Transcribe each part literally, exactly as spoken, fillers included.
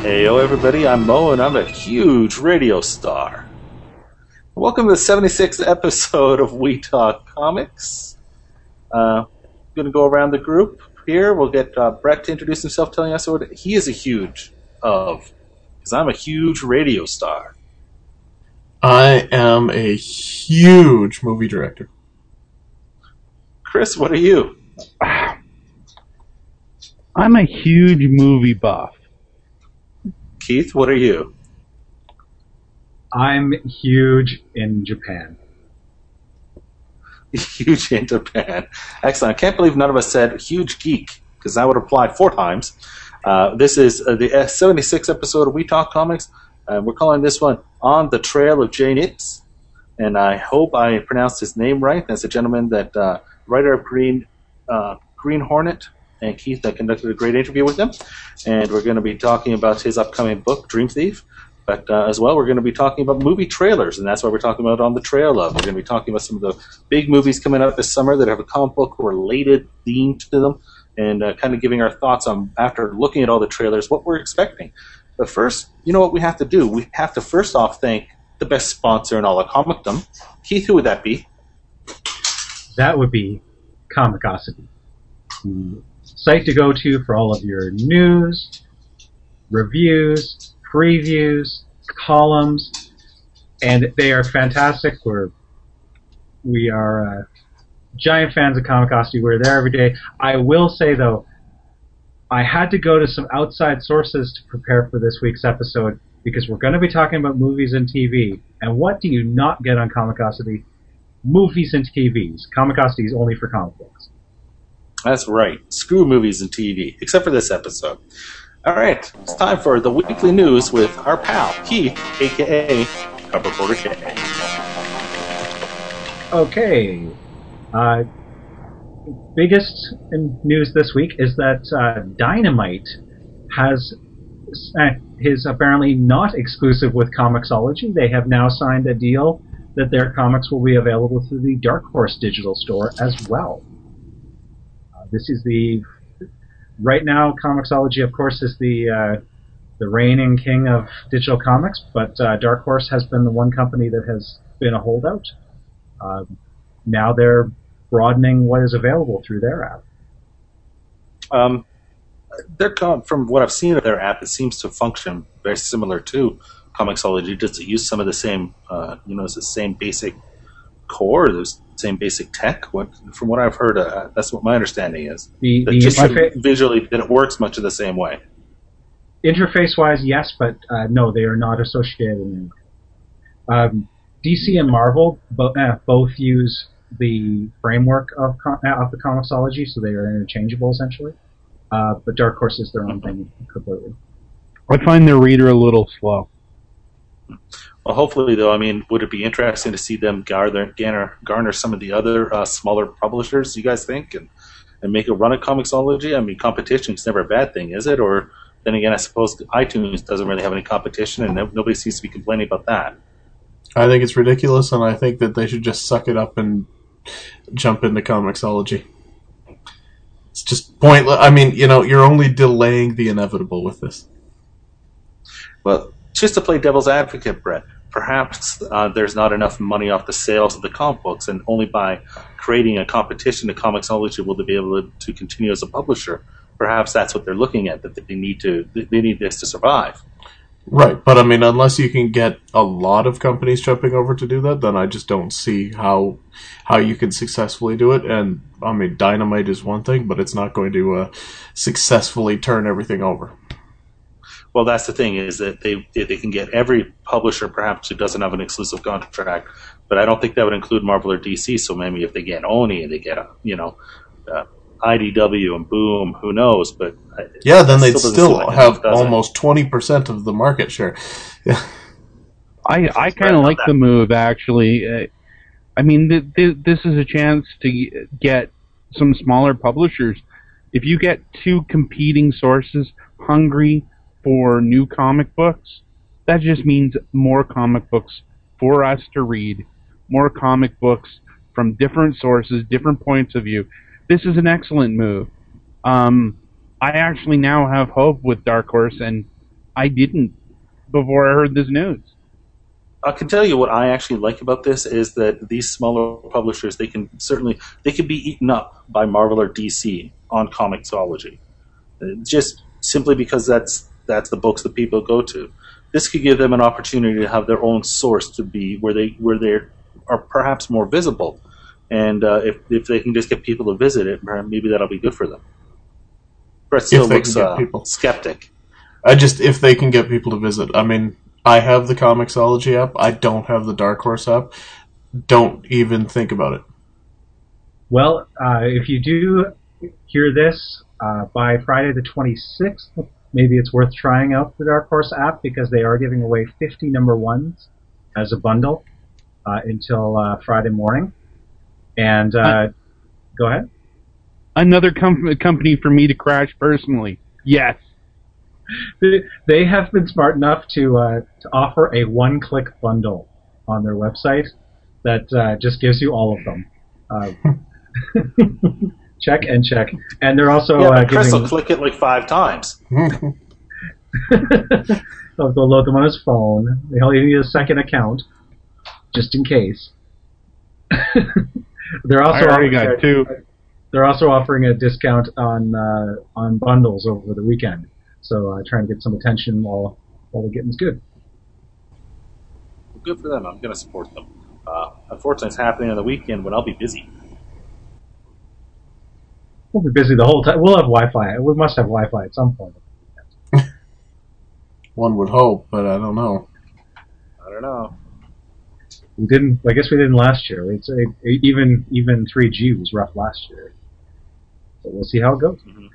Heyo everybody, I'm Mo and I'm a huge radio star. Welcome to the seventy-sixth episode of We Talk Comics. Uh, going to go around the group here. We'll get uh, Brett to introduce himself, telling us what he is a huge of, because I'm a huge radio star. I am a huge movie director. Chris, what are you? I'm a huge movie buff. Keith, what are you? I'm huge in Japan. Huge in Japan. Excellent. I can't believe none of us said huge geek, because that would apply four times. Uh, this is uh, the seventy-sixth episode of We Talk Comics. Uh, we're calling this one On the Trail of Jay Nips. And I hope I pronounced his name right. That's a gentleman that, uh, writer of Green, uh, Green Hornet, and Keith that conducted a great interview with him. And we're going to be talking about his upcoming book, Dream Thief. But uh, as well, we're going to be talking about movie trailers, and that's what we're talking about On the Trail of. We're going to be talking about some of the big movies coming out this summer that have a comic book related theme to them, and uh, kind of giving our thoughts on, after looking at all the trailers, what we're expecting. But first, you know what we have to do? We have to first off thank the best sponsor in all of comicdom. Keith, who would that be? That would be Comicosity, the site to go to for all of your news, reviews, previews, columns, and they are fantastic. We're we are uh, giant fans of Comicosity. We're there every day. I will say though, I had to go to some outside sources to prepare for this week's episode because we're going to be talking about movies and T V. And what do you not get on Comicosity? Movies and T Vs. Comicosity is only for comic books. That's right. Screw movies and T V, except for this episode. All right, it's time for the weekly news with our pal, Keith, a k a. Cover Porter K. Okay. Uh, biggest in news this week is that uh, Dynamite has uh, is apparently not exclusive with Comixology. They have now signed a deal that their comics will be available through the Dark Horse digital store as well. Uh, this is the right now Comixology, of course, is the uh, the reigning king of digital comics, but uh, Dark Horse has been the one company that has been a holdout. Uh, now they're broadening what is available through their app. Um, they're com- from what I've seen of their app, it seems to function very similar to Comixology. Does it use some of the same, uh, you know, it's the same basic core, the same basic tech? What, from what I've heard, uh, that's what my understanding is. The, that the just interfa- visually, that it works much of the same way. Interface-wise, yes, but uh, no, they are not associated anymore. Um, D C and Marvel bo- uh, both use the framework of com- uh, of the Comixology, so they are interchangeable essentially. Uh, but Dark Horse is their own thing completely. I find their reader a little slow. Well, hopefully, though, I mean, would it be interesting to see them garner garner, garner some of the other uh, smaller publishers, you guys think, and, and make a run at Comixology? I mean, competition is never a bad thing, is it? Or then again, I suppose iTunes doesn't really have any competition, and no, nobody seems to be complaining about that. I think it's ridiculous, and I think that they should just suck it up and jump into Comixology. It's just pointless. I mean, you know, you're only delaying the inevitable with this. Well, just to play devil's advocate, Brett, perhaps uh, there's not enough money off the sales of the comic books, and only by creating a competition to Comixology will they be able to, to continue as a publisher. Perhaps that's what they're looking at, that they need to they need this to survive. Right, but I mean, unless you can get a lot of companies jumping over to do that, then I just don't see how how you can successfully do it. And I mean, Dynamite is one thing, but it's not going to uh, successfully turn everything over. Well, that's the thing, is that they they can get every publisher perhaps who doesn't have an exclusive contract, but I don't think that would include Marvel or D C. So maybe if they get Oni and they get a, you know, uh, I D W and Boom, who knows? But yeah, then they'd still, still like have enough, almost twenty percent of the market share. Yeah. I I kind of like the move, actually. Uh, I mean, th- th- this is a chance to get some smaller publishers. If you get two competing sources hungry for new comic books, that just means more comic books for us to read, more comic books from different sources, different points of view. This is an excellent move. Um, I actually now have hope with Dark Horse, and I didn't before I heard this news. I can tell you what I actually like about this is that these smaller publishers, they can certainly they can be eaten up by Marvel or D C on Comixology, just simply because that's that's the books that people go to. This could give them an opportunity to have their own source to be where they where they are perhaps more visible, and uh, if if they can just get people to visit it, maybe that'll be good for them. Brett still looks uh, skeptic. I just if they can get people to visit. I mean. I have the Comixology app. I don't have the Dark Horse app. Don't even think about it. Well, uh, if you do hear this uh, by Friday the twenty-sixth, maybe it's worth trying out the Dark Horse app because they are giving away fifty number ones as a bundle uh, until uh, Friday morning. And uh, uh, go ahead. Another com- company for me to crash personally. Yes. They have been smart enough to uh, to offer a one-click bundle on their website that uh, just gives you all of them. Uh, check and check, and they're also yeah, uh, Chris giving. will click it like five times. They'll load them on his phone. He'll even need a second account, just in case. They're also I already offering, got two. They're also offering a discount on uh, on bundles over the weekend. So uh, trying to get some attention while while the getting's good. Well, good for them. I'm going to support them. Uh, unfortunately, it's happening on the weekend when I'll be busy. We'll be busy the whole time. We'll have Wi-Fi. We must have Wi-Fi at some point. One would hope, but I don't know. I don't know. We didn't. I guess we didn't last year. It's a, even even three G was rough last year. So we'll see how it goes. Mm-hmm.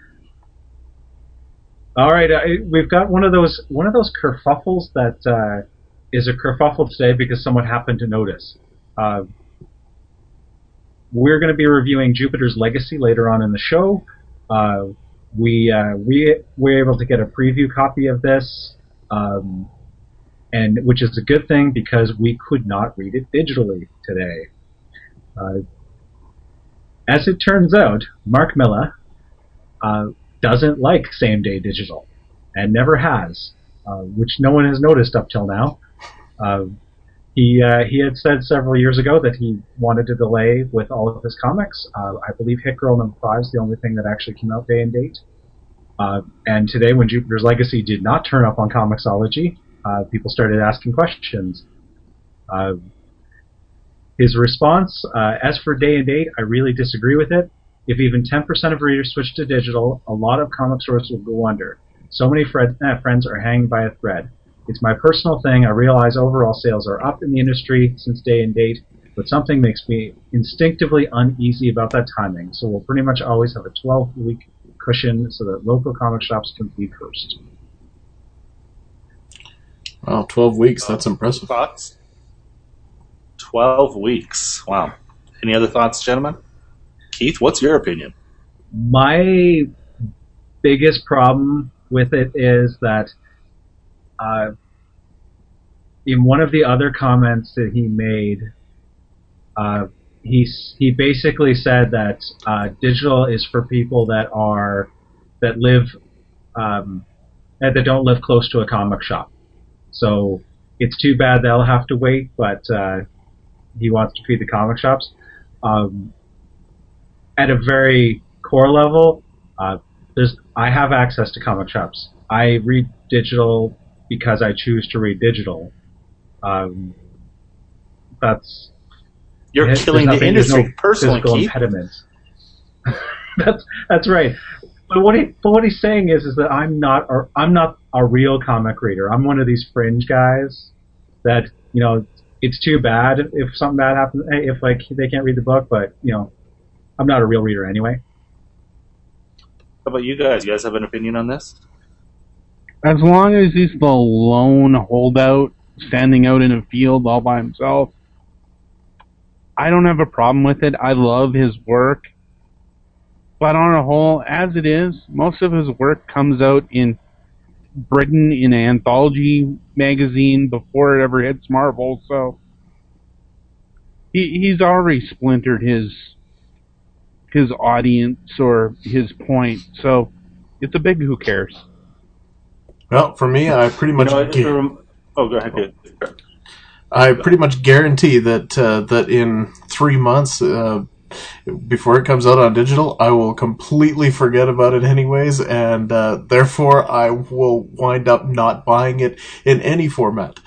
All right, uh, we've got one of those one of those kerfuffles that uh, is a kerfuffle today because someone happened to notice. Uh, we're going to be reviewing Jupiter's Legacy later on in the show. Uh, we uh, we were able to get a preview copy of this, um, and which is a good thing because we could not read it digitally today. Uh, as it turns out, Mark Millar. Uh, doesn't like same-day digital, and never has, uh, which no one has noticed up till now. Uh, he uh, he had said several years ago that he wanted to delay with all of his comics. Uh, I believe Hit Girl number five is the only thing that actually came out day and date. Uh, and today, when Jupiter's Legacy did not turn up on Comixology, uh, people started asking questions. Uh, his response, uh, as for day and date, I really disagree with it. If even ten percent of readers switch to digital, a lot of comic stores will go under. So many fred- eh, friends are hanging by a thread. It's my personal thing. I realize overall sales are up in the industry since day and date, but something makes me instinctively uneasy about that timing. So we'll pretty much always have a twelve-week cushion so that local comic shops can be first. Wow, twelve weeks. That's impressive. Thoughts? twelve weeks. Wow. Any other thoughts, gentlemen? Keith, what's your opinion? My biggest problem with it is that uh, in one of the other comments that he made, uh, he he basically said that uh, digital is for people that are that live um, that don't live close to a comic shop. So it's too bad they'll have to wait, but uh, he wants to feed the comic shops. Um, At a very core level, uh, there's I have access to comic shops. I read digital because I choose to read digital. Um, that's you're killing the industry no personally, Keith. Impediment. that's that's right. But what he but what he's saying is is that I'm not a, I'm not a real comic reader. I'm one of these fringe guys that you know it's too bad if something bad happens. If like they can't read the book, but you know. I'm not a real reader anyway. How about you guys? You guys have an opinion on this? As long as he's the lone holdout standing out in a field all by himself, I don't have a problem with it. I love his work. But on a whole, as it is, most of his work comes out in Britain in an anthology magazine before it ever hits Marvel, so he, he's already splintered his his audience or his point, so it's a big who cares. Well, for me, I pretty much. You know, gu- um, oh, go ahead. Good. I pretty much guarantee that uh, that in three months, uh, before it comes out on digital, I will completely forget about it anyways, and uh, therefore I will wind up not buying it in any format.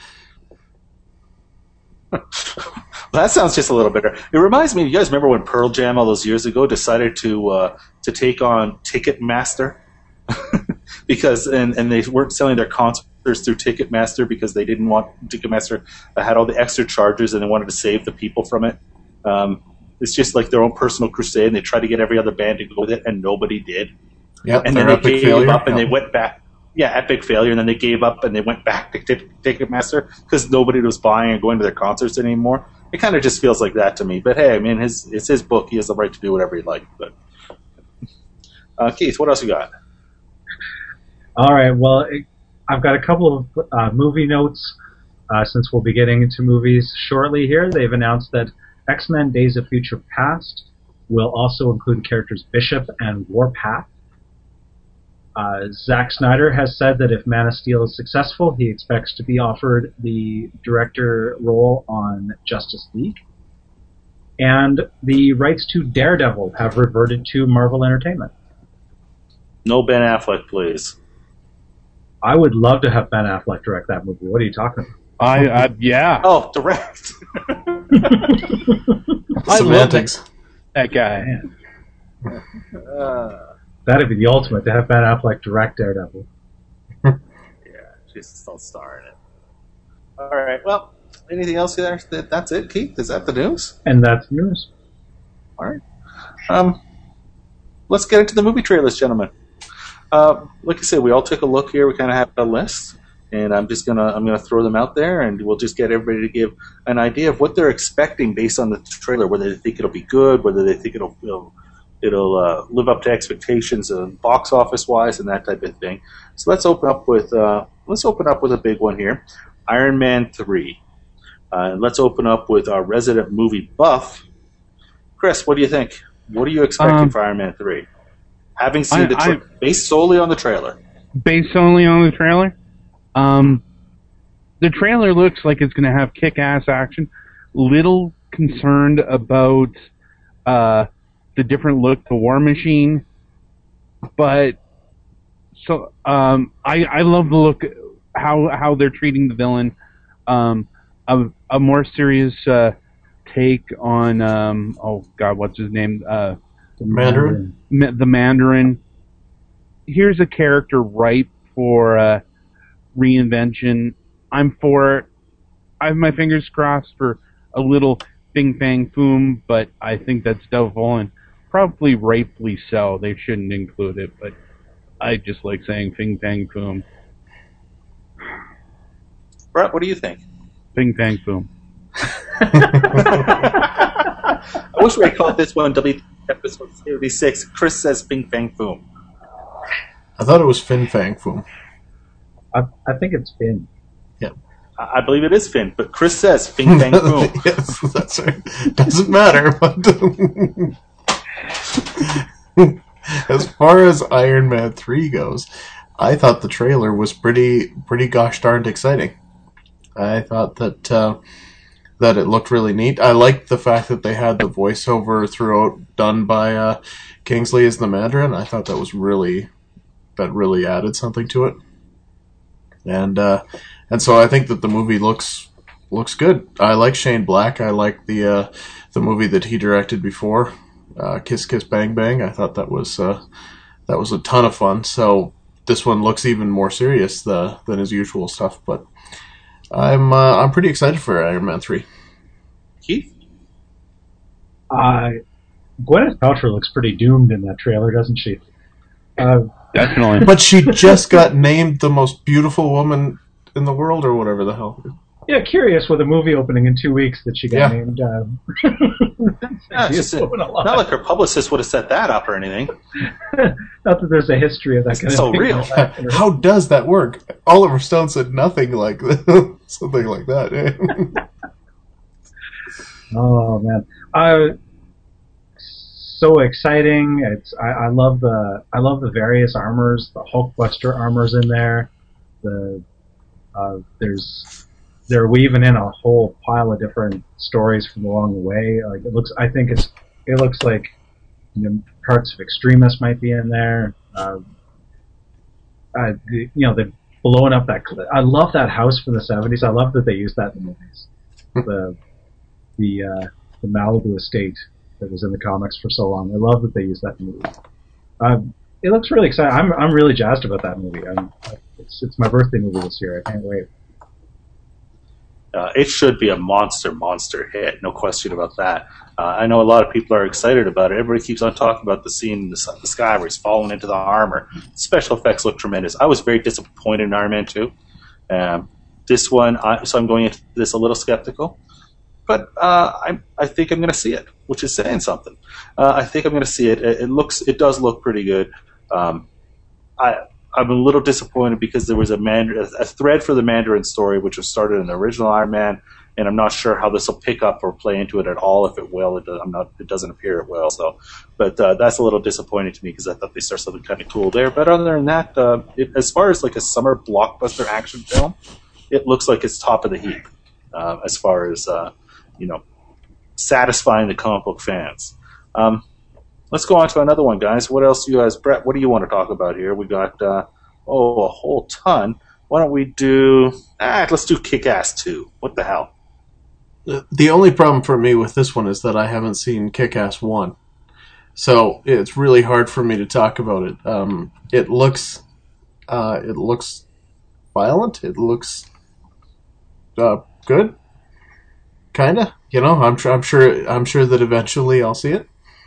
That sounds just a little better. It reminds me. You guys remember when Pearl Jam all those years ago decided to uh, to take on Ticketmaster because and, and they weren't selling their concerts through Ticketmaster because they didn't want Ticketmaster that had all the extra charges and they wanted to save the people from it. Um, it's just like their own personal crusade, and they tried to get every other band to go with it, and nobody did. Yep, and then they gave failure. up, and yep. they went back. Yeah, epic failure, and then they gave up, and they went back to t- Ticketmaster because nobody was buying and going to their concerts anymore. It kind of just feels like that to me. But hey, I mean, his it's his book; he has the right to do whatever he likes. But uh, Keith, what else you got? All right. Well, it, I've got a couple of uh, movie notes uh, since we'll be getting into movies shortly here. They've announced that X-Men Days of Future Past will also include characters Bishop and Warpath. Uh, Zack Snyder has said that if Man of Steel is successful, he expects to be offered the director role on Justice League. And the rights to Daredevil have reverted to Marvel Entertainment. No Ben Affleck, please. I would love to have Ben Affleck direct that movie. What are you talking about? I, I yeah. Oh, direct. I love that, Semantics. that guy. uh, That'd be the ultimate, to have Ben Affleck direct Daredevil. yeah, just don't star in it. All right. Well, anything else there? That's it, Keith? Is that the news? And that's news. All right. Um, let's get into the movie trailers, gentlemen. Uh, like I said, we all took a look here. We kind of have a list, and I'm just gonna I'm gonna throw them out there, and we'll just get everybody to give an idea of what they're expecting based on the trailer. Whether they think it'll be good, whether they think it'll it'll, it'll uh, live up to expectations, uh, box office wise, and that type of thing. So let's open up with uh, let's open up with a big one here, Iron Man three. Uh, let's open up with our resident movie buff, Chris. What do you think? What are you expecting Um, for Iron Man three? Having seen I- the tra- I- based solely on the trailer. Based only on the trailer, um, the trailer looks like it's going to have kick-ass action. Little concerned about uh, the different look to War Machine, but so um, I I love the look how how they're treating the villain. Um, a, a more serious uh, take on um, oh god, what's his name? Uh, Mandarin. Ma- the Mandarin. Here's a character ripe for uh, reinvention. I'm for it. I have my fingers crossed for a little Bing Bang Boom, but I think that's doubtful, and probably rightfully so. They shouldn't include it, but I just like saying Bing Bang Boom. Brett, what do you think? Bing Bang Boom. I wish we had called this one W episode seventy-six. Chris says Bing Bang Boom. I thought it was Fin Fang Foom. I, I think it's Finn. Yeah. I I believe it is Finn, but Chris says Bing Bang Boom. Yes, that's right. Doesn't matter. But as far as Iron Man three goes, I thought the trailer was pretty, pretty gosh darned exciting. I thought that uh, that it looked really neat. I liked the fact that they had the voiceover throughout done by uh, Kingsley as the Mandarin. I thought that was really that really added something to it. And uh, and so I think that the movie looks looks good. I like Shane Black. I like the uh, the movie that he directed before, uh, Kiss Kiss Bang Bang. I thought that was uh, that was a ton of fun. So this one looks even more serious the, than his usual stuff. But I'm uh, I'm pretty excited for Iron Man three. Keith? Uh, Gwyneth Paltrow looks pretty doomed in that trailer, doesn't she? Uh, Definitely. But she just got named the most beautiful woman in the world, or whatever the hell. yeah, curious with a movie opening in two weeks that she got Yeah. named. Uh, Yeah, it's just, moving along. not like her publicist would have set that up or anything. Not that there's a history of that kind so of thing. real. How does that work? Oliver Stone said nothing like something like that. Oh man, uh, so exciting! It's I, I love the I love the various armors. The Hulkbuster armor's in there. The uh, there's they're weaving in a whole pile of different stories from along the way. Like it looks, I think it's it looks like you know, parts of Extremis might be in there. Uh, uh, the, you know, they're blowing up that. I love that house from the seventies. I love that they used that in the movies. the the uh, the Malibu estate that was in the comics for so long. I love that they used that in the movie. Um, it looks really exciting. I'm I'm really jazzed about that movie. I'm, it's it's my birthday movie this year. I can't wait. Uh, it should be a monster, monster hit. No question about that. Uh, I know a lot of people are excited about it. Everybody keeps on talking about the scene in the, the sky where he's falling into the armor. Special effects look tremendous. I was very disappointed in Iron Man two. Um, this one, I, so I'm going into this a little skeptical. But uh, I, I think I'm going to see it, which is saying something. Uh, I think I'm going to see it. it. It looks, it does look pretty good. Um, I. I'm a little disappointed because there was a, Mand- a thread for the Mandarin story, which was started in the original Iron Man, and I'm not sure how this will pick up or play into it at all. If it will, it, does, I'm not, it doesn't appear it will. So, but uh, that's a little disappointing to me because I thought they started something kind of cool there. But other than that, uh, it, as far as like a summer blockbuster action film, it looks like it's top of the heap uh, as far as uh, you know, satisfying the comic book fans. Um, Let's go on to another one, guys. What else do you guys, Brett, what do you want to talk about here? We got, uh, oh, a whole ton. Why don't we do, ah, let's do Kick-Ass two. What the hell? The only problem for me with this one is that I haven't seen Kick-Ass one. So it's really hard for me to talk about it. Um, it looks, uh, it looks violent. It looks uh, good. Kinda. You know, I'm, tr- I'm sure, I'm sure that eventually I'll see it.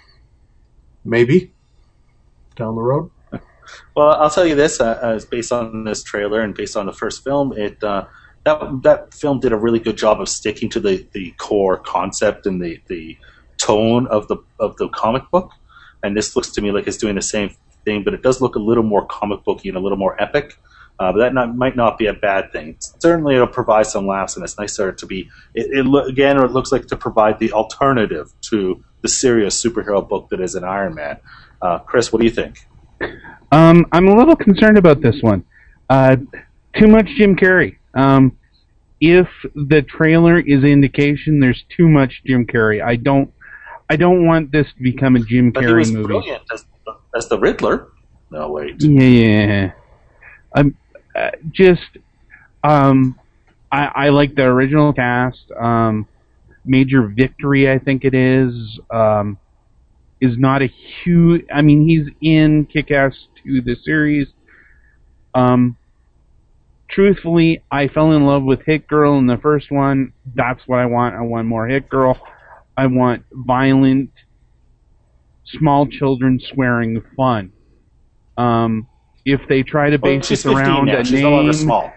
Maybe down the road. Well, I'll tell you this: uh, uh, based on this trailer and based on the first film, it uh, that that film did a really good job of sticking to the, the core concept and the, the tone of the of the comic book. And this looks to me like it's doing the same thing, but it does look a little more comic booky and a little more epic. Uh, but that not, might not be a bad thing. Certainly, it'll provide some laughs, and it's nicer to be. It, it lo- again, it looks like to provide the alternative to the serious superhero book that is an Iron Man. Uh, Chris, what do you think? Um, I'm a little concerned about this one. Uh, too much Jim Carrey. Um, if the trailer is an indication, there's too much Jim Carrey. I don't. I don't want this to become a Jim but Carrey he was movie. Brilliant as, as the Riddler. No, wait. Yeah. I'm uh, just. Um, I, I like the original cast. Um, Major Victory, I think it is, um, is not a huge... I mean, he's in Kick-Ass two, the series. Um, truthfully, I fell in love with Hit Girl in the first one. That's what I want. I want more Hit Girl. I want violent, small children swearing fun. Um, if they try to base well, this around now. a she's name... no longer small.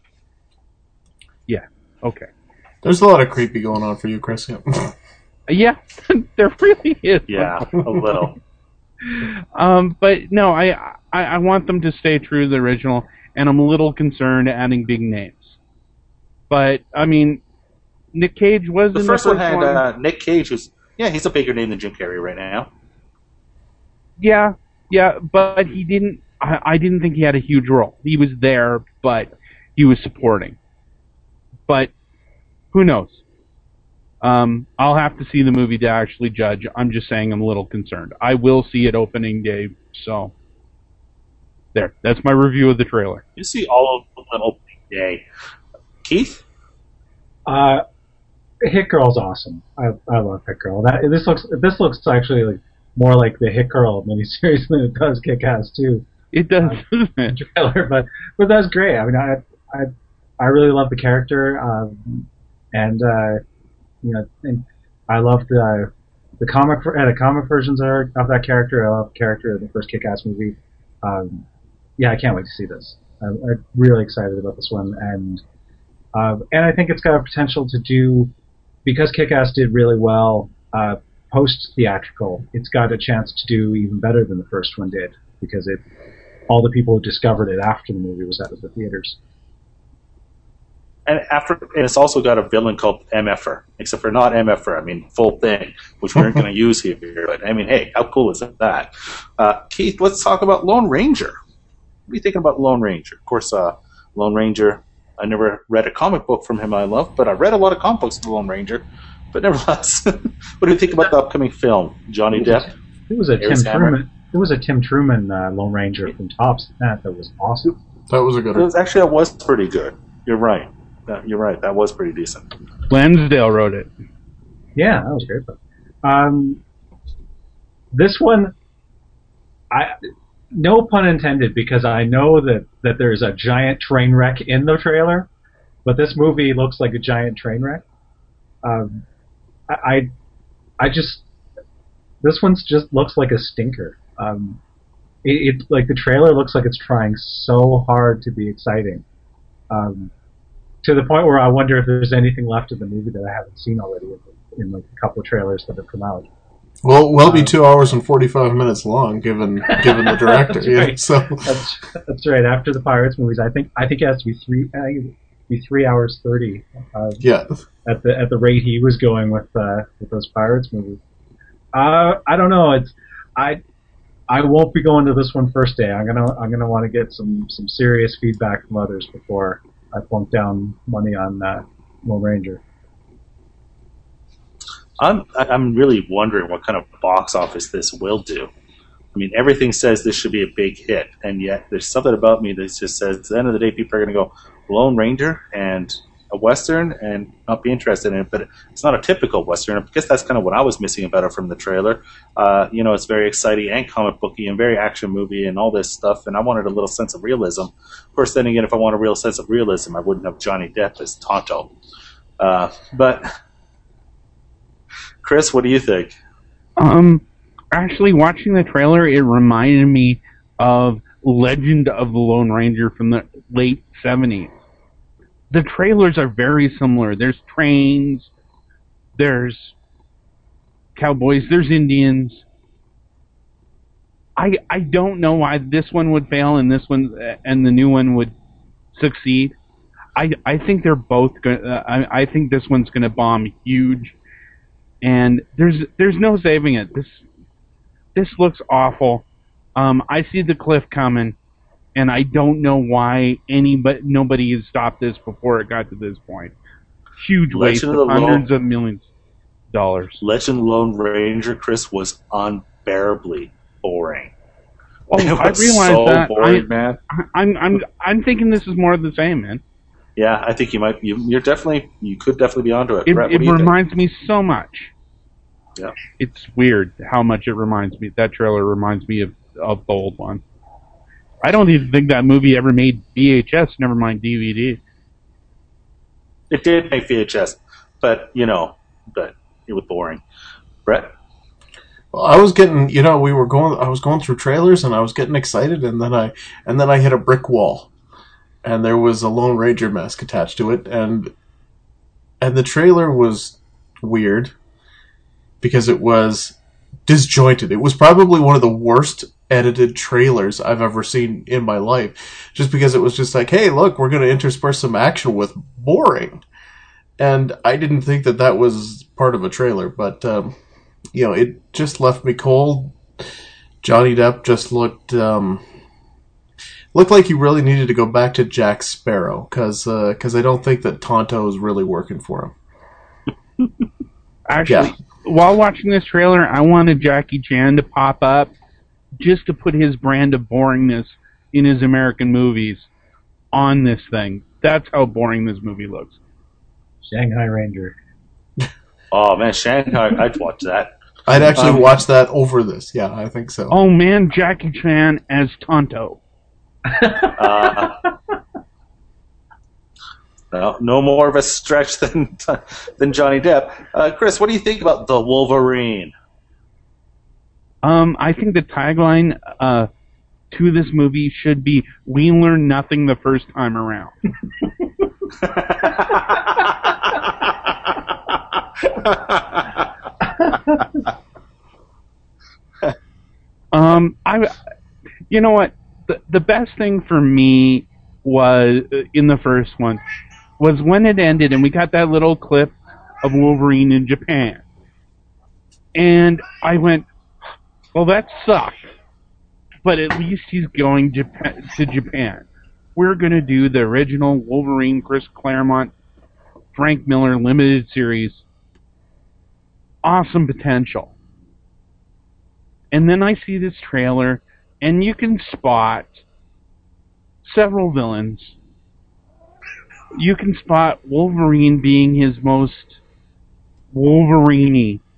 Yeah, okay. There's a lot of creepy going on for you, Chris. Yeah, yeah there really is. Yeah, a little. um, but no, I, I I want them to stay true to the original, and I'm a little concerned adding big names. But I mean, Nick Cage was the in first the one first had one. Uh, Nick Cage, who's yeah, he's a bigger name than Jim Carrey right now. Yeah, yeah, but he didn't. I, I didn't think he had a huge role. He was there, but he was supporting. But who knows? Um, I'll have to see the movie to actually judge. I'm just saying I'm a little concerned. I will see it opening day, so there. That's my review of the trailer. You see all of them opening day. Keith? Uh, Hit Girl's awesome. I I love Hit Girl. That this looks this looks actually like more like the Hit Girl miniseries than it does Kick-Ass two. It does. Uh, trailer, but but that's great. I mean, I I I really love the character, um, and uh, you know, and I love the the comic uh, the comic versions are, of that character. I love the character of the first Kick-Ass movie. Um, yeah, I can't wait to see this. I'm, I'm really excited about this one, and uh, and I think it's got a potential to do, because Kick-Ass did really well uh, post theatrical. It's got a chance to do even better than the first one did, because it all the people who discovered it after the movie was out of the theaters. And after, and it's also got a villain called M F R, except for not M F R, I mean full thing, which we aren't going to use here. But I mean, hey, how cool is that? Uh, Keith, let's talk about Lone Ranger. What are you thinking about Lone Ranger? Of course, uh, Lone Ranger. I never read a comic book from him I love, but I read a lot of comic books of the Lone Ranger. But nevertheless, what do you think about the upcoming film? Johnny Depp? It was a Harris Tim Hammer? Truman. It was a Tim Truman uh, Lone Ranger from Tops. That that was awesome. That was a good It one. was, actually, that was pretty good. You're right. That, you're right. That was pretty decent. Lansdale wrote it. Yeah, that was great. Um, this one, I no pun intended, because I know that, that there's a giant train wreck in the trailer, but this movie looks like a giant train wreck. Um, I, I, I just this one's just looks like a stinker. Um, it, it like the trailer looks like it's trying so hard to be exciting, um, to the point where I wonder if there's anything left of the movie that I haven't seen already in, in like a couple of trailers that have come out. Well, will be two hours and forty-five minutes long, given given the director. That's yeah, right. so That's that's right. After the Pirates movies, I think I think it has to be three uh, be three hours thirty. Uh, yeah, at the at the rate he was going with uh, with those Pirates movies. Uh, I don't know. It's I I won't be going to this one first day. I'm gonna I'm gonna want to get some some serious feedback from others before I plunk down money on uh, Lone Ranger. I'm I'm really wondering what kind of box office this will do. I mean, everything says this should be a big hit, and yet there's something about me that just says at the end of the day, people are going to go Lone Ranger and a Western and not be interested in it. But it's not a typical Western. I guess that's kind of what I was missing about it from the trailer. Uh, you know, it's very exciting and comic booky and very action movie and all this stuff, and I wanted a little sense of realism. Of course, then again, if I want a real sense of realism, I wouldn't have Johnny Depp as Tonto. Uh, but... Chris, what do you think? Um, actually, watching the trailer, it reminded me of Legend of the Lone Ranger from the late seventies. The trailers are very similar. There's trains, there's cowboys, there's Indians. I I don't know why this one would fail and this one and the new one would succeed. I I think they're both going. Uh, I I think this one's going to bomb huge. And there's there's no saving it. This this looks awful. Um, I see the cliff coming, and I don't know why anybody nobody has stopped this before it got to this point. Huge waste of, of hundreds Lone, of millions of dollars. Legend Lone Ranger, Chris, was unbearably boring. Oh, I realize so that. Boring, I, man. I'm I'm I'm thinking this is more of the same, man. Yeah, I think you might. You, you're definitely. You could definitely be onto it. It, Brett, it reminds think? me so much. Yeah, it's weird how much it reminds me. That trailer reminds me of of the old one. I don't even think that movie ever made V H S. Never mind D V D. It did make V H S, but you know, but it was boring. Brett. Well, I was getting. You know, we were going. I was going through trailers, and I was getting excited, and then I and then I hit a brick wall. And there was a Lone Ranger mask attached to it, and and the trailer was weird because it was disjointed. It was probably one of the worst edited trailers I've ever seen in my life, just because it was just like, hey, look, we're going to intersperse some action with boring. And I didn't think that that was part of a trailer, but, um, you know, it just left me cold. Johnny Depp just looked... Um, Looked like he really needed to go back to Jack Sparrow, because uh, I don't think that Tonto is really working for him. Actually, yeah. While watching this trailer, I wanted Jackie Chan to pop up just to put his brand of boringness in his American movies on this thing. That's how boring this movie looks. Shanghai Ranger. Oh, man, Shanghai, I'd watch that. I'd actually um, watch that over this. Yeah, I think so. Oh, man, Jackie Chan as Tonto. uh, no, no more of a stretch than than Johnny Depp. Uh, Chris, what do you think about the Wolverine? Um, I think the tagline uh, to this movie should be "We learn nothing the first time around." um, I, you know what? The, the best thing for me was, uh, in the first one, was when it ended and we got that little clip of Wolverine in Japan. And I went, well, that sucks. But at least he's going Japan, to Japan. we're going to do the original Wolverine, Chris Claremont, Frank Miller limited series, awesome potential. And then I see this trailer, and you can spot several villains. You can spot Wolverine being his most Wolverine-y.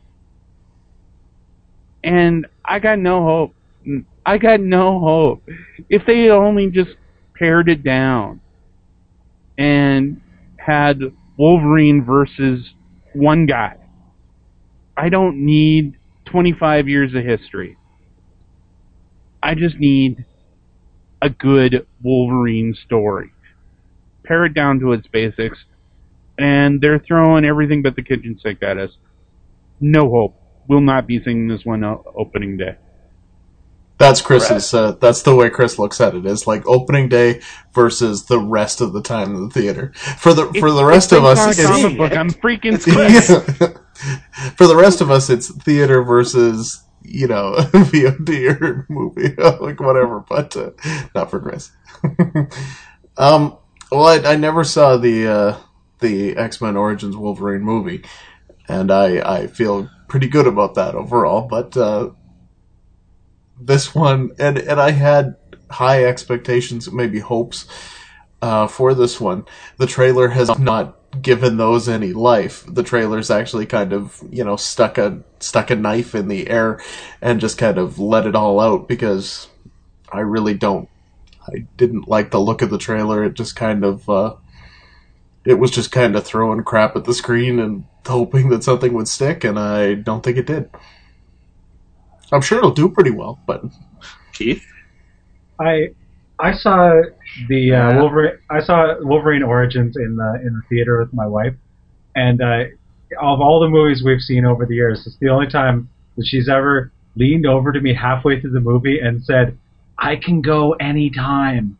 And I got no hope. I got no hope. If they had only just pared it down and had Wolverine versus one guy. I don't need twenty-five years of history. I just need a good Wolverine story. Pare it down to its basics, and they're throwing everything but the kitchen sink at us. No hope. We'll not be seeing this one o- opening day. That's Chris's. Uh, that's the way Chris looks at it. Is like opening day versus the rest of the time in the theater. For the for It's, the rest of us, it's it's, comic book. I'm freaking scared. for the rest of us, it's theater versus, you know, V O D or movie, like whatever. But uh, not for Chris. um. Well, I, I never saw the uh, the X-Men Origins Wolverine movie, and I, I feel pretty good about that overall. But uh, this one, and, and I had high expectations, maybe hopes uh, for this one. The trailer has not given those any life. The trailer's actually kind of, you know, stuck a stuck a knife in the air and just kind of let it all out, because I really don't. I didn't like the look of the trailer. It just kind of, uh, it was just kind of throwing crap at the screen and hoping that something would stick, and I don't think it did. I'm sure it'll do pretty well, but Keith, I I saw the uh, Wolverine. I saw Wolverine Origins in the in the theater with my wife, and uh, of all the movies we've seen over the years, it's the only time that she's ever leaned over to me halfway through the movie and said, I can go anytime.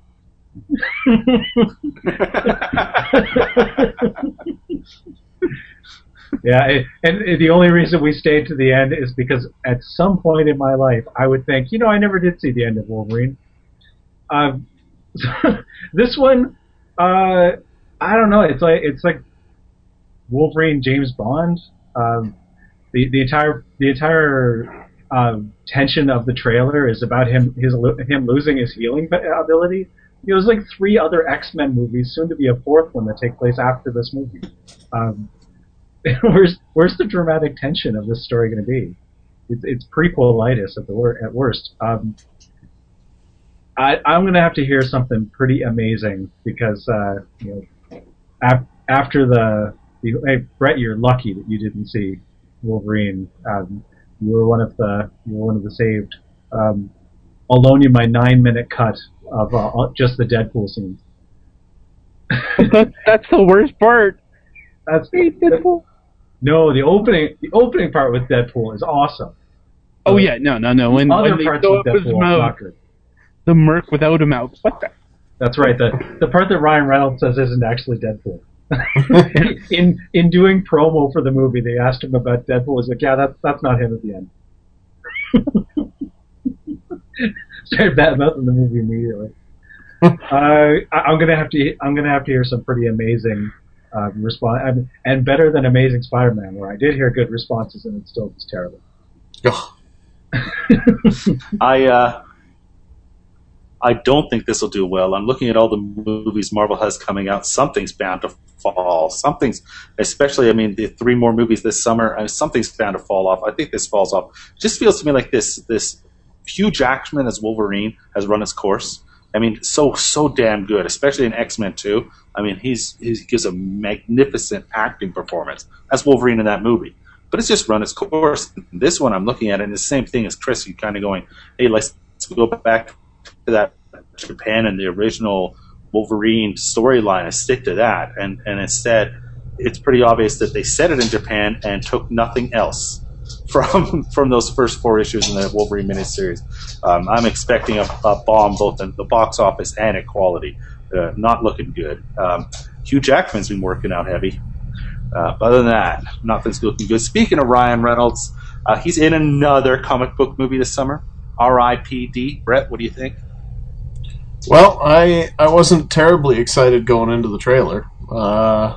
Yeah, it, and it, the only reason we stayed to the end is because at some point in my life, I would think, you know, I never did see the end of Wolverine. Um, this one, uh, I don't know. It's like it's like Wolverine, James Bond. Um, the the entire the entire uh, tension of the trailer is about him his him losing his healing ability. You know, there's like three other X-Men movies, soon to be a fourth one that take place after this movie. Um, where's where's the dramatic tension of this story going to be? It's, it's prequel-itis at the wor- at worst. Um, I, I'm going to have to hear something pretty amazing because uh, you know, ap- after the, the hey, Brett, you're lucky that you didn't see Wolverine. Um, you were one of the you were one of the saved. Um, I'll loan you my nine-minute cut of uh, just the Deadpool scenes. that, that's the worst part. That's Deadpool. No, the opening the opening part with Deadpool is awesome. Oh yeah, no, no, no. When, Other when they parts go with up his Deadpool are mouth, not good. the Merc without a mouth. What the? That's right. The the part that Ryan Reynolds says isn't actually Deadpool. in in doing promo for the movie, they asked him about Deadpool. He's like, yeah, that's that's not him at the end. Started bad mouthing the movie immediately. uh, I, I'm gonna have to I'm gonna have to hear some pretty amazing uh, response, and, and better than Amazing Spider-Man, where I did hear good responses and it still was terrible. I uh, I don't think this will do well. I'm looking at all the movies Marvel has coming out. Something's bound to fall. Something's, especially, I mean, the three more movies this summer. Uh, something's bound to fall off. I think this falls off. It just feels to me like this this Hugh Jackman as Wolverine has run its course. I mean, so so damn good, especially in X-Men two. I mean, he's, he's he gives a magnificent acting performance as Wolverine in that movie. But it's just run its course. This one, I'm looking at it, and the same thing as Chris. You're kind of going, hey, let's, let's go back to that Japan and the original Wolverine storyline and stick to that. And, and instead, it's pretty obvious that they set it in Japan and took nothing else from from those first four issues in the Wolverine miniseries. Um, I'm expecting a, a bomb both in the box office and at quality. Uh, not looking good. Um, Hugh Jackman's been working out heavy. Uh, but other than that, nothing's looking good. Speaking of Ryan Reynolds, uh, he's in another comic book movie this summer, R I P D. Brett, what do you think? Well, I I wasn't terribly excited going into the trailer. Uh,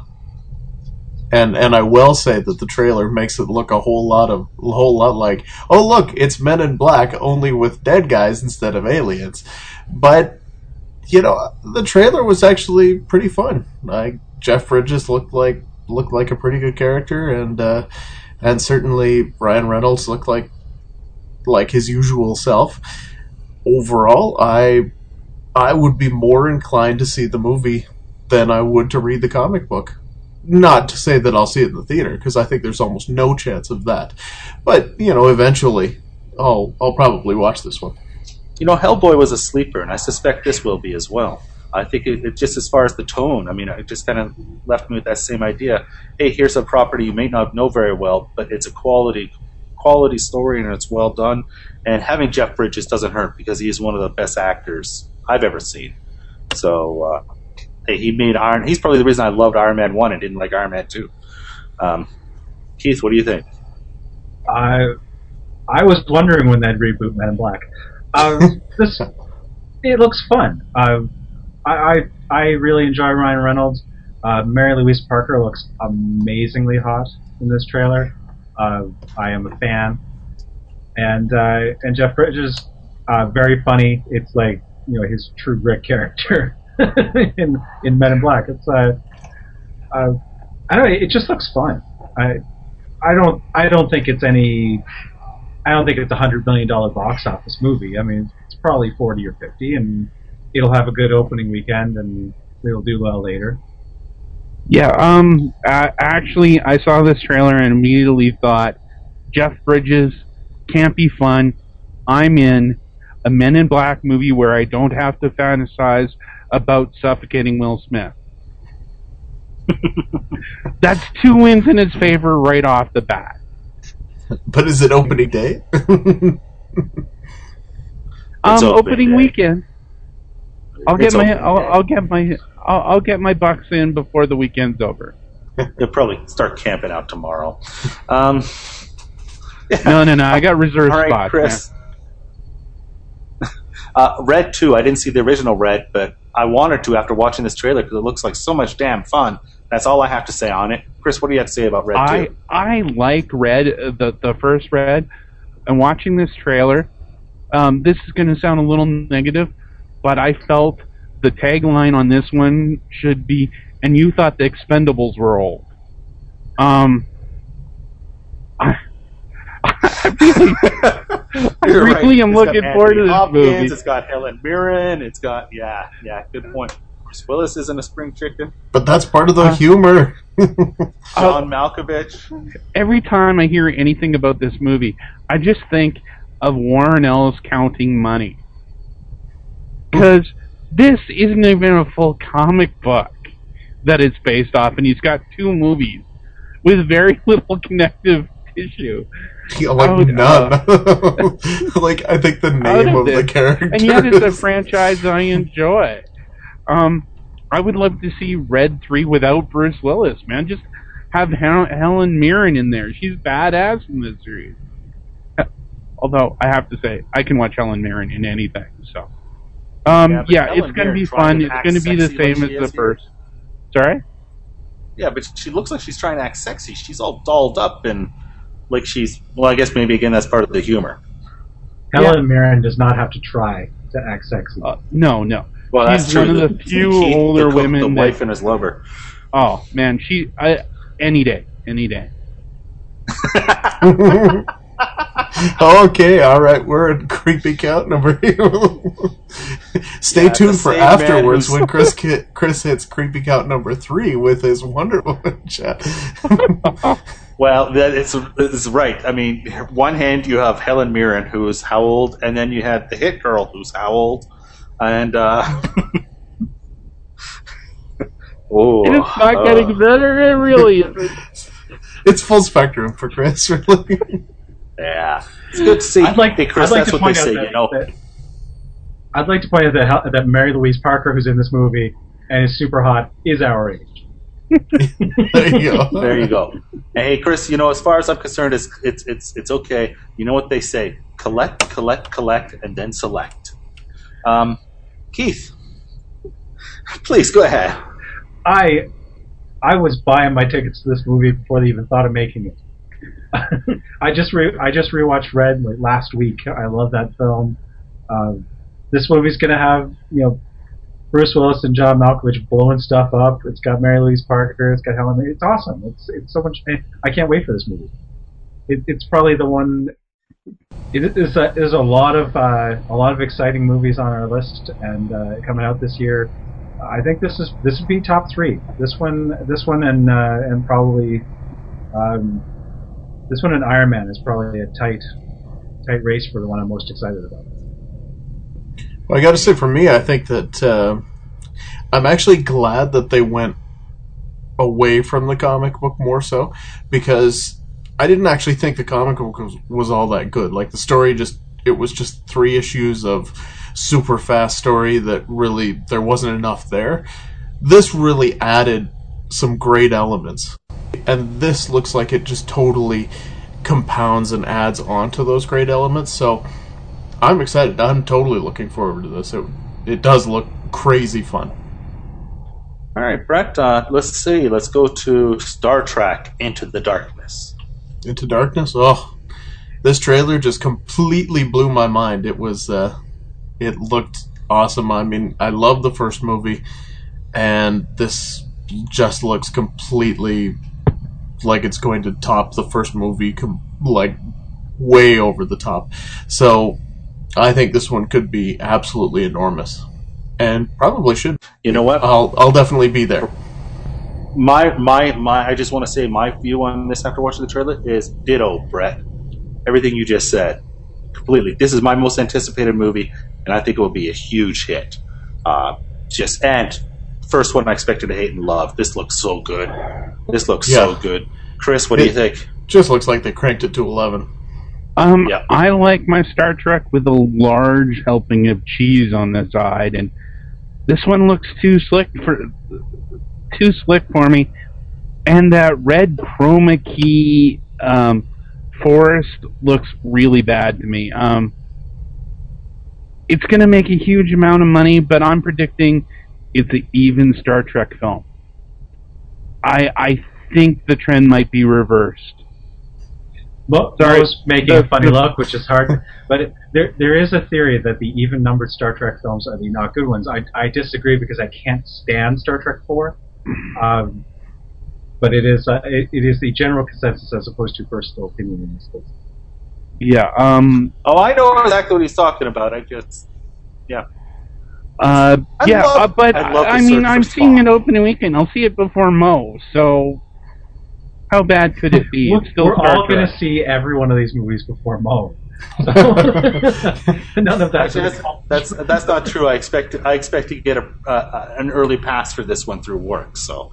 and and I will say that the trailer makes it look a whole lot of a whole lot like, oh look, it's Men in Black only with dead guys instead of aliens. But you know, the trailer was actually pretty fun. Like Jeff Bridges looked like looked like a pretty good character, and uh, and certainly Ryan Reynolds looked like like his usual self. Overall, I I would be more inclined to see the movie than I would to read the comic book. Not to say that I'll see it in the theater, because I think there's almost no chance of that. But, you know, eventually, I'll, I'll probably watch this one. You know, Hellboy was a sleeper, and I suspect this will be as well. I think it, it just as far as the tone, I mean, it just kind of left me with that same idea. Hey, here's a property you may not know very well, but it's a quality quality story, and it's well done. And having Jeff Bridges doesn't hurt, because he is one of the best actors I've ever seen. So, uh, hey, he made Iron. He's probably the reason I loved Iron Man one and didn't like Iron Man two. Um, Keith, what do you think? I I was wondering when they'd reboot Men in Black. Uh, this it looks fun. Uh, I, I I really enjoy Ryan Reynolds. Uh, Mary Louise Parker looks amazingly hot in this trailer. Uh, I am a fan, and uh, and Jeff Bridges, uh, very funny. It's like, you know, his True Grit character in in Men in Black. It's uh, uh, I don't know. It just looks fun. I I don't I don't think it's any. I don't think it's a hundred million dollar box office movie. I mean, it's probably forty or fifty, and it'll have a good opening weekend, and it'll do well later. Yeah, um, uh, actually, I saw this trailer and immediately thought, Jeff Bridges, campy fun, I'm in a Men in Black movie where I don't have to fantasize about suffocating Will Smith. That's two wins in his favor right off the bat. But is it opening day? um, opening opening day. weekend. I'll It's get my opening I'll, day. I'll get my I'll, I'll get my bucks in before the weekend's over. You'll probably start camping out tomorrow. Um, No, no, no. I got reserved all right, spots. Chris. uh, Red two. I didn't see the original Red, but I wanted to after watching this trailer because it looks like so much damn fun. That's all I have to say on it. Chris, what do you have to say about Red I two? I like Red, uh, the the first Red, and watching this trailer. Um, this is going to sound a little negative, but I felt the tagline on this one should be, and you thought the Expendables were old. Um, I, I really, I You're really right. am It's looking got forward to Anthony this Hopkins, movie. It's got Helen Mirren. It's got yeah, yeah. Good point. Bruce Willis isn't a spring chicken. But that's part of the Uh, humor. John Malkovich. Every time I hear anything about this movie, I just think of Warren Ellis counting money. Because this isn't even a full comic book that it's based off, and he's got two movies with very little connective tissue. Yeah, like Out none. Like, I think the Out name of of the this. character. And yet it's a franchise I enjoy. Um, I would love to see Red three without Bruce Willis, man. Just have Hel- Helen Mirren in there. She's badass in this series. Although, I have to say, I can watch Helen Mirren in anything, so. Um, Yeah, but yeah, Helen it's going to Mirren be trying fun. to It's act going to be the sexy like same she as the is here. first. Sorry? Yeah, but she looks like she's trying to act sexy. She's all dolled up and like she's. Well, I guess maybe again that's part of the humor. Helen Mirren does not have to try to act sexy. Uh, no, no. Well, that's She's true. one of the few Keith, older the cook, women the that- wife and his lover. Oh, man, she... I, any day. Any day. Okay, all right, we're at creepy count number. Stay Yeah, tuned the for same man afterwards who's- when Chris ki- Chris hits creepy count number three with his Wonder Woman chat. Well, that is is right. I mean, one hand you have Helen Mirren, who's how old, and then you had the hit girl, who's how old, and uh, oh, And it's not uh, getting better, it really isn't. It's full spectrum for Chris, really. yeah, it's good to see. I'd like, hey, Chris, I'd like that's to what point they out say, that, you know. that- I'd like to point out that, Hel- that Mary Louise Parker, who's in this movie and is super hot, is our age. There you go. There you go. Hey, Chris, you know, as far as I'm concerned, it's it's it's it's okay. You know what they say: collect, collect, collect, and then select. Um, Keith, please go ahead. I I was buying my tickets to this movie before they even thought of making it. I just re- I just rewatched Red like last week. I love that film. Uh, this movie's gonna have you know Bruce Willis and John Malkovich blowing stuff up. It's got Mary Louise Parker. It's got Helen. It's awesome. It's it's so much. I can't wait for this movie. It, it's probably the one. It is a, there's a lot of uh, a lot of exciting movies on our list and uh, coming out this year. I think this is this would be top three. This one, this one, and uh, and probably um, this one and Iron Man is probably a tight tight race for the one I'm most excited about. Well, I got to say, for me, I think that uh, I'm actually glad that they went away from the comic book more so, because I didn't actually think the comic book was, was all that good. Like, the story just, it was just three issues of super fast story that really, there wasn't enough there. This really added some great elements. And this looks like it just totally compounds and adds on to those great elements. So I'm excited. I'm totally looking forward to this. It, it does look crazy fun. All right, Brett, uh, let's see. Let's go to Star Trek Into the Darkness. Into Darkness? Oh, this trailer just completely blew my mind. It was, uh, it looked awesome. I mean, I love the first movie, and this just looks completely like it's going to top the first movie, com- like, way over the top. So, I think this one could be absolutely enormous. And probably should. You know what? I'll I'll definitely be there. My my my. I just want to say my view on this after watching the trailer is ditto, Brett. Everything you just said, completely. This is my most anticipated movie, and I think it will be a huge hit. Uh, just and first one I expected to hate and love. This looks so good. This looks Yeah. so good. Chris, what do It you think? Just looks like they cranked it to eleven. Um, Yeah. I like my Star Trek with a large helping of cheese on the side, and this one looks too slick for too slick for me. And that red chroma key um, forest looks really bad to me. Um, it's going to make a huge amount of money, but I'm predicting it's an even Star Trek film. I I think the trend might be reversed. Well, Sorry. I was making a funny look, which is hard. But it, there, there is a theory that the even-numbered Star Trek films are the not good ones. I, I disagree because I can't stand Star Trek four. Um, but it is, uh, it, it is the general consensus as opposed to personal opinion in this case. Yeah. Um. Oh, I know exactly what he's talking about. I just, yeah. Uh. I yeah. love- uh, but I love the I mean, search I'm for seeing Spock. it opening weekend. I'll see it before Mo. So how bad could it be? We're, It's still we're Star all going Trek. to see every one of these movies before Mo. So, none of that's Actually, that's, that's that's not true. I expect I expect to get a uh, an early pass for this one through work. So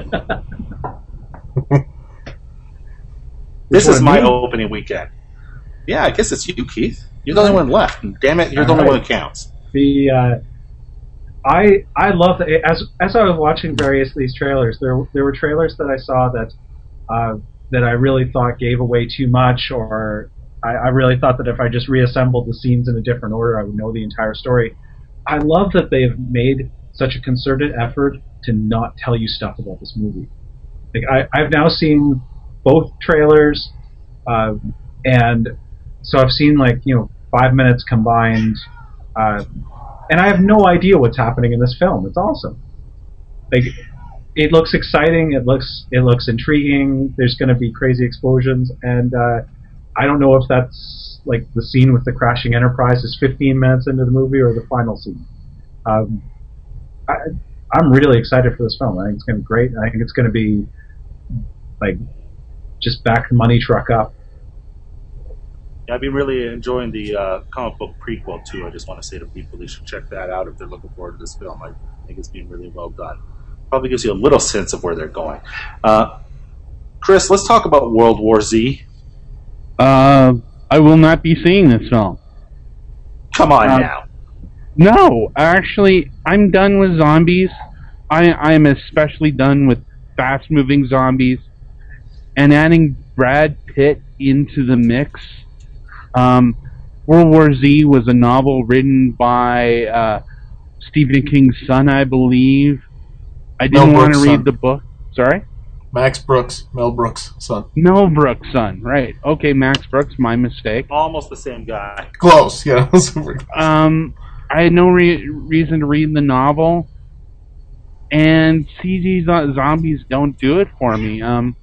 this is one, my me? opening weekend. Yeah, I guess it's you, Keith. You're the only one left. And damn it, you're the All only right. one who counts. The uh, I I love the, as as I was watching various of these trailers, there there were trailers that I saw that uh, that I really thought gave away too much, or I, I really thought that if I just reassembled the scenes in a different order, I would know the entire story. I love that they've made such a concerted effort to not tell you stuff about this movie. Like I, I've now seen both trailers, uh, and so I've seen like you know five minutes combined. Uh, And I have no idea what's happening in this film. It's awesome. Like, it looks exciting. It looks it looks intriguing. There's going to be crazy explosions, and uh, I don't know if that's like the scene with the crashing Enterprise is fifteen minutes into the movie or the final scene. Um, I, I'm really excited for this film. I think it's going to be great. I think it's going to be like just back the money truck up. I've been really enjoying the uh, comic book prequel too. I just want to say to people they should check that out if they're looking forward to this film. I think it's been really well done. Probably gives you a little sense of where they're going. Uh, Chris, let's talk about World War Z. Uh, I will not be seeing this film. Come on Uh, now. No, actually, I'm done with zombies. I I am especially done with fast-moving zombies, and adding Brad Pitt into the mix. Um, World War Z was a novel written by uh, Stephen King's son, I believe. I Mel didn't want to Brooks' read son. the book. Sorry? Max Brooks, Mel Brooks' son. Mel Brooks' son, right. Okay, Max Brooks, my mistake. Almost the same guy. Close, yeah. Super close. Um, I had no re- reason to read the novel, and C G zo- zombies don't do it for me. Um,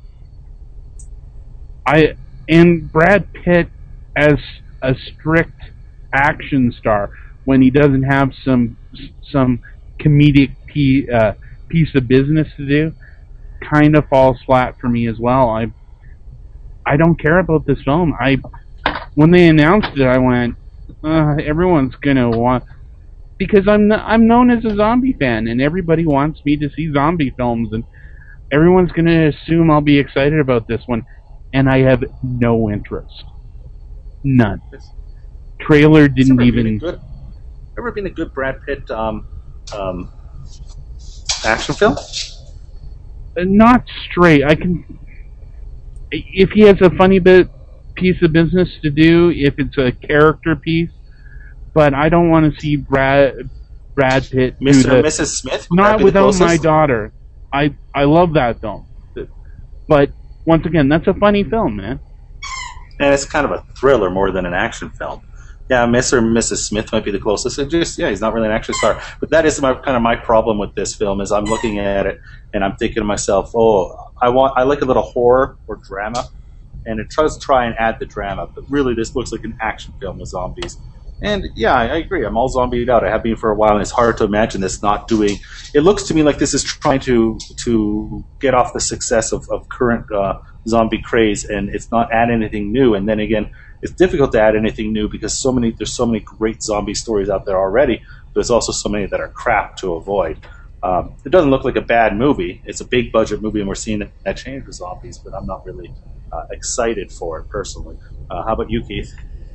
I and Brad Pitt as a strict action star when he doesn't have some some comedic piece, uh, piece of business to do kind of falls flat for me as well. I I don't care about this film. I when they announced it, I went, uh, everyone's gonna want because I'm I'm known as a zombie fan, and everybody wants me to see zombie films, and everyone's gonna assume I'll be excited about this one, and I have no interest, none. Trailer didn't even. Good, ever been a good Brad Pitt um, um, action film? Not straight. I can. If he has a funny bit piece of business to do, if it's a character piece, but I don't want to see Brad Brad Pitt do Mister the, and Missus Smith. Would that not be the without closest? my daughter. I I love that film, but once again, that's a funny film, man. And it's kind of a thriller more than an action film. Yeah, Mister and Missus Smith might be the closest. It just yeah, he's not really an action star. But that is my kind of my problem with this film is I'm looking at it and I'm thinking to myself, oh, I want I like a little horror or drama, and it tries to try and add the drama, but really this looks like an action film with zombies. And yeah, I, I agree. I'm all zombied out. I have been for a while, and it's hard to imagine this not doing. It looks to me like this is trying to to get off the success of, of current uh, zombie craze, and it's not add anything new. And then again, it's difficult to add anything new because so many there's so many great zombie stories out there already. But there's also so many that are crap to avoid. Um, it doesn't look like a bad movie. It's a big budget movie, and we're seeing that change with zombies. But I'm not really uh, excited for it personally. Uh, how about you, Keith?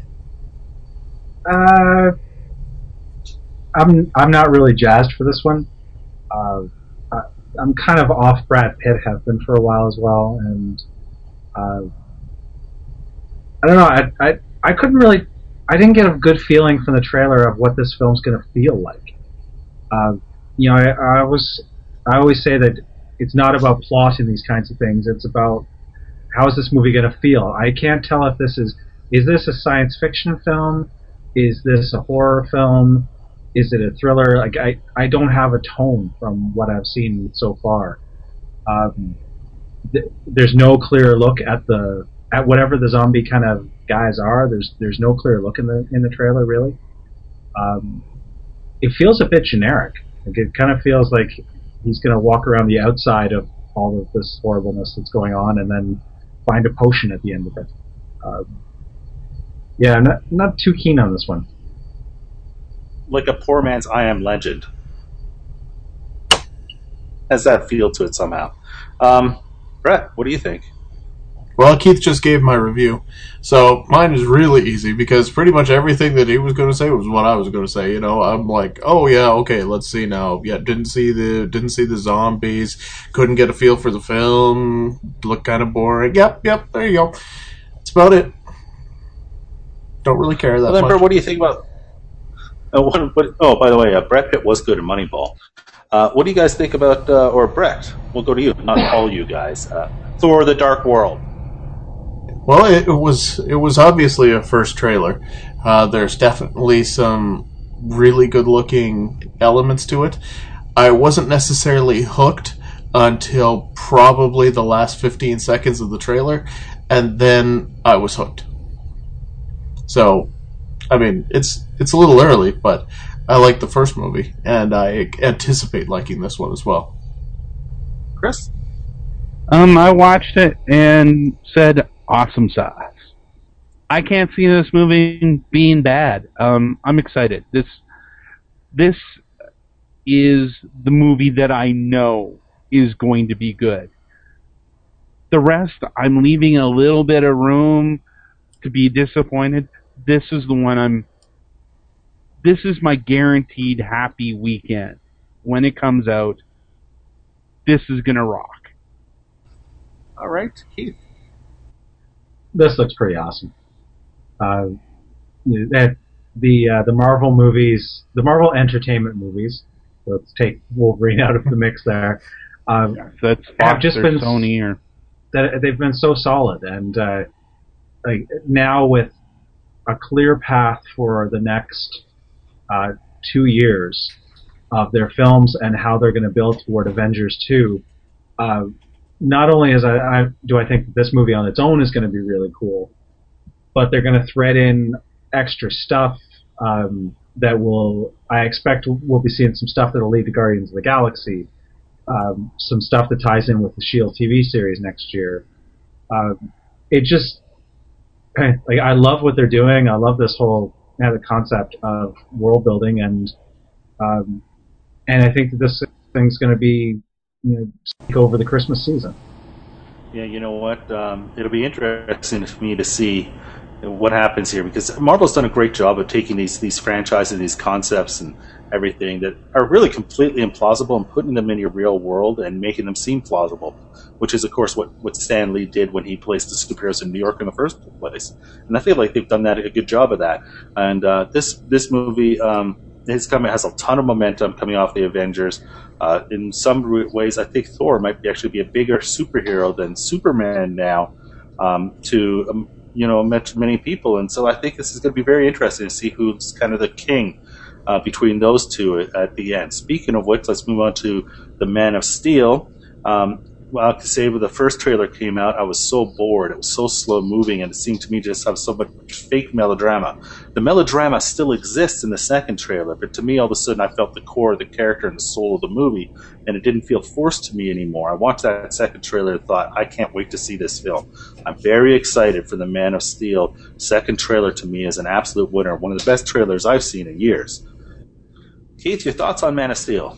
Uh, I'm I'm not really jazzed for this one. Uh, I, I'm kind of off Brad Pitt, have been for a while as well, and uh, I don't know. I, I I couldn't really. I didn't get a good feeling from the trailer of what this film's going to feel like. Uh, you know, I, I was I always say that it's not about plot in these kinds of things. It's about how is this movie going to feel. I can't tell if this is is this a science fiction film. Is this a horror film? Is it a thriller? Like I, I don't have a tone from what I've seen so far. Um, th- there's no clear look at the at whatever the zombie kind of guys are. There's there's no clear look in the in the trailer really. Um, it feels a bit generic. Like it kind of feels like he's going to walk around the outside of all of this horribleness that's going on, and then find a potion at the end of it. Um, Yeah, not not too keen on this one. Like a poor man's I Am Legend. Has that feel to it somehow. Um, Brett, what do you think? Well, Keith just gave my review, so mine is really easy because pretty much everything that he was going to say was what I was going to say. You know, I'm like, oh yeah, okay, let's see now. Yeah, didn't see the didn't see the zombies, couldn't get a feel for the film, looked kind of boring. Yep, yep, there you go. That's about it. Don't really care that well, then, much. Brett, what do you think about? Uh, what, what, oh, by the way, uh, Brett Pitt was good in Moneyball. Uh, what do you guys think about? Uh, or Brett, we'll go to you, not all you guys. Uh, Thor: The Dark World. Well, it, it was it was obviously a first trailer. Uh, there's definitely some really good-looking elements to it. I wasn't necessarily hooked until probably the last fifteen seconds of the trailer, and then I was hooked. So, I mean, it's it's a little early, but I like the first movie, and I anticipate liking this one as well. Chris? Um, I watched it and said, awesome sauce. I can't see this movie being bad. Um, I'm excited. This this is the movie that I know is going to be good. The rest, I'm leaving a little bit of room to be disappointed. This is the one I'm... This is my guaranteed happy weekend. When it comes out, this is going to rock. All right, Keith. This looks pretty awesome. Uh, that the uh, the Marvel movies, the Marvel Entertainment movies. Let's take Wolverine out of the mix there. Um, That's Fox have just or been Sony or that they've been so solid, and uh, like now with a clear path for the next uh, two years of their films and how they're going to build toward Avengers two. Uh, not only is I, I do I think that this movie on its own is going to be really cool, but they're going to thread in extra stuff um, that will, I expect we'll be seeing some stuff that will lead to Guardians of the Galaxy, um, some stuff that ties in with the S H I E L D T V series next year. Um, it just, like, I love what they're doing. I love this whole you know, the concept of world building, and um, and I think that this thing's going to be you know take over the Christmas season. Yeah, you know what? Um, it'll be interesting for me to see what happens here, because Marvel's done a great job of taking these these franchises, these concepts, and everything that are really completely implausible and putting them in your real world and making them seem plausible, which is, of course, what, what Stan Lee did when he placed the superheroes in New York in the first place. And I feel like they've done that a good job of that. And uh, this this movie um, is coming, has a ton of momentum coming off the Avengers. Uh, in some ways, I think Thor might be actually be a bigger superhero than Superman now um, to um, you know many people. And so I think this is going to be very interesting to see who's kind of the king Uh, between those two at, at the end. Speaking of which, let's move on to the Man of Steel. Um, well, I can say when the first trailer came out, I was so bored. It was so slow moving, and it seemed to me to just have so much fake melodrama. The melodrama still exists in the second trailer, but to me, all of a sudden, I felt the core of the character and the soul of the movie, and it didn't feel forced to me anymore. I watched that second trailer and thought, I can't wait to see this film. I'm very excited for the Man of Steel. Second trailer to me is an absolute winner. One of the best trailers I've seen in years. Keith, your thoughts on Man of Steel?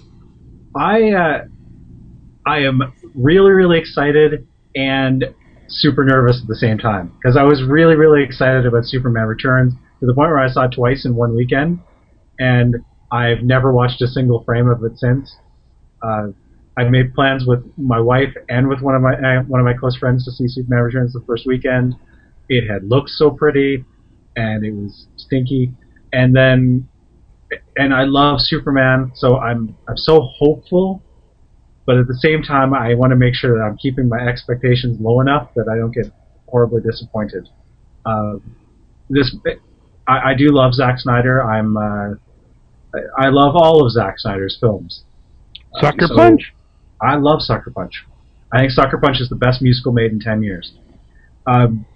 I uh, I am really, really excited and super nervous at the same time, because I was really, really excited about Superman Returns to the point where I saw it twice in one weekend, and I've never watched a single frame of it since. Uh, I made plans with my wife and with one of my uh, one of my close friends to see Superman Returns the first weekend. It had looked so pretty, and it was stinky, and then. And I love Superman, so I'm I'm so hopeful, but at the same time, I want to make sure that I'm keeping my expectations low enough that I don't get horribly disappointed. Uh, this I, I do love Zack Snyder. I'm uh, I, I love all of Zack Snyder's films. Sucker uh, so Punch. I love Sucker Punch. I think Sucker Punch is the best musical made in ten years. Um,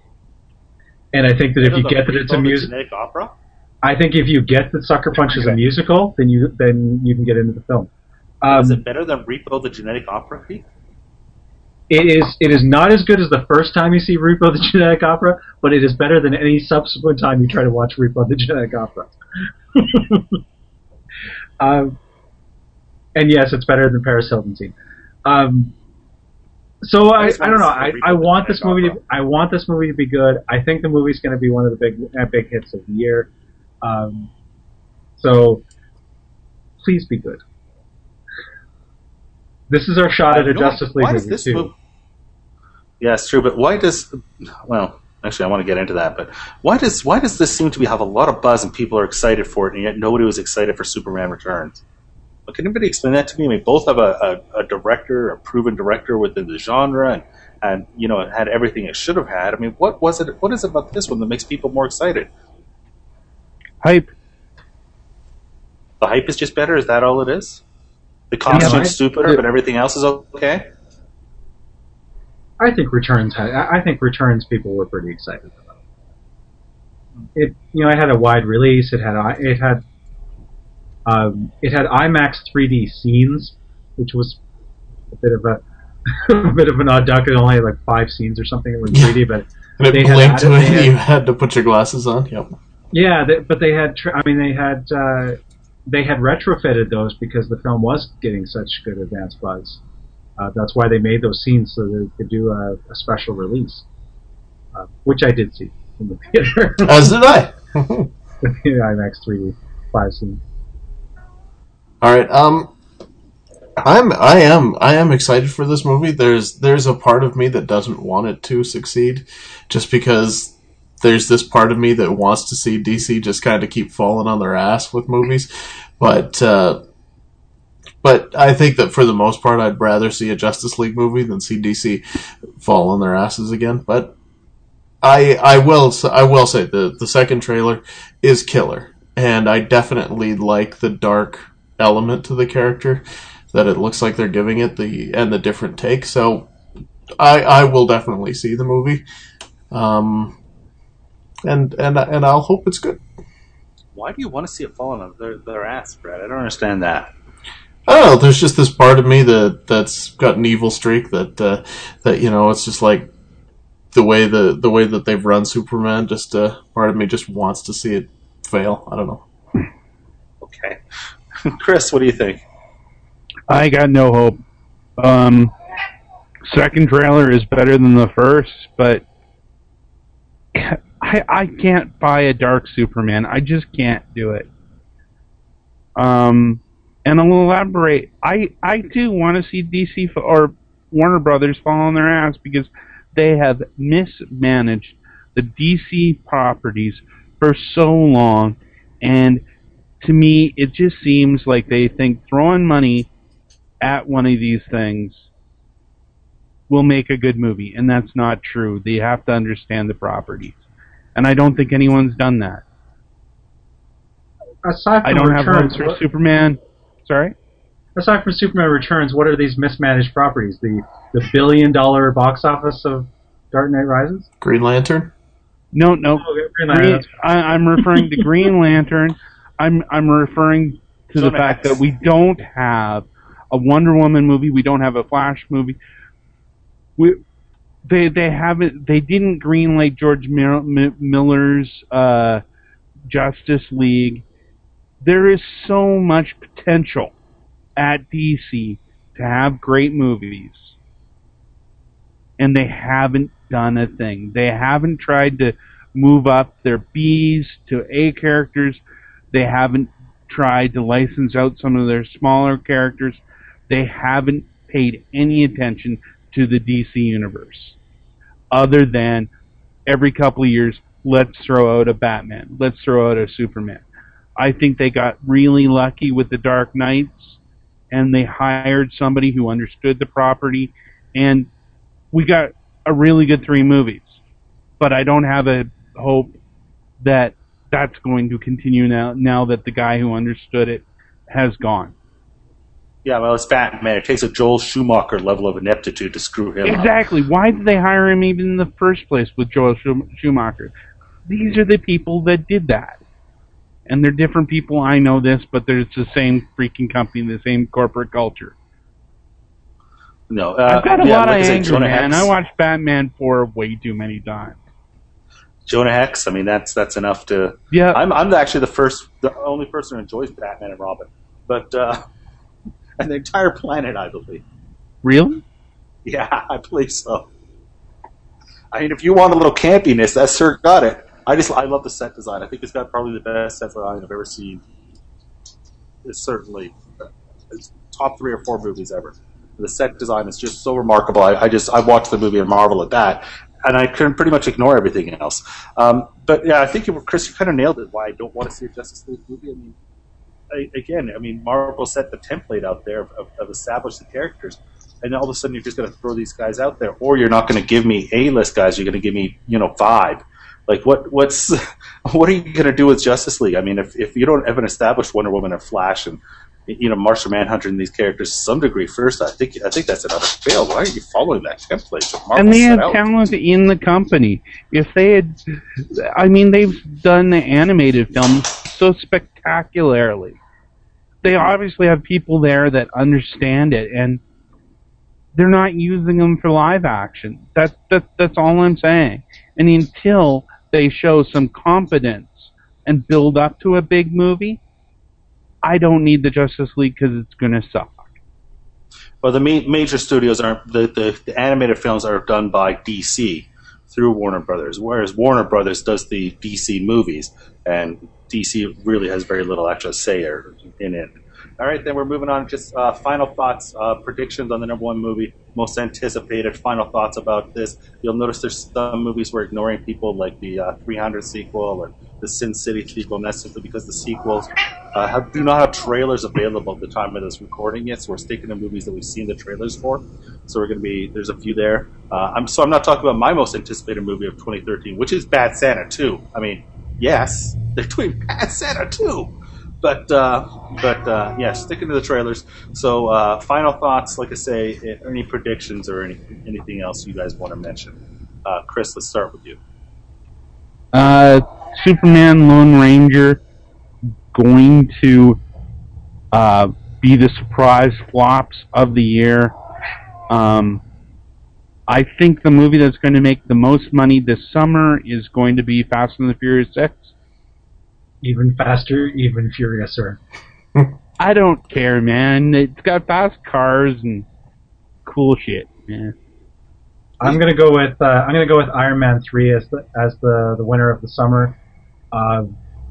and I think that if you get that it's a music genetic opera. I think if you get that Sucker Punch is a musical, then you then you can get into the film. Um, is it better than Repo the Genetic Opera, Keith? It is. It is not as good as the first time you see Repo the Genetic Opera, but it is better than any subsequent time you try to watch Repo the Genetic Opera. um, and yes, it's better than Paris Hilton scene. Um, so I, I, I don't know. I, I want this movie to. I want this movie to be good. I think the movie's going to be one of the big uh, big hits of the year. Um, so, please be good. This is our shot uh, at a Justice League movie, too. Move? Yeah, it's true, but why does... Well, actually, I want to get into that, but why does why does this seem to be have a lot of buzz and people are excited for it, and yet nobody was excited for Superman Returns? Well, can anybody explain that to me? I mean, both have a, a, a director, a proven director within the genre, and, and, you know, it had everything it should have had. I mean, what was it? What is it about this one that makes people more excited? Hype. The hype is just better? Is that all it is? The costume's yeah, stupider, but everything else is okay? I think Returns had, I think Returns people were pretty excited about. It you know, it had a wide release, it had it had um, it had IMAX three D scenes, which was a bit of a a bit of an odd duck. It only had like five scenes or something that were in three D, but and it blinked to it, you had to put your glasses on. Yep. Yeah, they, but they had. I mean, they had. Uh, they had retrofitted those because the film was getting such good advance buzz. Uh, that's why they made those scenes so they could do a, a special release, uh, which I did see in the theater. As did I. The IMAX three D five scene. All right. Um, I'm. I am. I am excited for this movie. There's. There's a part of me that doesn't want it to succeed, just because there's this part of me that wants to see D C just kind of keep falling on their ass with movies, but uh, but I think that for the most part, I'd rather see a Justice League movie than see D C fall on their asses again. But I I will I will say the the second trailer is killer, and I definitely like the dark element to the character that it looks like they're giving it, the and the different take. So I I will definitely see the movie, um, and and and I'll hope it's good. Why do you want to see it falling on their, their ass, Brad? I don't understand that. I don't know. There's just this part of me that that's got an evil streak that uh, that you know it's just like the way the the way that they've run Superman. Just uh, part of me just wants to see it fail. I don't know. Okay, Chris, what do you think? I got no hope. Um, second trailer is better than the first, but I I can't buy a dark Superman. I just can't do it. Um, and I'll elaborate. I I do want to see D C f- or Warner Brothers fall on their ass because they have mismanaged the D C properties for so long, and to me, it just seems like they think throwing money at one of these things will make a good movie, and that's not true. They have to understand the properties, and I don't think anyone's done that. Aside from I don't Returns, have hopes for what, Superman. Sorry? aside from Superman Returns, what are these mismanaged properties? The the billion dollar box office of Dark Knight Rises? Green Lantern? No, no. Oh, Green Lantern. Green, I, I'm referring to Green Lantern. I'm I'm referring to the fact that we don't have a Wonder Woman movie. We don't have a Flash movie. We they they haven't they didn't greenlight George Mil- M- Miller's uh, Justice League. There is so much potential at D C to have great movies, and they haven't done a thing. They haven't tried to move up their B's to A characters. They haven't tried to license out some of their smaller characters. They haven't paid any attention to the D C universe, other than every couple of years, let's throw out a Batman, let's throw out a Superman. I think they got really lucky with the Dark Knights, and they hired somebody who understood the property, and we got a really good three movies. But I don't have a hope that that's going to continue now, now that the guy who understood it has gone. Yeah, well, it's Batman. It takes a Joel Schumacher level of ineptitude to screw him up. Exactly. Why did they hire him even in the first place with Joel Schumacher? These are the people that did that. And they're different people, I know this, but there's the same freaking company, the same corporate culture. No, uh, I've got a yeah, lot like of I anger, said, man. Hex, I watched Batman four way too many times. Jonah Hex. I mean, that's that's enough to. Yeah, I'm I'm actually the first, the only person who enjoys Batman and Robin, but uh, and the entire planet, I believe. Really? Yeah, I believe so. I mean, if you want a little campiness, that sir got it. I just I love the set design. I think it's got probably the best set design I've ever seen. It's certainly it's top three or four movies ever. The set design is just so remarkable. I, I just I watched the movie and marvel at that, and I can pretty much ignore everything else. Um, but yeah, I think you, Chris, you kind of nailed it. Why I don't want to see a Justice League movie. I mean, I, again, I mean, Marvel set the template out there of, of established the characters, and all of a sudden you're just going to throw these guys out there, or you're not going to give me A-list guys. You're going to give me, you know, five. Like what? What's what are you going to do with Justice League? I mean, if if you don't have an established Wonder Woman or Flash and you know Martian Manhunter and these characters to some degree first, I think I think that's another fail. Why are you following that template? That Marvel and they set had out? talent in the company. If they had, I mean, they've done the animated films so spectacularly. They obviously have people there that understand it, and they're not using them for live action. That's that, that's all I'm saying. And until they show some competence and build up to a big movie, I don't need the Justice League because it's going to suck. Well, the ma- major studios are the, the the animated films are done by D C through Warner Brothers, whereas Warner Brothers does the D C movies, and D C really has very little extra say in it. All right, then we're moving on. Just uh, final thoughts, uh, predictions on the number one movie, most anticipated. Final thoughts about this. You'll notice there's some movies we're ignoring people, like the uh, three hundred sequel or the Sin City sequel, and that's simply because the sequels uh, have, do not have trailers available at the time of this recording yet. So we're sticking to movies that we've seen the trailers for. So we're going to be there's a few there. Uh, I'm so I'm not talking about my most anticipated movie of twenty thirteen, which is Bad Santa two. I mean, yes, they're doing Bad Santa two. But, uh, but uh, yeah, sticking to the trailers. So, uh, final thoughts, like I say, any predictions or any, anything else you guys want to mention? Uh, Chris, let's start with you. Uh, Superman Lone Ranger going to uh, be the surprise flops of the year. Um, I think the movie that's going to make the most money this summer is going to be Fast and the Furious six. Even faster, even furiouser. I don't care, man. It's got fast cars and cool shit, man. I'm gonna go with uh, I'm gonna go with Iron Man three as the as the, the winner of the summer. Uh,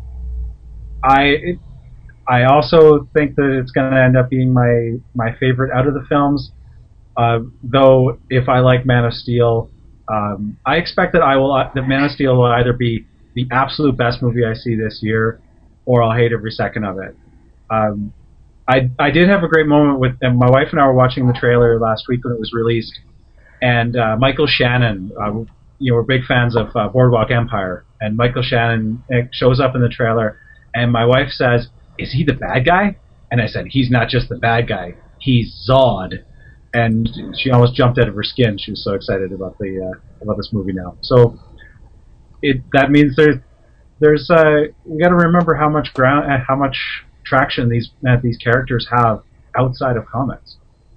I I also think that it's gonna end up being my my favorite out of the films. Uh, though if I like Man of Steel, um, I expect that I will that Man of Steel will either be the absolute best movie I see this year, or I'll hate every second of it. Um, I I did have a great moment with, and my wife and I were watching the trailer last week when it was released, and uh, Michael Shannon, uh, you know, we're big fans of uh, Boardwalk Empire, and Michael Shannon shows up in the trailer, and my wife says, "Is he the bad guy?" And I said, "He's not just the bad guy, he's Zod." And she almost jumped out of her skin. She was so excited about the uh, about this movie now. So. It that means there's there's uh we got to remember how much ground uh, how much traction these uh, these characters have outside of comics.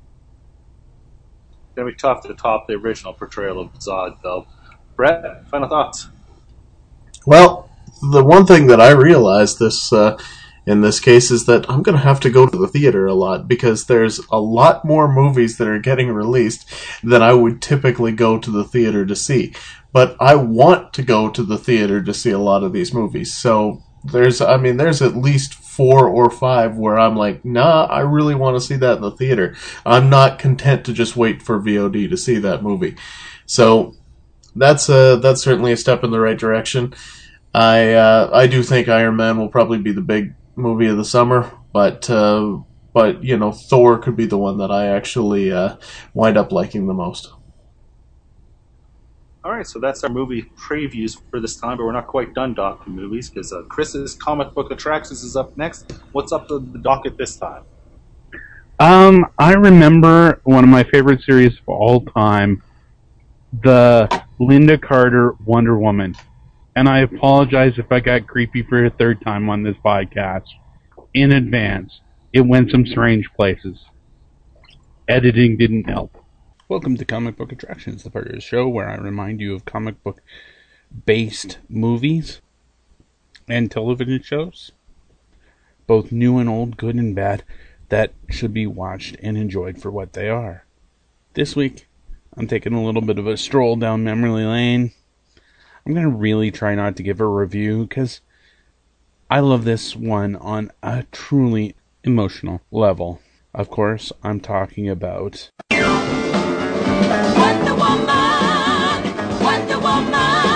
It's gonna be tough to top the original portrayal of Zod, though. Brett, final thoughts. Well, the one thing that I realized this uh, in this case is that I'm going to have to go to the theater a lot because there's a lot more movies that are getting released than I would typically go to the theater to see. But I want to go to the theater to see a lot of these movies. So there's, I mean, there's at least four or five where I'm like, nah, I really want to see that in the theater. I'm not content to just wait for V O D to see that movie. So that's a, that's certainly a step in the right direction. I uh, I do think Iron Man will probably be the big movie of the summer, but uh, but you know, Thor could be the one that I actually uh, wind up liking the most. All right, so that's our movie previews for this time, but we're not quite done docking movies because uh, Chris's comic book attractions is up next. What's up to the docket this time? Um, I remember one of my favorite series of all time, the Linda Carter Wonder Woman. And I apologize if I got creepy for a third time on this podcast. In advance, it went some strange places. Editing didn't help. Welcome to Comic Book Attractions, the part of the show where I remind you of comic book-based movies and television shows, both new and old, good and bad, that should be watched and enjoyed for what they are. This week, I'm taking a little bit of a stroll down memory lane. I'm going to really try not to give a review because I love this one on a truly emotional level. Of course, I'm talking about Wonder Woman! Wonder Woman!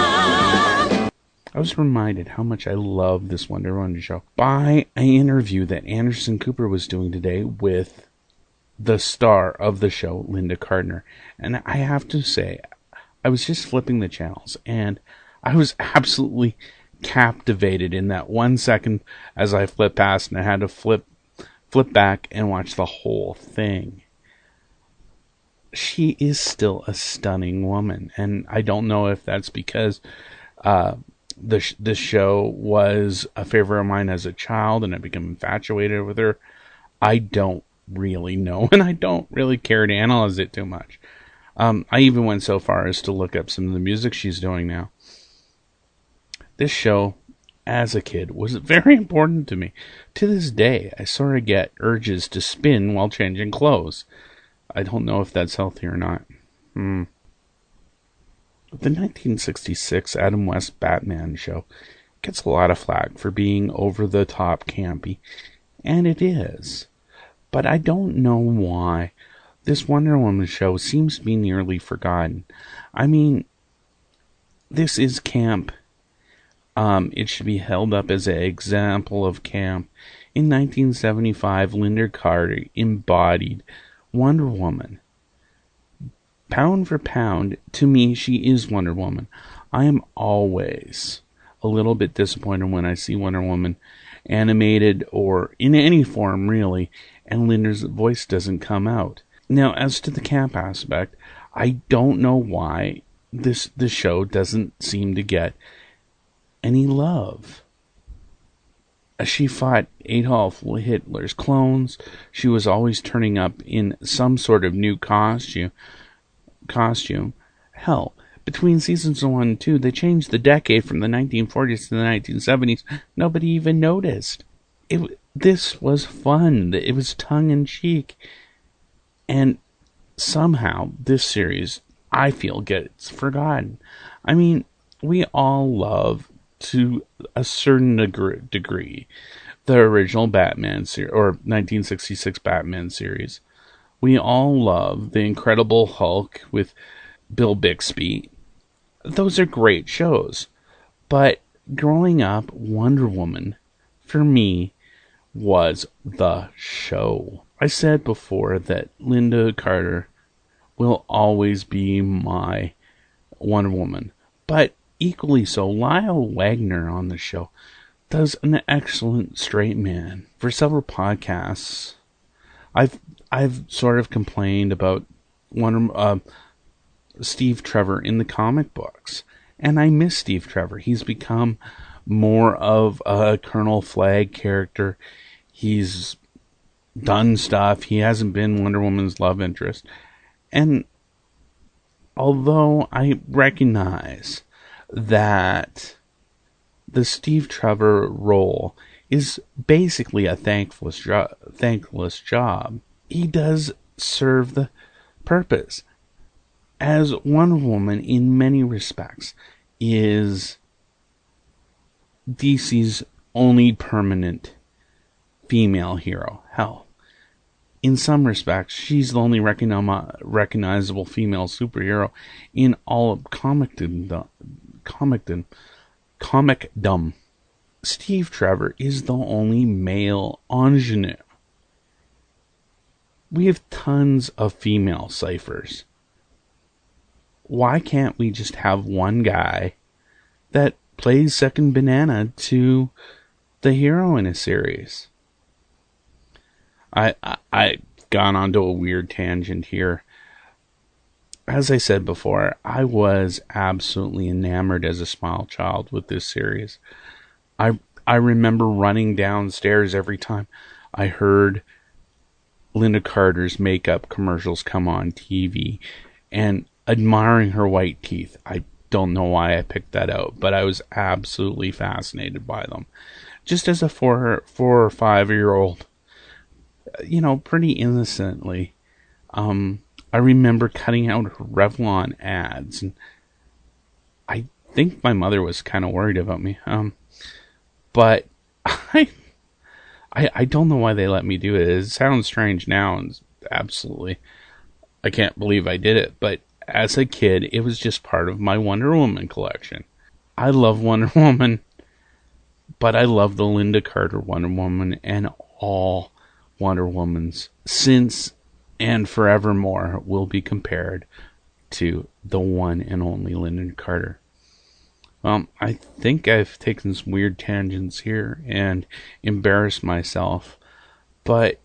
I was reminded how much I love this Wonder Woman show by an interview that Anderson Cooper was doing today with the star of the show, Linda Carter. And I have to say, I was just flipping the channels, and I was absolutely captivated in that one second as I flipped past, and I had to flip flip back and watch the whole thing. She is still a stunning woman, and I don't know if that's because uh, the sh- this show was a favorite of mine as a child, and I became infatuated with her. I don't really know, and I don't really care to analyze it too much. Um, I even went so far as to look up some of the music she's doing now. This show, as a kid, was very important to me. To this day, I sort of get urges to spin while changing clothes. I don't know if that's healthy or not. Hmm. The nineteen sixty-six Adam West Batman show gets a lot of flack for being over-the-top campy, And it is. But I don't know why this Wonder Woman show seems to be nearly forgotten. I mean, this is camp. Um, it should be held up as an example of camp. In nineteen seventy-five, Lynda Carter embodied Wonder Woman. Pound for pound, to me, she is Wonder Woman. I am always a little bit disappointed when I see Wonder Woman animated or in any form, really, and Lynda's voice doesn't come out. Now, as to the camp aspect, I don't know why this the show doesn't seem to get any love. She fought Adolf Hitler's clones. She was always turning up in some sort of new costume. Costume. Hell, between seasons one and two, they changed the decade from the nineteen forties to the nineteen seventies. Nobody even noticed. It. This was fun. It was tongue-in-cheek. And somehow, this series, I feel, gets forgotten. I mean, we all love, to a certain degree, the original Batman series, or nineteen sixty-six Batman series. We all love The Incredible Hulk with Bill Bixby. Those are great shows. But growing up, Wonder Woman, for me, was the show. I said before that Lynda Carter will always be my Wonder Woman. But equally so, Lyle Wagner on the show does an excellent straight man. For several podcasts, I've I've sort of complained about Wonder, uh, Steve Trevor in the comic books, and I miss Steve Trevor. He's become more of a Colonel Flagg character. He's done stuff. He hasn't been Wonder Woman's love interest, and although I recognize that the Steve Trevor role is basically a thankless, jo- thankless job, he does serve the purpose. As Wonder Woman, in many respects, is D C's only permanent female hero. Hell, in some respects, she's the only recogni- recognizable female superhero in all of comicdom. Comicdom. Comicdom. Steve Trevor is the only male ingenue. We have tons of female ciphers. Why can't we just have one guy that plays second banana to the hero in a series? I, I I've gone onto a weird tangent here. As I said before, I was absolutely enamored as a small child with this series. I I remember running downstairs every time I heard Lynda Carter's makeup commercials come on T V and admiring her white teeth. I don't know why I picked that out, but I was absolutely fascinated by them. Just as a four, four or five year old, you know, pretty innocently, um, I remember cutting out her Revlon ads, and I think my mother was kind of worried about me. Um, but I, I, I don't know why they let me do it. It sounds strange now, and absolutely, I can't believe I did it. But as a kid, it was just part of my Wonder Woman collection. I love Wonder Woman, but I love the Lynda Carter Wonder Woman and all Wonder Womans since and forevermore will be compared to the one and only Lynda Carter. Um, I think I've taken some weird tangents here and embarrassed myself, but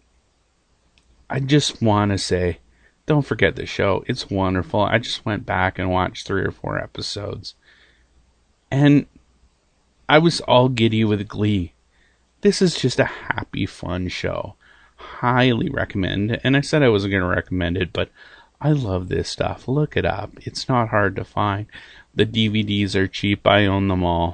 I just want to say, don't forget the show. It's wonderful. I just went back and watched three or four episodes, and I was all giddy with glee. This is just a happy, fun show. Highly recommend. And I said I wasn't going to recommend it, but I love this stuff. Look it up. It's not hard to find. The D V Ds are cheap. I own them all.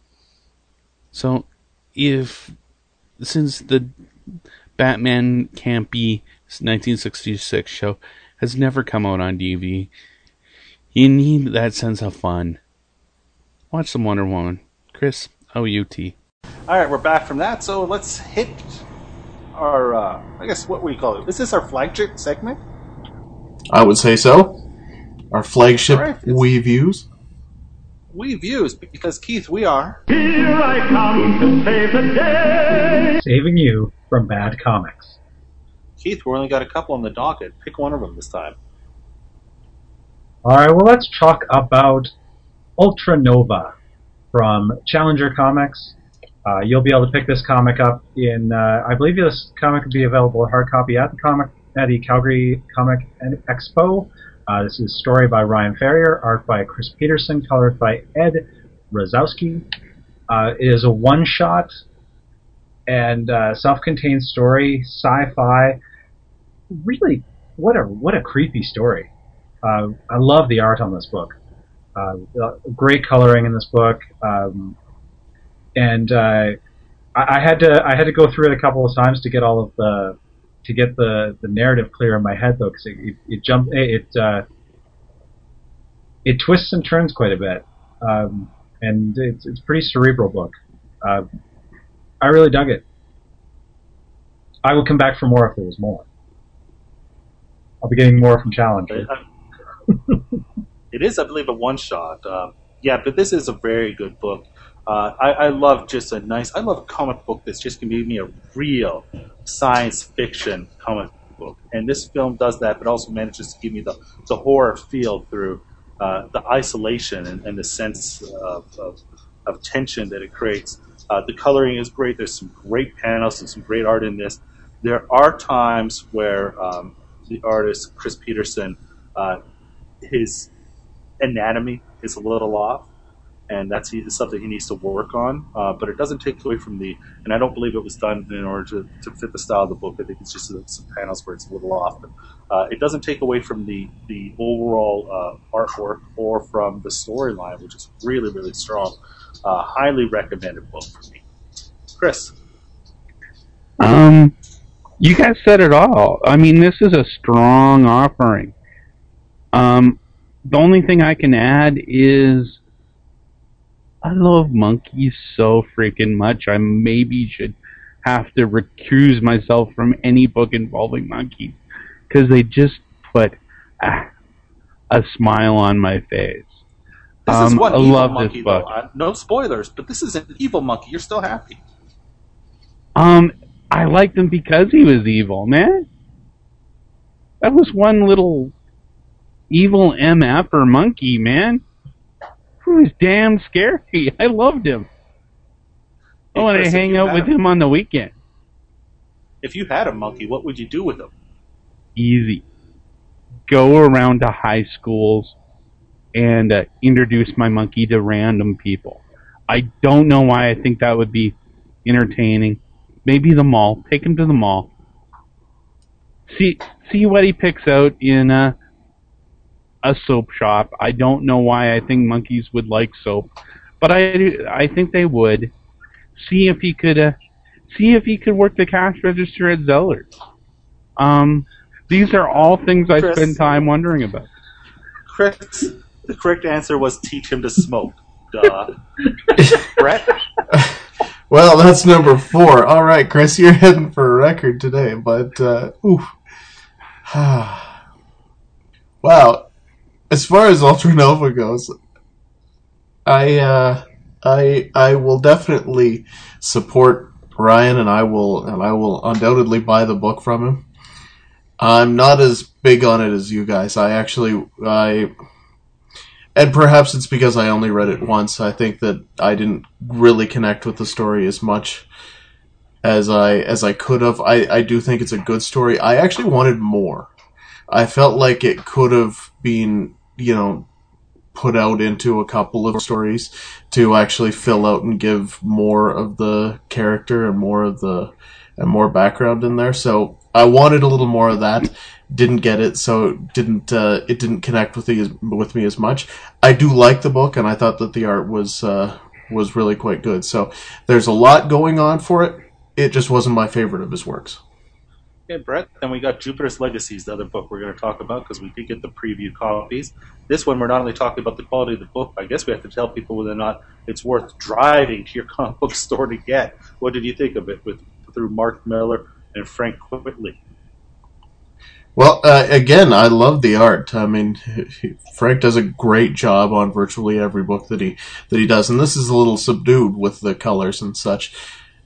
So, if, since the Batman campy nineteen sixty-six show has never come out on D V D, you need that sense of fun. Watch some Wonder Woman. Chris, O U T. All right, we're back from that, so let's hit our uh, I guess what we call it. Is this our flagship segment? I would say so. Our flagship All right. We Views. We Views, because Keith, we are Here I come to save the day. Saving you from bad comics. Keith. We only got a couple on the docket. Pick one of them this time. All right, well, let's talk about Ultra Nova from Challenger Comics. Uh, you'll be able to pick this comic up in, uh, I believe this comic will be available in hard copy at the comic at the Calgary Comic Expo. Uh, this is a story by Ryan Ferrier, art by Chris Peterson, colored by Ed Razowski. Uh, it is a one-shot and uh, self-contained story, sci-fi. Really, what a what a creepy story. Uh, I love the art on this book. Uh, great coloring in this book, um, and uh, I, I had to I had to go through it a couple of times to get all of the to get the, the narrative clear in my head, though, because it, it, it jump it uh, it twists and turns quite a bit, um, and it's it's a pretty cerebral book. Uh, I really dug it. I would come back for more if there was more. I'll be getting more from Challenger. It is, I believe, a one-shot. Uh, yeah, but this is a very good book. Uh, I, I love just a nice... I love a comic book that's just going to give me a real science fiction comic book. And this film does that, but also manages to give me the, the horror feel through uh, the isolation and, and the sense of, of, of tension that it creates. Uh, the coloring is great. There's some great panels and some great art in this. There are times where um, the artist, Chris Peterson, uh, his anatomy is a little off, and that's he, something he needs to work on. Uh, but it doesn't take away from the, and I don't believe it was done in order to, to fit the style of the book. I think it's just some panels where it's a little off. But uh, it doesn't take away from the, the overall uh, artwork or from the storyline, which is really, really strong. Uh, highly recommended book for me. Chris? Um, you guys said it all. I mean, this is a strong offering. Um, the only thing I can add is I love monkeys so freaking much. I maybe should have to recuse myself from any book involving monkeys because they just put ah, a smile on my face. This um, is one I evil love monkey, this book. though. Uh, no spoilers, but this is an evil monkey. You're still happy. Um, I liked him because he was evil, man. That was one little evil M F or monkey, man. He was damn scary. I loved him. I Hey, want Chris, to if hang you out had with a- him on the weekend. If you had a monkey, what would you do with him? Easy. Go around to high schools and uh, introduce my monkey to random people. I don't know why I think that would be entertaining. Maybe the mall. Take him to the mall. See see what he picks out in a, a soap shop. I don't know why I think monkeys would like soap, but I I think they would. See if he could uh, see if he could work the cash register at Zeller's. Um, these are all things I Chris. spend time wondering about. Chris, the correct answer was teach him to smoke. Duh. Brett? Well, that's number four. All right, Chris, you're heading for a record today, but uh, oof. Wow. As far as Ultra Nova goes, I uh, I I will definitely support Ryan, and I will and I will undoubtedly buy the book from him. I'm not as big on it as you guys. I actually I. And perhaps it's because I only read it once. I think that I didn't really connect with the story as much as I as I could have. I, I do think it's a good story. I actually wanted more. I felt like it could have been, you know, put out into a couple of stories to actually fill out and give more of the character and more of the and more background in there. So I wanted a little more of that. Didn't get it, so it didn't uh, it didn't connect with the, with me as much. I do like the book, and I thought that the art was uh, was really quite good. So there's a lot going on for it. It just wasn't my favorite of his works. Okay, Brett. Then we got Jupiter's Legacies, the other book we're going to talk about, because we did get the preview copies. This one, we're not only talking about the quality of the book, I guess we have to tell people whether or not it's worth driving to your comic book store to get. What did you think of it with through Mark Miller and Frank Whitley. Well, uh, again, I love the art. I mean, Frank does a great job on virtually every book that he that he does, and this is a little subdued with the colors and such.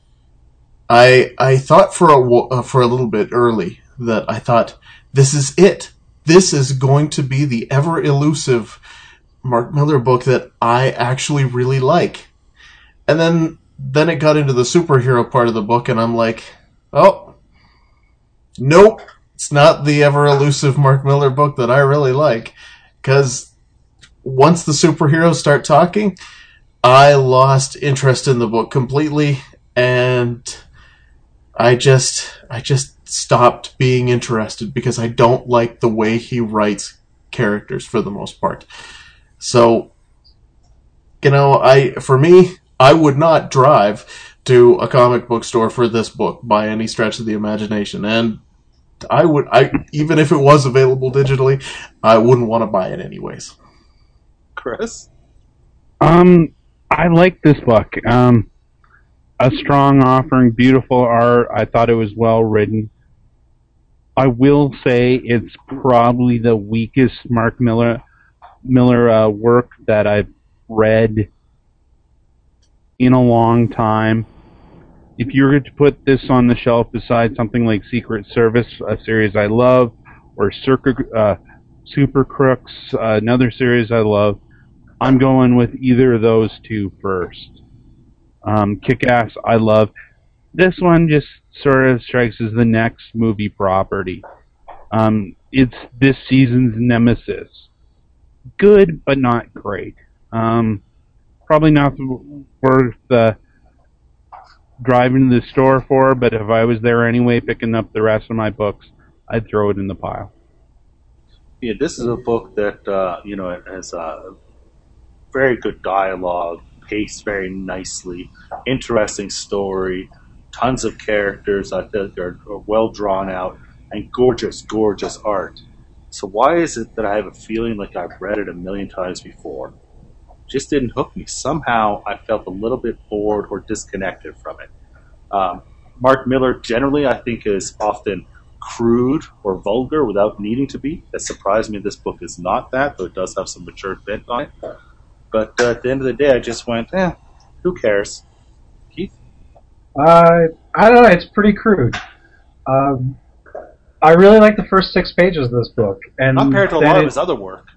I I thought for a uh, for a little bit early that I thought this is it. This is going to be the ever elusive Mark Millar book that I actually really like, and then then it got into the superhero part of the book, and I'm like, oh, nope. It's not the ever-elusive Mark Millar book that I really like, because once the superheroes start talking, I lost interest in the book completely, and I just I just stopped being interested because I don't like the way he writes characters for the most part. So, you know, I for me, I would not drive to a comic book store for this book by any stretch of the imagination, and I would, I even if it was available digitally, I wouldn't want to buy it anyways. Chris? Um, I like this book. Um, a strong offering, beautiful art. I thought it was well written. I will say it's probably the weakest Mark Millar Millar uh, work that I've read in a long time. If you were to put this on the shelf beside something like Secret Service, a series I love, or Circa, uh, Super Crooks, uh, another series I love, I'm going with either of those two first. Um, Kick-Ass, I love. This one just sort of strikes as the next movie property. Um, it's this season's nemesis. Good, but not great. Um, probably not worth the driving to the store for, but if I was there anyway picking up the rest of my books, I'd throw it in the pile. Yeah, this is a book that, uh, you know, it has a very good dialogue, paced very nicely, interesting story, tons of characters I think are, are well drawn out, and gorgeous, gorgeous art. So why is it that I have a feeling like I've read it a million times before? Just didn't hook me. Somehow I felt a little bit bored or disconnected from it. Um, Mark Millar generally I think is often crude or vulgar without needing to be. That surprised me this book is not that, though it does have some mature bent on it. But uh, at the end of the day I just went, eh, who cares? Keith? Uh, I don't know, it's pretty crude. Um, I really like the first six pages of this book. And compared to a lot it, of his other work.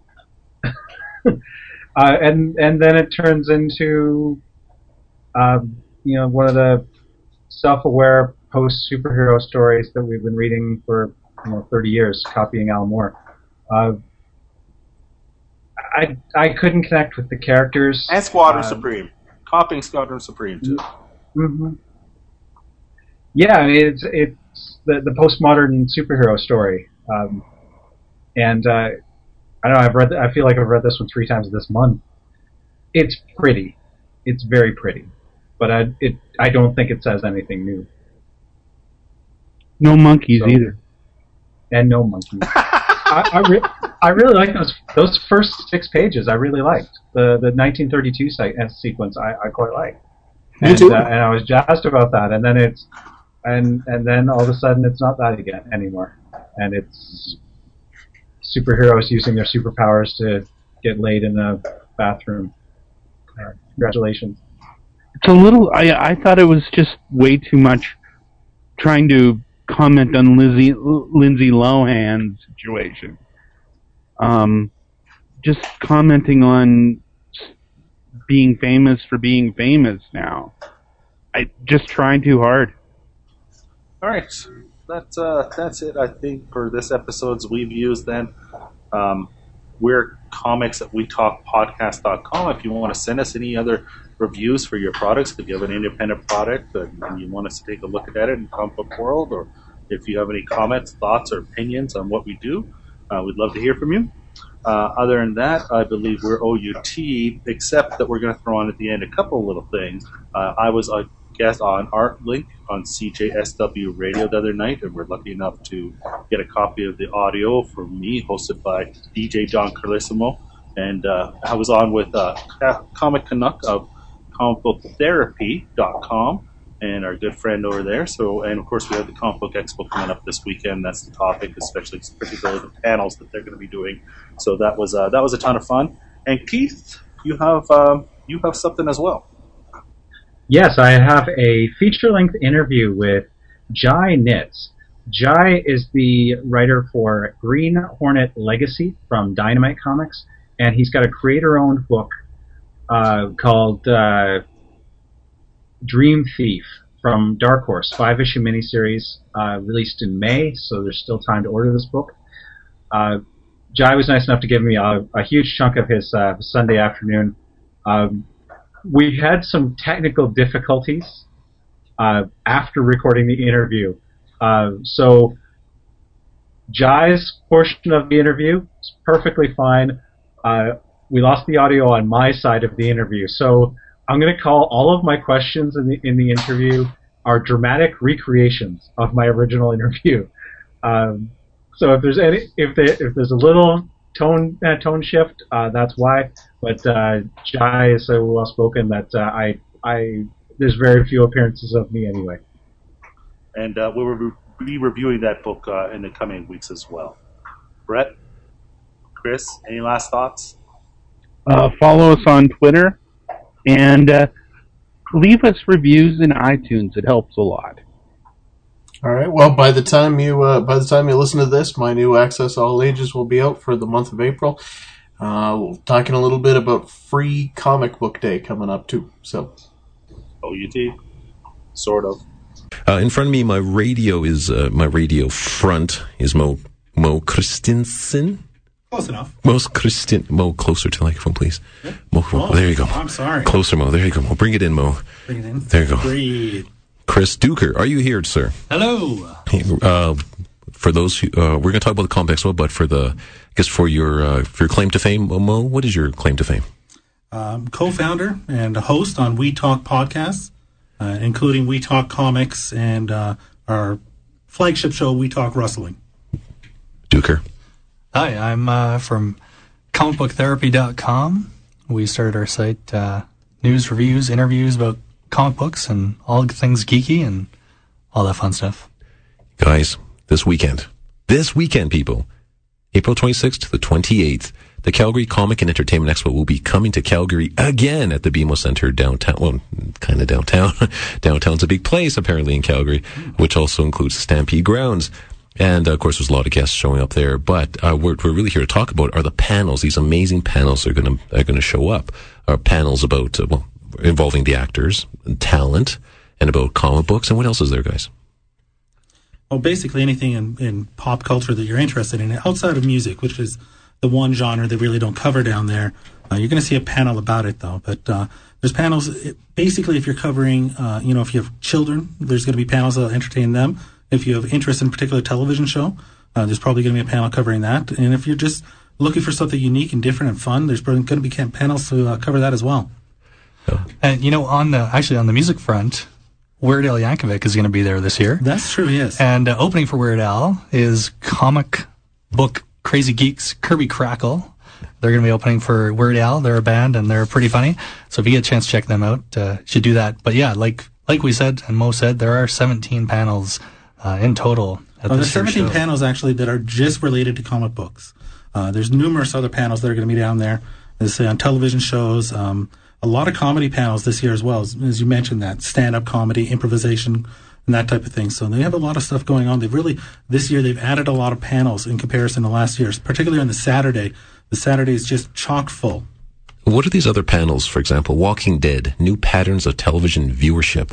Uh, and and then it turns into, um, you know, one of the self-aware post-superhero stories that we've been reading for you know thirty years, copying Alan Moore. Uh, I I couldn't connect with the characters. And Squadron uh, Supreme. Copying Squadron Supreme, too. Mm-hmm. Yeah, I mean, it's it's the the postmodern superhero story, um, and. Uh, I don't know. I've read. I feel like I've read this one three times this month. It's pretty. It's very pretty, but I it. I don't think it says anything new. No monkeys So- either. And no monkeys. I I, re- I really like those those first six pages. I really liked the the nineteen thirty-two se- uh, sequence. I, I quite liked. Me And, too. uh, and I was jazzed about that. And then it's and and then all of a sudden it's not that again anymore. And it's superheroes using their superpowers to get laid in a bathroom. Uh, congratulations. It's a little. I I thought it was just way too much trying to comment on Lizzie Lindsay Lohan's situation. Um, just commenting on being famous for being famous now. I just trying too hard. All right, that's uh, that's it. I think for this episode's reviews. Then um, we're comics at we talk podcast dot com. If you want to send us any other reviews for your products, if you have an independent product and, and you want us to take a look at it in comic book world, or if you have any comments, thoughts, or opinions on what we do, uh, we'd love to hear from you. Uh, other than that, I believe we're O U T, except that we're going to throw on at the end a couple of little things. Uh, I was a guest on ArtLink on C J S W Radio the other night, and we're lucky enough to get a copy of the audio from me, hosted by D J John Carlissimo. And uh, I was on with uh, Comic Canuck of comic book therapy dot com, and our good friend over there. So, and of course, we have the Comic Book Expo coming up this weekend. That's the topic, especially particularly the panels that they're going to be doing. So that was uh, that was a ton of fun. And Keith, you have um, you have something as well. Yes, I have a feature-length interview with Jai Nitz. Jai is the writer for Green Hornet Legacy from Dynamite Comics, and he's got a creator-owned book uh, called uh, Dream Thief from Dark Horse, five-issue miniseries uh, released in May, so there's still time to order this book. Uh, Jai was nice enough to give me a, a huge chunk of his uh, Sunday afternoon. Um, we had some technical difficulties uh, after recording the interview. Uh, so Jai's portion of the interview is perfectly fine. Uh, we lost the audio on my side of the interview. So I'm going to call all of my questions in the in the interview are dramatic recreations of my original interview. Um, so if there's any, if there, if there's a little tone uh, tone shift, uh, that's why. But uh, Jai is so well spoken that uh, I I there's very few appearances of me anyway. And uh, we will be reviewing that book uh, in the coming weeks as well. Brett, Chris, any last thoughts? Uh, follow us on Twitter and uh, leave us reviews in iTunes. It helps a lot. All right. Well, by the time you uh, by the time you listen to this, my new Access All Ages will be out for the month of April. Uh, we're talking a little bit about Free Comic Book Day coming up too. So, O U T, sort of. Uh, in front of me, my radio is uh, my radio front is Mo Mo Christensen. Close enough. Most Christian Mo, closer to the microphone, please. Yeah. Mo, oh, there you go. I'm sorry. Closer, Mo. There you go, Mo. Bring it in, Mo. Bring it in. There you go. Breathe. Chris Duker, are you here, sir? Hello. Uh, for those who, uh, we're going to talk about the Comic Expo, but for the, I guess for your uh, for your claim to fame, Mo, what is your claim to fame? Um, co-founder and a host on We Talk podcasts, uh, including We Talk Comics and uh, our flagship show, We Talk Wrestling. Duker. Hi, I'm uh, from comic book therapy dot com. We started our site, uh, news, reviews, interviews about comic books and all things geeky and all that fun stuff. Guys, this weekend, this weekend, people, April twenty-sixth to the twenty-eighth, the Calgary Comic and Entertainment Expo will be coming to Calgary again at the B M O Center downtown. Well, kind of downtown. Downtown's a big place, apparently, in Calgary, which also includes the Stampede Grounds. And, uh, of course, there's a lot of guests showing up there. But uh, what we're really here to talk about are the panels. These amazing panels that are going to are going to show up. Are panels about, uh, well, involving the actors and talent and about comic books. And what else is there, guys? Well, basically anything in, in pop culture that you're interested in, outside of music, which is the one genre they really don't cover down there. Uh, you're going to see a panel about it, though. But uh, there's panels, it, basically, if you're covering, uh, you know, if you have children, there's going to be panels that entertain them. If you have interest in a particular television show, uh, there's probably going to be a panel covering that. And if you're just looking for something unique and different and fun, there's going to be panels to uh, cover that as well. Oh. And, you know, on the actually on the music front, Weird Al Yankovic is going to be there this year. That's true, yes. And uh, opening for Weird Al is comic book crazy geeks Kirby Crackle. They're going to be opening for Weird Al. They're a band, and they're pretty funny. So if you get a chance to check them out, uh, you should do that. But yeah, like like we said, and Mo said, there are seventeen panels uh, in total. At oh, this there's seventeen show. panels, actually, that are just related to comic books. Uh, there's numerous other panels that are going to be down there, as say, on television shows. Um, a lot of comedy panels this year as well, as, as you mentioned, that stand-up comedy, improvisation, and that type of thing. So they have a lot of stuff going on. They've really, this year, they've added a lot of panels in comparison to last year's, particularly on the Saturday. The Saturday is just chock full. What are these other panels, for example, Walking Dead, New Patterns of Television Viewership?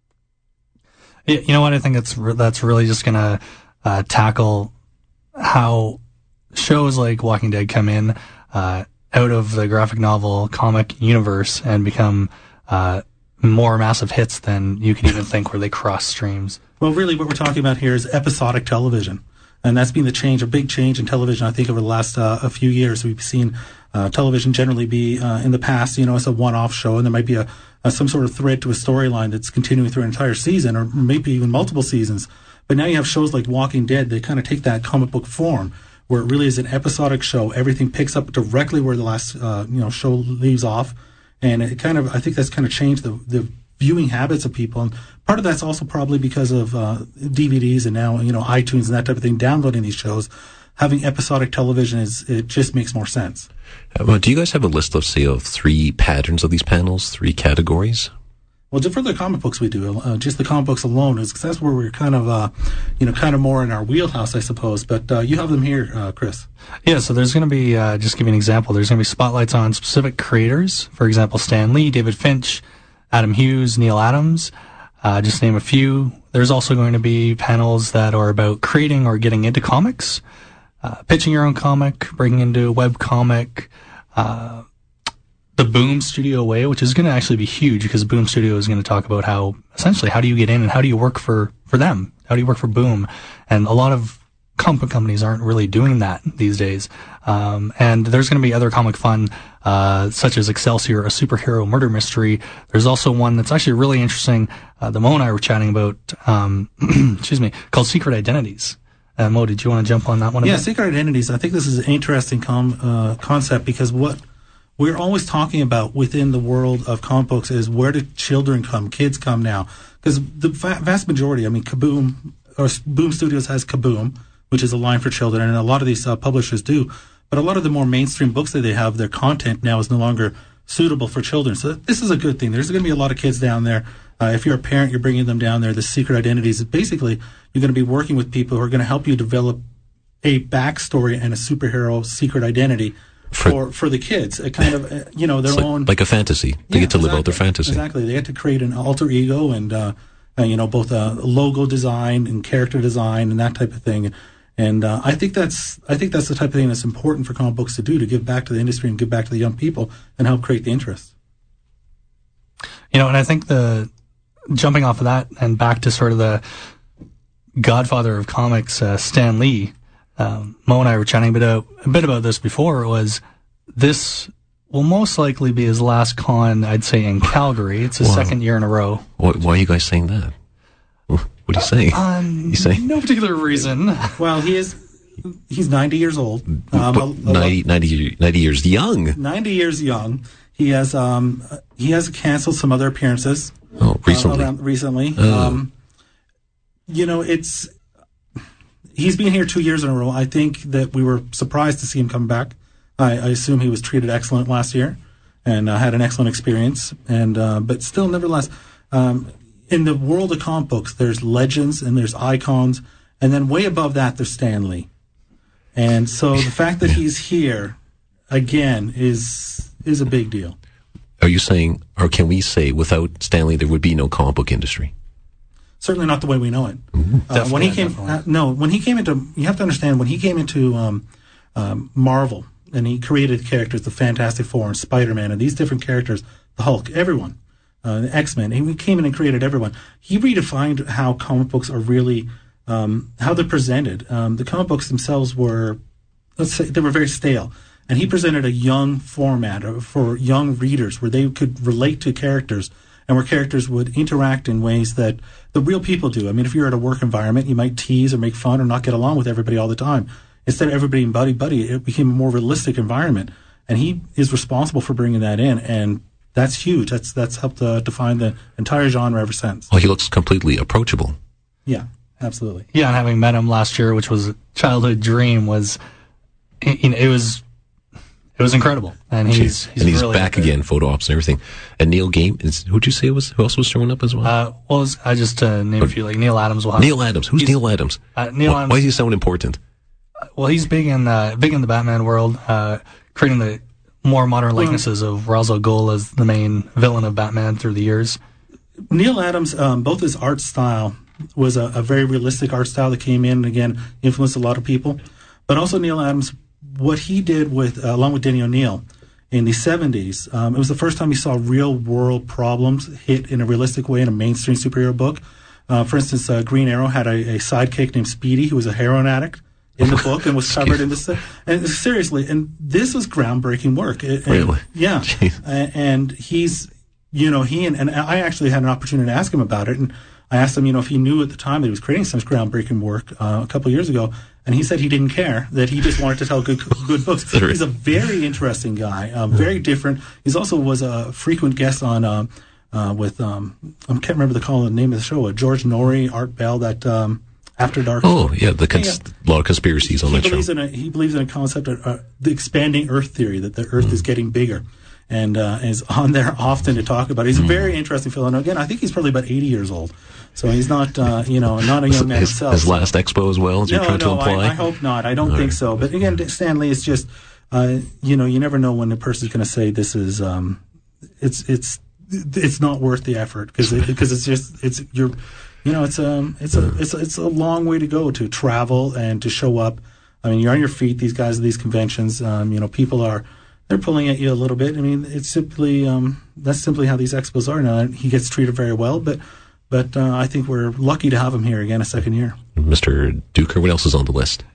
You know what? I think that's that's really just going to uh, tackle how shows like Walking Dead come in uh, out of the graphic novel comic universe and become uh, more massive hits than you can even think, where they cross streams. Well, really what we're talking about here is episodic television. And that's been the change, a big change in television, I think, over the last uh, a few years. We've seen uh, television generally be, uh, in the past, you know, it's a one-off show, and there might be a, a some sort of thread to a storyline that's continuing through an entire season, or maybe even multiple seasons. But now you have shows like Walking Dead. They kind of take that comic book form, where it really is an episodic show. Everything picks up directly where the last, uh, you know, show leaves off. And it kind of, I think that's kind of changed the, the viewing habits of people. And part of that's also probably because of uh, D V Ds and now, you know, iTunes and that type of thing, downloading these shows. Having episodic television is it just makes more sense. Uh, well, do you guys have a list of, say, of three patterns of these panels, three categories? Well, for the comic books we do, uh, just the comic books alone, is because that's where we're kind of, uh, you know, kind of more in our wheelhouse, I suppose. But uh, you have them here, uh, Chris. Yeah, so there's going to be, uh, just give you an example, there's going to be spotlights on specific creators. For example, Stan Lee, David Finch, Adam Hughes, Neil Adams, uh, just to name a few. There's also going to be panels that are about creating or getting into comics, uh, pitching your own comic, breaking into a web comic, uh, the Boom Studio way, which is going to actually be huge because Boom Studio is going to talk about how, essentially, how do you get in and how do you work for, for them? How do you work for Boom? And a lot of comic book companies aren't really doing that these days. Um, and there's going to be other comic fun, uh, such as Excelsior, a superhero murder mystery. There's also one that's actually really interesting, uh, that Mo and I were chatting about, um, excuse me, called Secret Identities. Uh, Mo, did you want to jump on that one? Yeah, Secret Identities. I think this is an interesting com- uh, concept because what we're always talking about within the world of comic books is where do children come, kids come now? Because the va- vast majority, I mean, Kaboom, or Boom Studios has Kaboom, which is a line for children, and a lot of these uh, publishers do. But a lot of the more mainstream books that they have, their content now is no longer suitable for children. So this is a good thing. There's going to be a lot of kids down there. Uh, if you're a parent, you're bringing them down there. The Secret Identities, basically, you're going to be working with people who are going to help you develop a backstory and a superhero secret identity For, for for the kids, a kind of uh, you know their like, own like a fantasy. They yeah, get to live exactly, out their fantasy. Exactly, they had to create an alter ego and uh, uh, you know both a logo design and character design and that type of thing. And uh, I think that's I think that's the type of thing that's important for comic books to do, to give back to the industry and give back to the young people and help create the interest. You know, and I think the jumping off of that and back to sort of the godfather of comics, uh, Stan Lee. Um, Mo and I were chatting a bit, about, a bit about this before. Was this will most likely be his last con, I'd say, in Calgary. It's his wow. second year in a row. Why, why are you guys saying that? What are you saying? Um, you saying no particular reason. Well, he is. He's ninety years old. Um, a, a, ninety, ninety, ninety years young. Ninety years young. He has um he has canceled some other appearances. Oh, recently. Uh, around, recently. Oh. Um, you know, it's. He's been here two years in a row. I think that we were surprised to see him come back. I, I assume he was treated excellent last year and uh, had an excellent experience. And uh, but still, nevertheless, um, in the world of comic books, there's legends and there's icons, and then way above that, there's Stan Lee. And so the fact that he's here again is is a big deal. Are you saying, or can we say, without Stan Lee, there would be no comic book industry? Certainly not the way we know it. Mm-hmm. Uh, when he came, uh, no, when he came into, you have to understand, when he came into um, um, Marvel and he created characters, the Fantastic Four and Spider-Man and these different characters, the Hulk, everyone, uh, the X-Men, he came in and created everyone. He redefined how comic books are really, um, how they're presented. Um, the comic books themselves were, let's say, they were very stale. And he presented a young format for young readers where they could relate to characters and where characters would interact in ways that the real people do. I mean, if you're at a work environment, you might tease or make fun or not get along with everybody all the time. Instead of everybody being buddy-buddy, it became a more realistic environment. And he is responsible for bringing that in, and that's huge. That's that's helped uh, define the entire genre ever since. Well, he looks completely approachable. Yeah, absolutely. Yeah, and having met him last year, which was a childhood dream, was you know, it was it was incredible. And he's, he's and he's really back great. again, photo ops and everything. And Neil Gaiman, is, who'd you say was who else was showing up as well? Uh, well, I just uh, named a few, like Neil Adams. Will have, Neil Adams. Who's Neil Adams? Uh, Neil why, Adams. Why does he sound important? Well, he's big in uh, big in the Batman world, uh, creating the more modern likenesses of Ra's al Ghul as the main villain of Batman through the years. Neil Adams, um, both his art style was a, a very realistic art style that came in and again influenced a lot of people, but also Neil Adams, what he did with uh, along with Denny O'Neil in the seventies, um, it was the first time you saw real world problems hit in a realistic way in a mainstream superhero book. Uh, for instance, uh, Green Arrow had a, a sidekick named Speedy who was a heroin addict in the book and was covered in the and seriously, and this was groundbreaking work. And, really? Yeah. and, and he's, you know, he and, and I actually had an opportunity to ask him about it, and I asked him, you know, if he knew at the time that he was creating some groundbreaking work uh, a couple of years ago, and he said he didn't care, that he just wanted to tell good good books. He's a very interesting guy, um, very different. He's also was a frequent guest on uh, uh, with um, I can't remember the call the name of the show. Uh, George Norrie, Art Bell, that um, After Dark. Oh yeah, the cons- yeah, yeah. lot of conspiracies on he that believes show. In a, he believes in a concept of uh, the expanding Earth theory, that the Earth mm. is getting bigger, and uh, is on there often to talk about it. He's mm. a very interesting fellow. And again, I think he's probably about eighty years old. So he's not, uh, you know, not a young man his, himself. His last expo as well, as no, you're trying no, to imply? I, I hope not. I don't All think right. so. But again, Stanley is just, uh, you know, you never know when a person's going to say this is, um, it's, it's, it's not worth the effort because it, because it's just, it's, you're, you know, it's, um, it's a, it's, a, it's a long way to go to travel and to show up. I mean, you're on your feet, these guys at these conventions, um, you know, people are, they're pulling at you a little bit. I mean, it's simply, um, that's simply how these expos are now. He gets treated very well, but, But uh, I think we're lucky to have him here again a second year. Mister Duker, what else is on the list?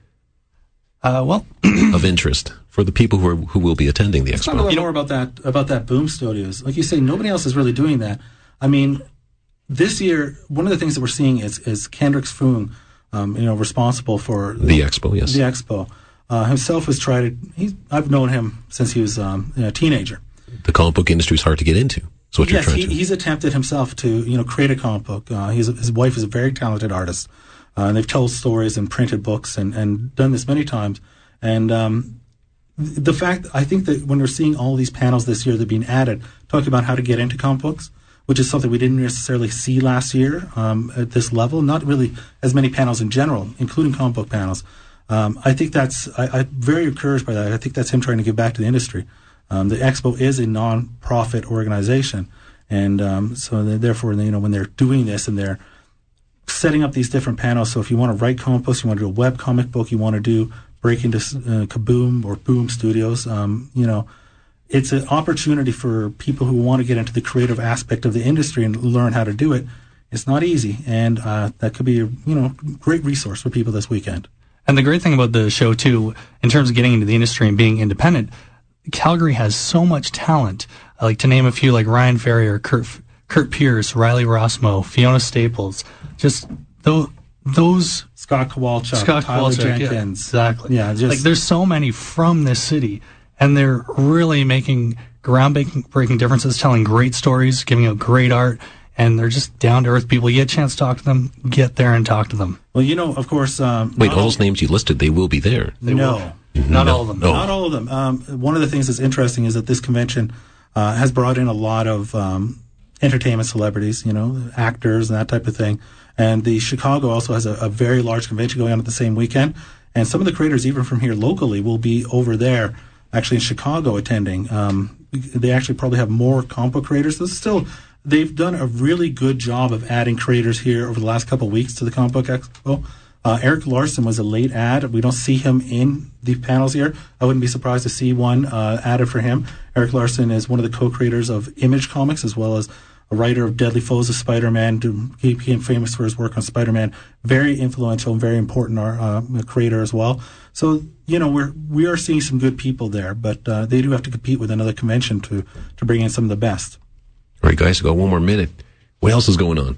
Uh, well, of interest for the people who are, who will be attending the Let's expo. talk a little more about that about that Boom Studios. Like you say, nobody else is really doing that. I mean, this year, one of the things that we're seeing is is Kendrick Foong, um, you know, responsible for the expo. Yes, the expo uh, himself has tried to. He's, I've known him since he was um, a teenager. The comic book industry is hard to get into. That's what yes, you're trying he, to. he's attempted himself to, you know, create a comic book. Uh, he's, his wife is a very talented artist, uh, and they've told stories and printed books and, and done this many times. And um, the fact, I think that when we're seeing all these panels this year that are being added, talking about how to get into comic books, which is something we didn't necessarily see last year um, at this level, not really as many panels in general, including comic book panels. Um, I think that's, I, I'm very encouraged by that. I think that's him trying to give back to the industry. Um, the Expo is a non-profit organization, and um, so therefore, you know, when they're doing this and they're setting up these different panels, so if you want to write comic books, you want to do a web comic book, you want to do break into uh, Kaboom or Boom Studios, um, you know, it's an opportunity for people who want to get into the creative aspect of the industry and learn how to do it. It's not easy, and uh, that could be a, you know, great resource for people this weekend. And the great thing about the show too, in terms of getting into the industry and being independent, Calgary has so much talent. I like to name a few, like Ryan Ferrier, Kurt, Kurt Pierce, Riley Rossmo, Fiona Staples. Just those, those Scott Kowalczyk, Scott Tyler Kowalczyk, Jenkins, yeah, exactly. Yeah, just, like there's so many from this city, and they're really making groundbreaking differences, telling great stories, giving out great art, and they're just down to earth people. You get a chance to talk to them, get there and talk to them. Well, you know, of course. Um, Wait, all those names you listed, they will be there. They no. Will. Not no, all of them. No. Not all of them. Um, one of the things that's interesting is that this convention uh, has brought in a lot of um, entertainment celebrities, you know, actors and that type of thing. And the Chicago also has a, a very large convention going on at the same weekend. And some of the creators, even from here locally, will be over there, actually in Chicago, attending. Um, they actually probably have more comic book creators. This is still, they've done a really good job of adding creators here over the last couple of weeks to the Comic Book Expo. Uh, Eric Larson was a late add. We don't see him in the panels here. I wouldn't be surprised to see one uh, added for him. Eric Larson is one of the co-creators of Image Comics, as well as a writer of Deadly Foes of Spider-Man. He became famous for his work on Spider-Man. Very influential and very important uh, creator as well. So, you know, we're we are seeing some good people there, but uh, they do have to compete with another convention to, to bring in some of the best. All right, guys, we've got one more minute. What else is going on?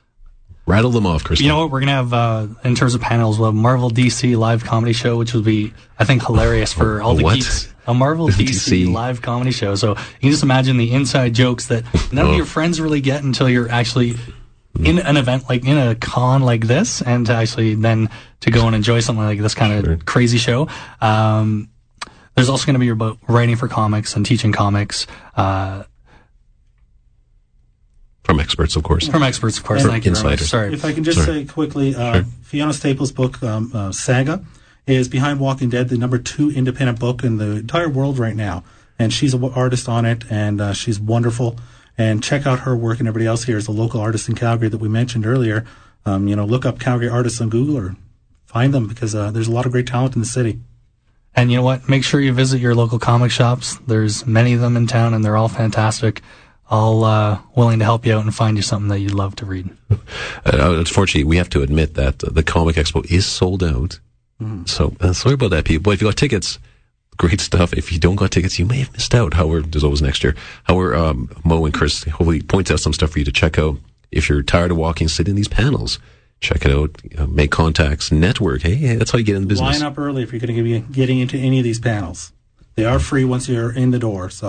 Rattle them off, Chris. You know what? We're going to have, uh, in terms of panels, we'll have Marvel D C live comedy show, which will be, I think, hilarious for all the what? geeks. A Marvel D C live comedy show. So you can just imagine the inside jokes that none oh. of your friends really get until you're actually in an event, like in a con like this, and to actually then to go and enjoy something like this kind of sure. crazy show. Um, there's also going to be about writing for comics and teaching comics. Uh, From experts, of course. From experts, of course. And Thank you very much. insiders. Sorry. If I can just Sorry. say quickly, uh, Sure. Fiona Staples' book, um, uh, Saga, is behind Walking Dead, the number two independent book in the entire world right now. And she's an artist on it, and uh, she's wonderful. And check out her work, and everybody else here is a local artist in Calgary that we mentioned earlier. Um, you know, look up Calgary artists on Google or find them, because uh, there's a lot of great talent in the city. And you know what? Make sure you visit your local comic shops. There's many of them in town, and they're all fantastic. All uh, willing to help you out and find you something that you'd love to read. Uh, unfortunately, we have to admit that uh, the Comic Expo is sold out. Mm. So uh, sorry about that, people. But if you got tickets, great stuff. If you don't got tickets, you may have missed out. However, there's always next year. However, um, Mo and Chris hopefully point out some stuff for you to check out. If you're tired of walking, sit in these panels. Check it out. Uh, make contacts. Network. Hey, hey, that's how you get in the business. Line up early if you're going to be getting into any of these panels. They are free once you're in the door, so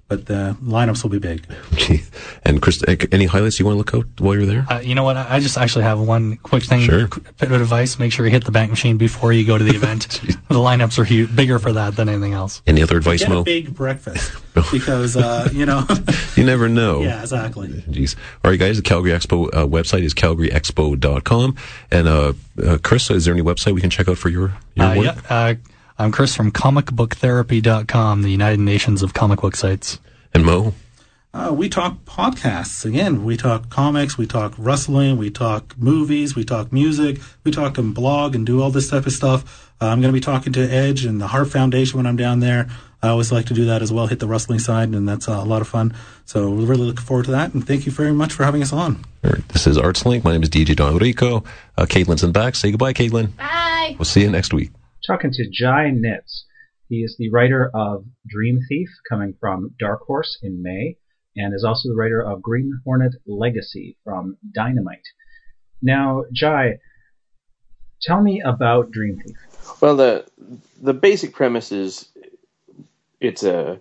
but the lineups will be big. Gee. And Chris, any highlights you want to look out while you're there? Uh, you know what? I just actually have one quick thing. Sure. Quick bit of advice: make sure you hit the bank machine before you go to the event. The lineups are huge, bigger for that than anything else. Any other advice, Get Mo? a big breakfast because uh, you know. You never know. Yeah, exactly. Jeez. All right, guys. The Calgary Expo uh, website is calgary expo dot com. And uh, uh, Chris, is there any website we can check out for your your Uh, work? yeah, uh, I'm Chris from comic book therapy dot com, the United Nations of comic book sites. And Mo? Uh, we talk podcasts. Again, we talk comics, we talk wrestling, we talk movies, we talk music, we talk and blog and do all this type of stuff. Uh, I'm going to be talking to Edge and the Heart Foundation when I'm down there. I always like to do that as well, hit the wrestling side, and that's uh, a lot of fun. So we're really looking forward to that, and thank you very much for having us on. All right, this is ArtsLink. My name is D J Don Rico. Uh, Caitlin's in the back. Say goodbye, Caitlin. Bye. We'll see you next week. Talking to Jai Nitz. He is the writer of Dream Thief, coming from Dark Horse in May, and is also the writer of Green Hornet Legacy from Dynamite. Now, Jai, tell me about Dream Thief. Well, the the basic premise is it's a.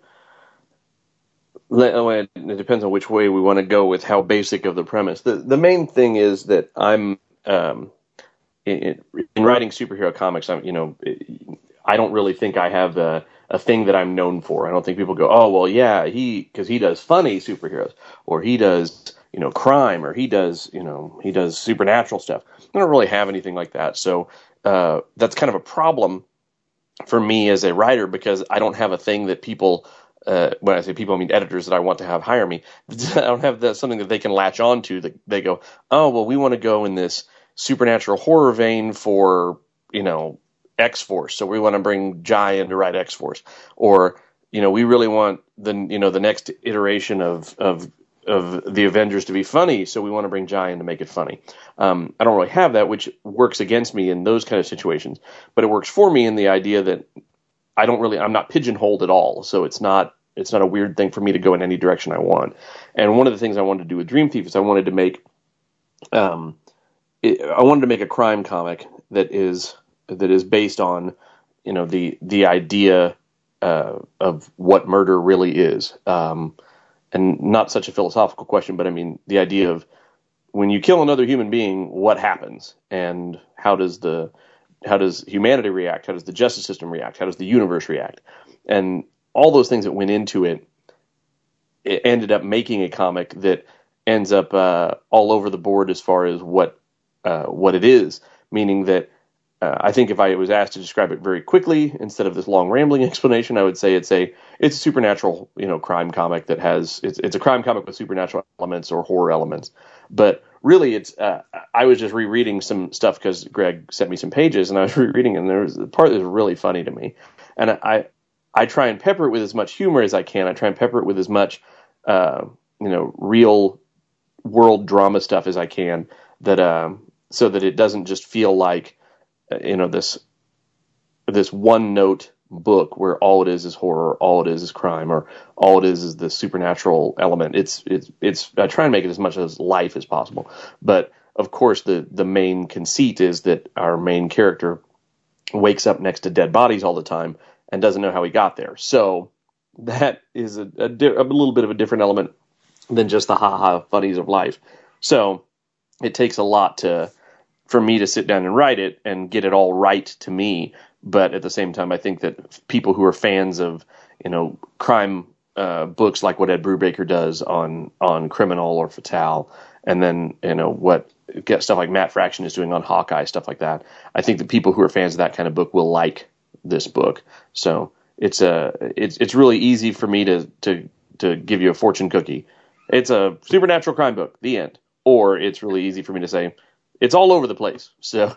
It depends on which way we want to go with how basic of the premise. The the main thing is that I'm um, in, in writing superhero comics. I'm you know I don't really think I have a, a thing that I'm known for. I don't think people go, oh well, yeah, he because he does funny superheroes, or he does you know crime, or he does you know he does supernatural stuff. I don't really have anything like that, so uh, that's kind of a problem for me as a writer because I don't have a thing that people. Uh, when I say people, I mean editors that I want to have hire me. I don't have the, something that they can latch on to. That they go, oh, well, we want to go in this supernatural horror vein for, you know, X-Force. So we want to bring Jai in to write X-Force. Or, you know, we really want the, you know, the next iteration of, of, of the Avengers to be funny. So we want to bring Jai in to make it funny. Um, I don't really have that, which works against me in those kind of situations. But it works for me in the idea that I don't really, I'm not pigeonholed at all. So it's not, it's not a weird thing for me to go in any direction I want. And one of the things I wanted to do with Dream Thief is I wanted to make, um, it, I wanted to make a crime comic that is, that is based on, you know, the, the idea, uh, of what murder really is. Um, and not such a philosophical question, but I mean, the idea of when you kill another human being, what happens and how does the, How does humanity react? How does the justice system react? How does the universe react? And all those things that went into it, it ended up making a comic that ends up uh, all over the board as far as what uh, what it is. Meaning that uh, I think if I was asked to describe it very quickly instead of this long rambling explanation, I would say it's a it's a supernatural you know crime comic that has it's it's a crime comic with supernatural elements or horror elements, but really, it's. Uh, I was just rereading some stuff because Greg sent me some pages, and I was rereading, and there was a part that was really funny to me. And I, I try and pepper it with as much humor as I can. I try and pepper it with as much, uh, you know, real world drama stuff as I can, that um, so that it doesn't just feel like, uh, you know, this this one note book where all it is is horror, all it is is crime, or all it is is the supernatural element. It's it's it's. I try and make it as much as life as possible, but of course the the main conceit is that our main character wakes up next to dead bodies all the time and doesn't know how he got there. So that is a, a, di- a little bit of a different element than just the ha ha funnies of life. So it takes a lot to for me to sit down and write it and get it all right to me. But at the same time, I think that people who are fans of, you know, crime uh, books like what Ed Brubaker does on, on Criminal or Fatale, and then, you know, what get stuff like Matt Fraction is doing on Hawkeye, stuff like that. I think that people who are fans of that kind of book will like this book. So it's a it's it's really easy for me to to to give you a fortune cookie. It's a supernatural crime book, the end. Or it's really easy for me to say it's all over the place. So.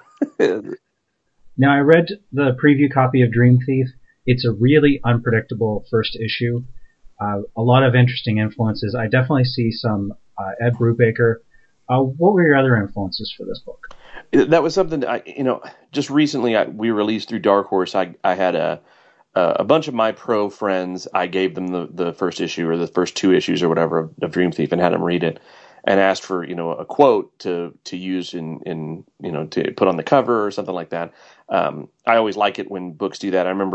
Now, I read the preview copy of Dream Thief. It's a really unpredictable first issue. Uh, a lot of interesting influences. I definitely see some uh, Ed Brubaker. Uh, what were your other influences for this book? That was something that I, you know, just recently I, we released through Dark Horse. I, I had a a bunch of my pro friends. I gave them the, the first issue or the first two issues or whatever of, of Dream Thief and had them read it. And asked for, you know, a quote to, to use in, in, you know, to put on the cover or something like that. Um, I always like it when books do that. I remember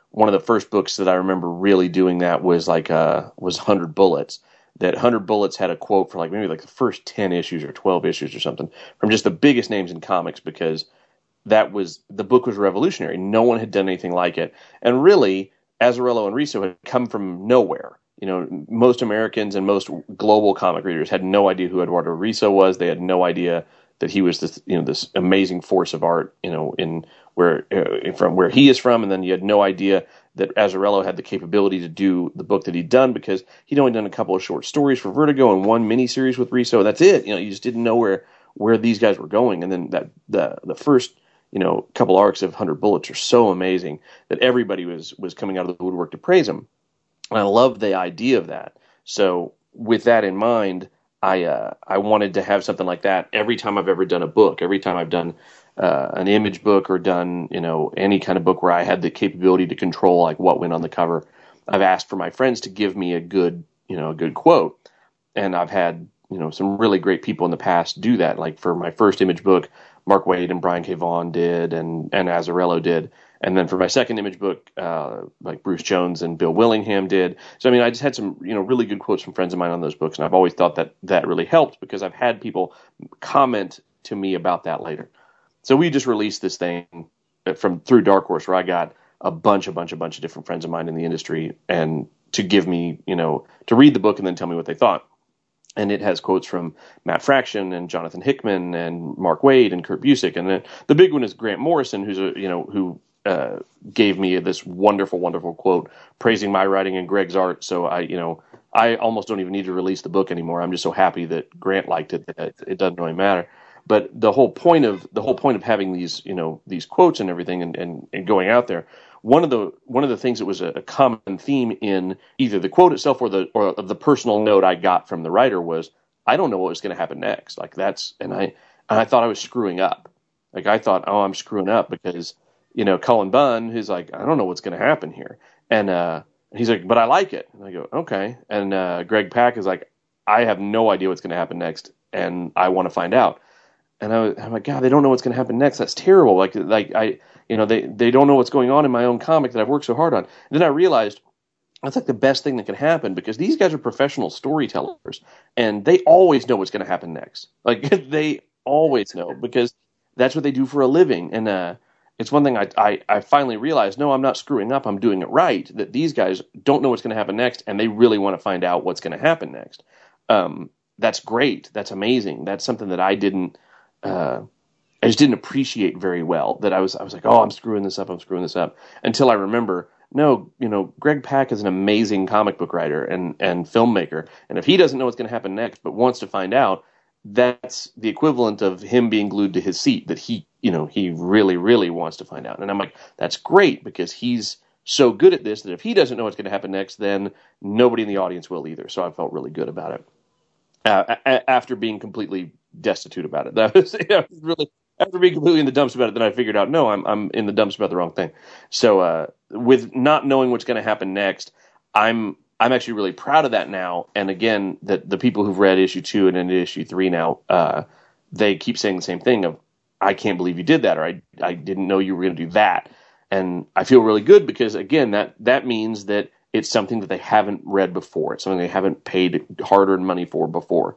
one of the first books that I remember really doing that was like uh was one hundred Bullets. That one hundred Bullets had a quote for like maybe like the first ten issues or twelve issues or something from just the biggest names in comics, because that was, the book was revolutionary. No one had done anything like it. And really, Azzarello and Riso had come from nowhere. You know, most Americans and most global comic readers had no idea who Eduardo Riso was. They had no idea that he was this, you know, this amazing force of art, you know, in where uh, from where he is from. And then you had no idea that Azzarello had the capability to do the book that he'd done, because he'd only done a couple of short stories for Vertigo and one miniseries with Riso. That's it. You know, you just didn't know where where these guys were going. And then that the the first, you know, couple arcs of one hundred Bullets are so amazing that everybody was was coming out of the woodwork to praise him. And I love the idea of that. So with that in mind, I uh, I wanted to have something like that every time I've ever done a book. Every time I've done uh, an image book or done, you know, any kind of book where I had the capability to control like what went on the cover, I've asked for my friends to give me a good, you know, a good quote. And I've had, you know, some really great people in the past do that. Like for my first image book, Mark Waid and Brian K. Vaughan did, and, and Azzarello did. And then for my second image book, uh, like Bruce Jones and Bill Willingham did. So, I mean, I just had some, you know, really good quotes from friends of mine on those books. And I've always thought that that really helped, because I've had people comment to me about that later. So we just released this thing from through Dark Horse, where I got a bunch, a bunch, a bunch of different friends of mine in the industry, and to give me, you know, to read the book and then tell me what they thought. And it has quotes from Matt Fraction and Jonathan Hickman and Mark Waid and Kurt Busiek. And then the big one is Grant Morrison, who's a, you know, who uh, gave me this wonderful, wonderful quote praising my writing and Greg's art. So I, you know, I almost don't even need to release the book anymore. I'm just so happy that Grant liked it that it doesn't really matter. But the whole point of the whole point of having these, you know, these quotes and everything, and, and, and going out there, one of the one of the things that was a, a common theme in either the quote itself or the or the personal note I got from the writer was, I don't know what was going to happen next. Like that's, and I and I thought I was screwing up. Like I thought, oh, I'm screwing up because, you know, Cullen Bunn, who's like, I don't know what's going to happen here, and uh, he's like, but I like it. And I go, okay. And uh, Greg Pak is like, I have no idea what's going to happen next, and I want to find out. And I was, I'm like, God, they don't know what's going to happen next. That's terrible. Like, like I, you know, they, they don't know what's going on in my own comic that I've worked so hard on. And then I realized that's like the best thing that can happen, because these guys are professional storytellers, and they always know what's going to happen next. Like they always know, because that's what they do for a living. And uh, it's one thing I, I, I finally realized, no, I'm not screwing up. I'm doing it right. That these guys don't know what's going to happen next, and they really want to find out what's going to happen next. Um, that's great. That's amazing. That's something that I didn't. Uh, I just didn't appreciate very well, that I was, I was like, oh, I'm screwing this up. I'm screwing this up, until I remember, no, you know, Greg Pak is an amazing comic book writer and, and filmmaker. And if he doesn't know what's going to happen next, but wants to find out, that's the equivalent of him being glued to his seat, that he, you know, he really, really wants to find out. And I'm like, that's great, because he's so good at this that if he doesn't know what's going to happen next, then nobody in the audience will either. So I felt really good about it. Uh, a- after being completely destitute about it. That was, you know, really, after being completely in the dumps about it, then I figured out, no, I'm I'm in the dumps about the wrong thing. So uh, with not knowing what's going to happen next, I'm I'm actually really proud of that now. And again, that the people who've read issue two and into issue three now, uh, they keep saying the same thing of, I can't believe you did that, or I I didn't know you were going to do that. And I feel really good, because again, that that means that it's something that they haven't read before. It's something they haven't paid hard-earned money for before.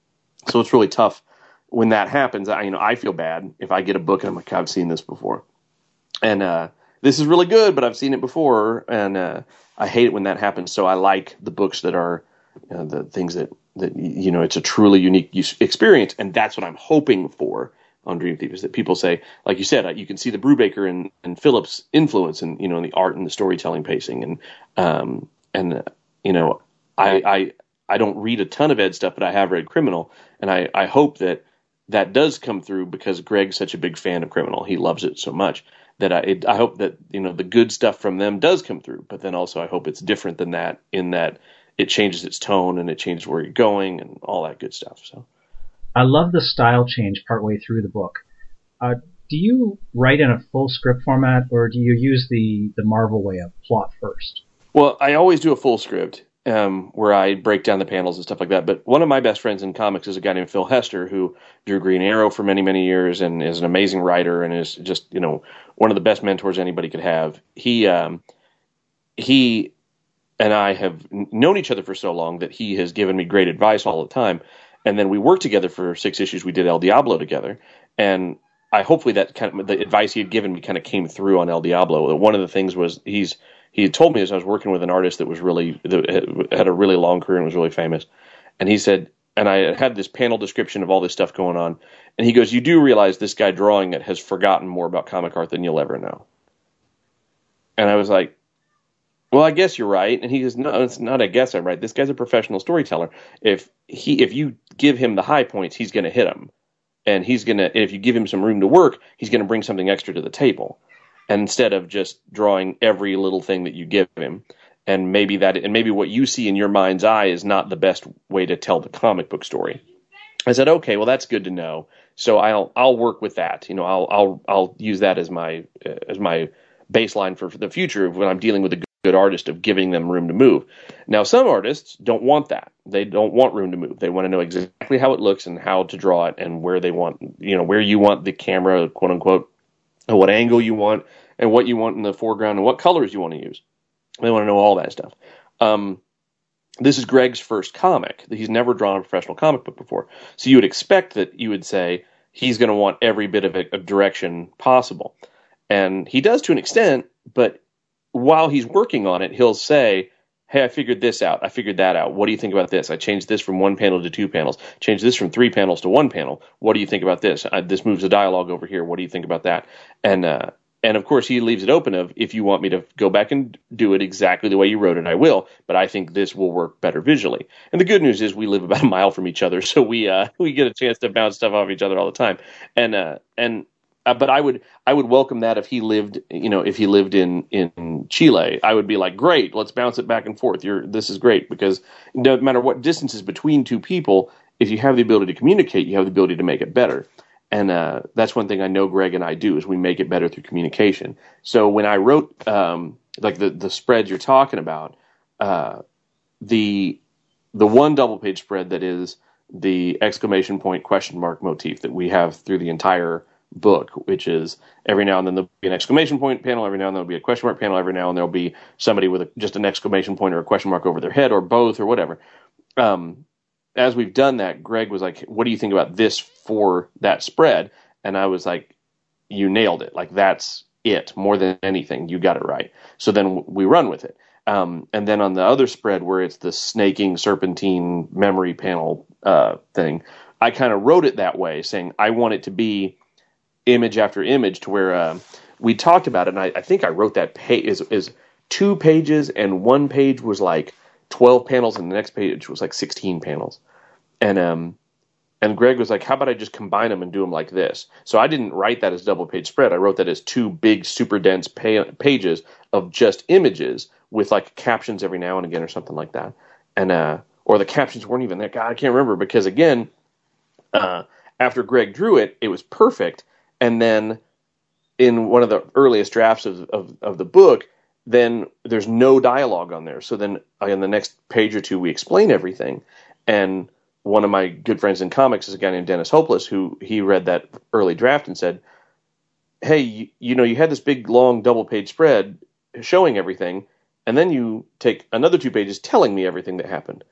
So it's really tough when that happens. I, you know, I feel bad if I get a book and I'm like, I've seen this before, and uh, this is really good, but I've seen it before, and uh, I hate it when that happens. So I like the books that are you know, the things that that you know, it's a truly unique experience, and that's what I'm hoping for on Dream Thief, is that people say, like you said, you can see the Brubaker and, and Phillips influence, and you know, in the art and the storytelling pacing, and um, and uh, you know, I, I I don't read a ton of Ed stuff, but I have read Criminal, and I, I hope that that does come through, because Greg's such a big fan of Criminal. He loves it so much that I it, I hope that you know the good stuff from them does come through, but then also I hope it's different than that, in that it changes its tone and it changes where you're going and all that good stuff. So. I love the style change partway through the book. Uh, do you write in a full script format, or do you use the, the Marvel way of plot first? Well, I always do a full script, um, where I break down the panels and stuff like that. But one of my best friends in comics is a guy named Phil Hester, who drew Green Arrow for many, many years and is an amazing writer and is just, you know, one of the best mentors anybody could have. He, um, he and I have known each other for so long that he has given me great advice all the time. And then we worked together for six issues. We did El Diablo together. And I hopefully that kind of the advice he had given me kind of came through on El Diablo. One of the things was he's he had told me as I was working with an artist that was really that had a really long career and was really famous. And he said, and I had this panel description of all this stuff going on. And he goes, you do realize this guy drawing it has forgotten more about comic art than you'll ever know. And I was like, well, I guess you're right. And he goes, no, it's not I guess I'm right. This guy's a professional storyteller. If he, if you give him the high points, he's going to hit them. And he's going to, if you give him some room to work, he's going to bring something extra to the table. And instead of just drawing every little thing that you give him, and maybe that, and maybe what you see in your mind's eye is not the best way to tell the comic book story. I said, okay, well, that's good to know. So I'll, I'll work with that. You know, I'll, I'll, I'll use that as my, uh, as my baseline for, for the future when I'm dealing with a good, good artist of giving them room to move. Now, some artists don't want that. They don't want room to move. They want to know exactly how it looks and how to draw it and where they want, you know, where you want the camera, quote unquote, and what angle you want and what you want in the foreground and what colors you want to use. They want to know all that stuff. Um, this is Greg's first comic. He's never drawn a professional comic book before. So you would expect that you would say he's going to want every bit of, of direction possible. And he does to an extent, but while he's working on it, he'll say, hey, I figured this out. I figured that out. What do you think about this? I changed this from one panel to two panels. Changed this from three panels to one panel. What do you think about this? I, this moves the dialogue over here. What do you think about that? And, uh, And, of course, he leaves it open of, if you want me to go back and do it exactly the way you wrote it, I will. But I think this will work better visually. And the good news is we live about a mile from each other, so we uh, we get a chance to bounce stuff off each other all the time. And uh, and uh, but I would I would welcome that if he lived, you know, if he lived in, in Chile. I would be like, great, let's bounce it back and forth. You're this is great, because no matter what distance is between two people, if you have the ability to communicate, you have the ability to make it better. And uh, that's one thing I know Greg and I do, is we make it better through communication. So when I wrote um, like the, the spreads you're talking about, uh, the the one double page spread that is the exclamation point question mark motif that we have through the entire book, which is every now and then there'll be an exclamation point panel, every now and then there'll be a question mark panel, every now and then there'll be somebody with a, just an exclamation point or a question mark over their head, or both, or whatever. Um, As we've done that, Greg was like, what do you think about this for that spread? And I was like, you nailed it. Like, that's it. More than anything, you got it right. So then we run with it. Um, and then on the other spread, where it's the snaking serpentine memory panel uh, thing, I kind of wrote it that way, saying I want it to be image after image, to where uh, we talked about it. And I, I think I wrote that page is, is two pages, and one page was like twelve panels, and the next page was like sixteen panels. And um, and Greg was like, how about I just combine them and do them like this? So I didn't write that as double page spread. I wrote that as two big, super dense pa- pages of just images with like captions every now and again or something like that. And uh, or the captions weren't even there. God, I can't remember, because again, uh, after Greg drew it, it was perfect. And then in one of the earliest drafts of, of, of the book, then there's no dialogue on there. So then on the next page or two, we explain everything. And one of my good friends in comics is a guy named Dennis Hopeless, who he read that early draft and said, hey, you, you know, you had this big, long double page spread showing everything, and then you take another two pages telling me everything that happened.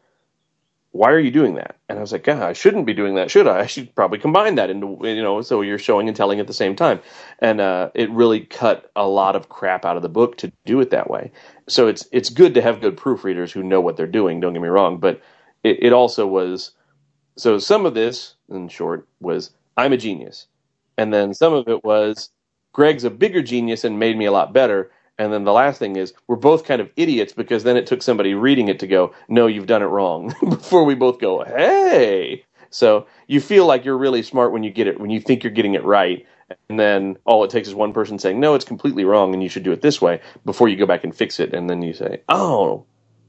Why are you doing that? And I was like, God, I shouldn't be doing that, should I? I should probably combine that into, you know, so you're showing and telling at the same time. And uh, it really cut a lot of crap out of the book to do it that way. So it's it's good to have good proofreaders who know what they're doing, don't get me wrong, but it, it also was, so some of this, in short, was I'm a genius. And then some of it was Greg's a bigger genius and made me a lot better. And then the last thing is we're both kind of idiots, because then it took somebody reading it to go, no, you've done it wrong, before we both go, hey. So you feel like you're really smart when you get it, when you think you're getting it right. And then all it takes is one person saying, no, it's completely wrong and you should do it this way, before you go back and fix it. And then you say, oh,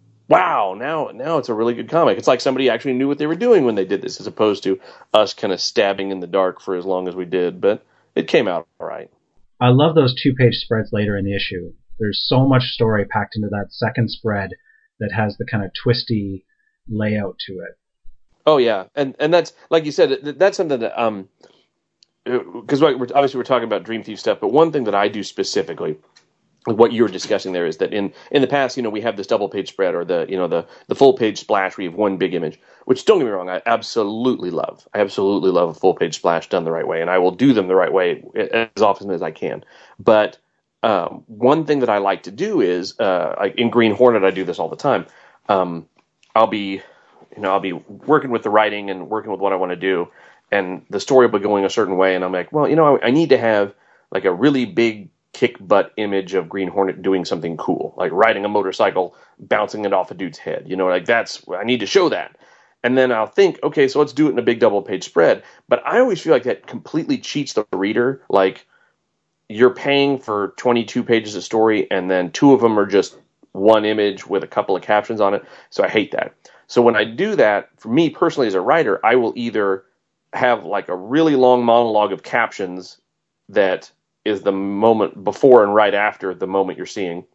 wow, now now it's a really good comic. It's like somebody actually knew what they were doing when they did this, as opposed to us kind of stabbing in the dark for as long as we did. But it came out all right. I love those two-page spreads later in the issue. There's so much story packed into that second spread that has the kind of twisty layout to it. Oh yeah, and and that's, like you said, that's something that um, because we're, obviously we're talking about Dream Thief stuff, but one thing that I do specifically what you were discussing there is that in, in the past, you know, we have this double page spread or the, you know, the, the full page splash where you have one big image, which don't get me wrong, I absolutely love. I absolutely love a full page splash done the right way, and I will do them the right way as often as I can. But um, one thing that I like to do is, uh, like in Green Hornet, I do this all the time. Um, I'll be, you know, I'll be working with the writing and working with what I want to do, and the story will be going a certain way, and I'm like, well, you know, I, I need to have like a really big kick butt image of Green Hornet doing something cool, like riding a motorcycle, bouncing it off a dude's head. You know, like that's, I need to show that. And then I'll think, okay, so let's do it in a big double page spread. But I always feel like that completely cheats the reader. Like you're paying for twenty-two pages of story and then two of them are just one image with a couple of captions on it. So I hate that. So when I do that, for me personally as a writer, I will either have like a really long monologue of captions that is the moment before and right after the moment you're seeing.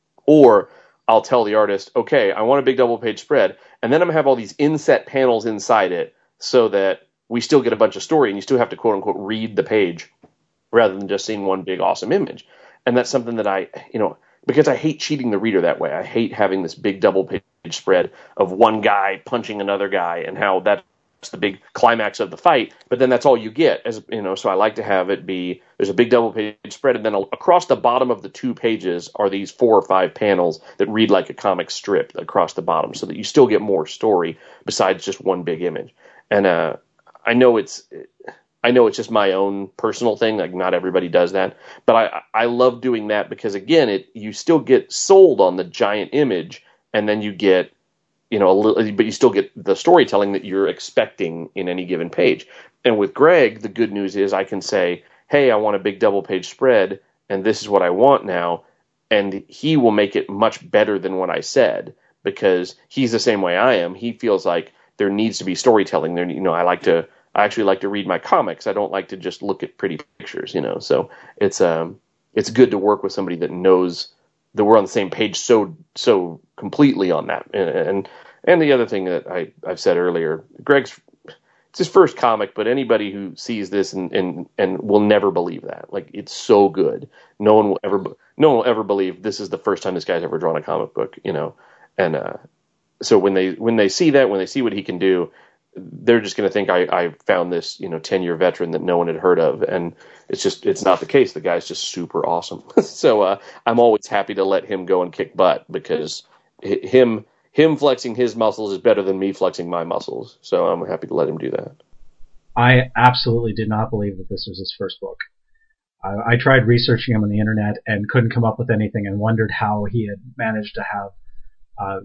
Or I'll tell the artist, okay, I want a big double page spread, and then I'm going to have all these inset panels inside it so that we still get a bunch of story and you still have to quote unquote read the page rather than just seeing one big awesome image. And that's something that I, you know, because I hate cheating the reader that way. I hate having this big double page spread of one guy punching another guy and how that's the big climax of the fight, but then that's all you get, as you know. So I like to have it be, there's a big double page spread, and then across the bottom of the two pages are these four or five panels that read like a comic strip across the bottom, so that you still get more story besides just one big image. And uh, I know it's, I know it's just my own personal thing. Like not everybody does that, but I I love doing that because again, it you still get sold on the giant image, and then you get, you know, a little, but you still get the storytelling that you're expecting in any given page. And with Greg, the good news is I can say, hey, I want a big double page spread, and this is what I want now. And he will make it much better than what I said, because he's the same way I am. He feels like there needs to be storytelling there. You know, I like to, I actually like to read my comics. I don't like to just look at pretty pictures, you know, so it's, um, it's good to work with somebody that knows that we're on the same page so so completely on that. And and, and the other thing that I, I've said earlier, Greg's, it's his first comic, but anybody who sees this and, and, and will never believe that. Like, it's so good. No one will ever no one will ever believe this is the first time this guy's ever drawn a comic book, you know. And uh, so when they when they see that, when they see what he can do, they're just going to think I, I found this, you know, ten-year veteran that no one had heard of. And it's just, it's not the case. The guy's just super awesome. so uh, I'm always happy to let him go and kick butt, because him him flexing his muscles is better than me flexing my muscles. So I'm happy to let him do that. I absolutely did not believe that this was his first book. I, I tried researching him on the internet and couldn't come up with anything, and wondered how he had managed to have uh,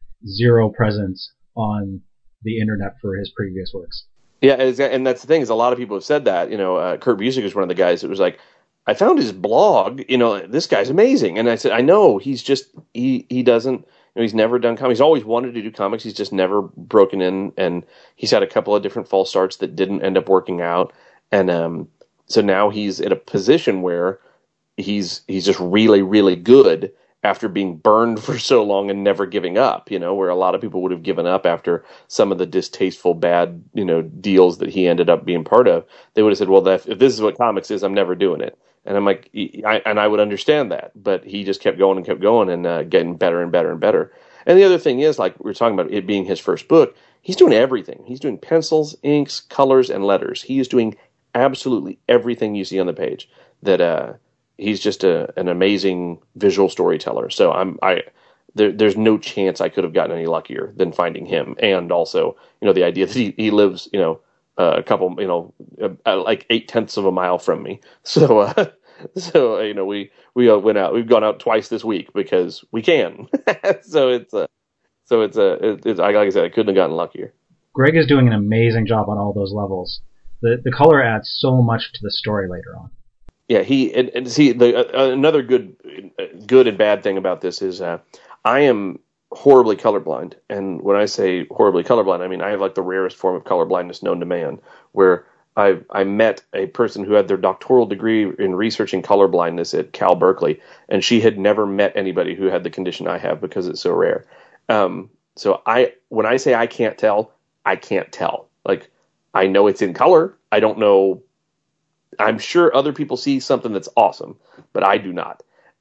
zero presence on the internet for his previous works. Yeah, and that's the thing, is a lot of people have said that. You know, uh, Kurt Busiek is one of the guys that was like, I found his blog, you know, this guy's amazing. And I said, I know, he's just, he, he doesn't, you know, he's never done comics. He's always wanted to do comics. He's just never broken in, and he's had a couple of different false starts that didn't end up working out. And um, so now he's in a position where he's he's just really, really good after being burned for so long and never giving up, you know, where a lot of people would have given up after some of the distasteful, bad, you know, deals that he ended up being part of. They would have said, well, if this is what comics is, I'm never doing it. And I'm like, I, and I would understand that, but he just kept going and kept going and uh, getting better and better and better. And the other thing is, like we were talking about it being his first book, he's doing everything. He's doing pencils, inks, colors, and letters. He is doing absolutely everything you see on the page. That uh, he's just a, an amazing visual storyteller. So I'm, I, there, there's no chance I could have gotten any luckier than finding him. And also, you know, the idea that he, he lives, you know, uh, a couple, you know, uh, like eight tenths of a mile from me. So, uh, so uh, you know, we we uh, went out. We've gone out twice this week because we can. so it's uh, so it's uh, it, it's like I said, I couldn't have gotten luckier. Greg is doing an amazing job on all those levels. The the color adds so much to the story later on. Yeah, he and, and see the uh, another good good and bad thing about this is uh, I am horribly colorblind, and when I say horribly colorblind, I mean I have like the rarest form of colorblindness known to man, where I I met a person who had their doctoral degree in researching colorblindness at Cal Berkeley, and she had never met anybody who had the condition I have because it's so rare. Um, so I when I say I can't tell, I can't tell. Like, I know it's in color. I don't know. I'm sure other people see something that's awesome, but I do not.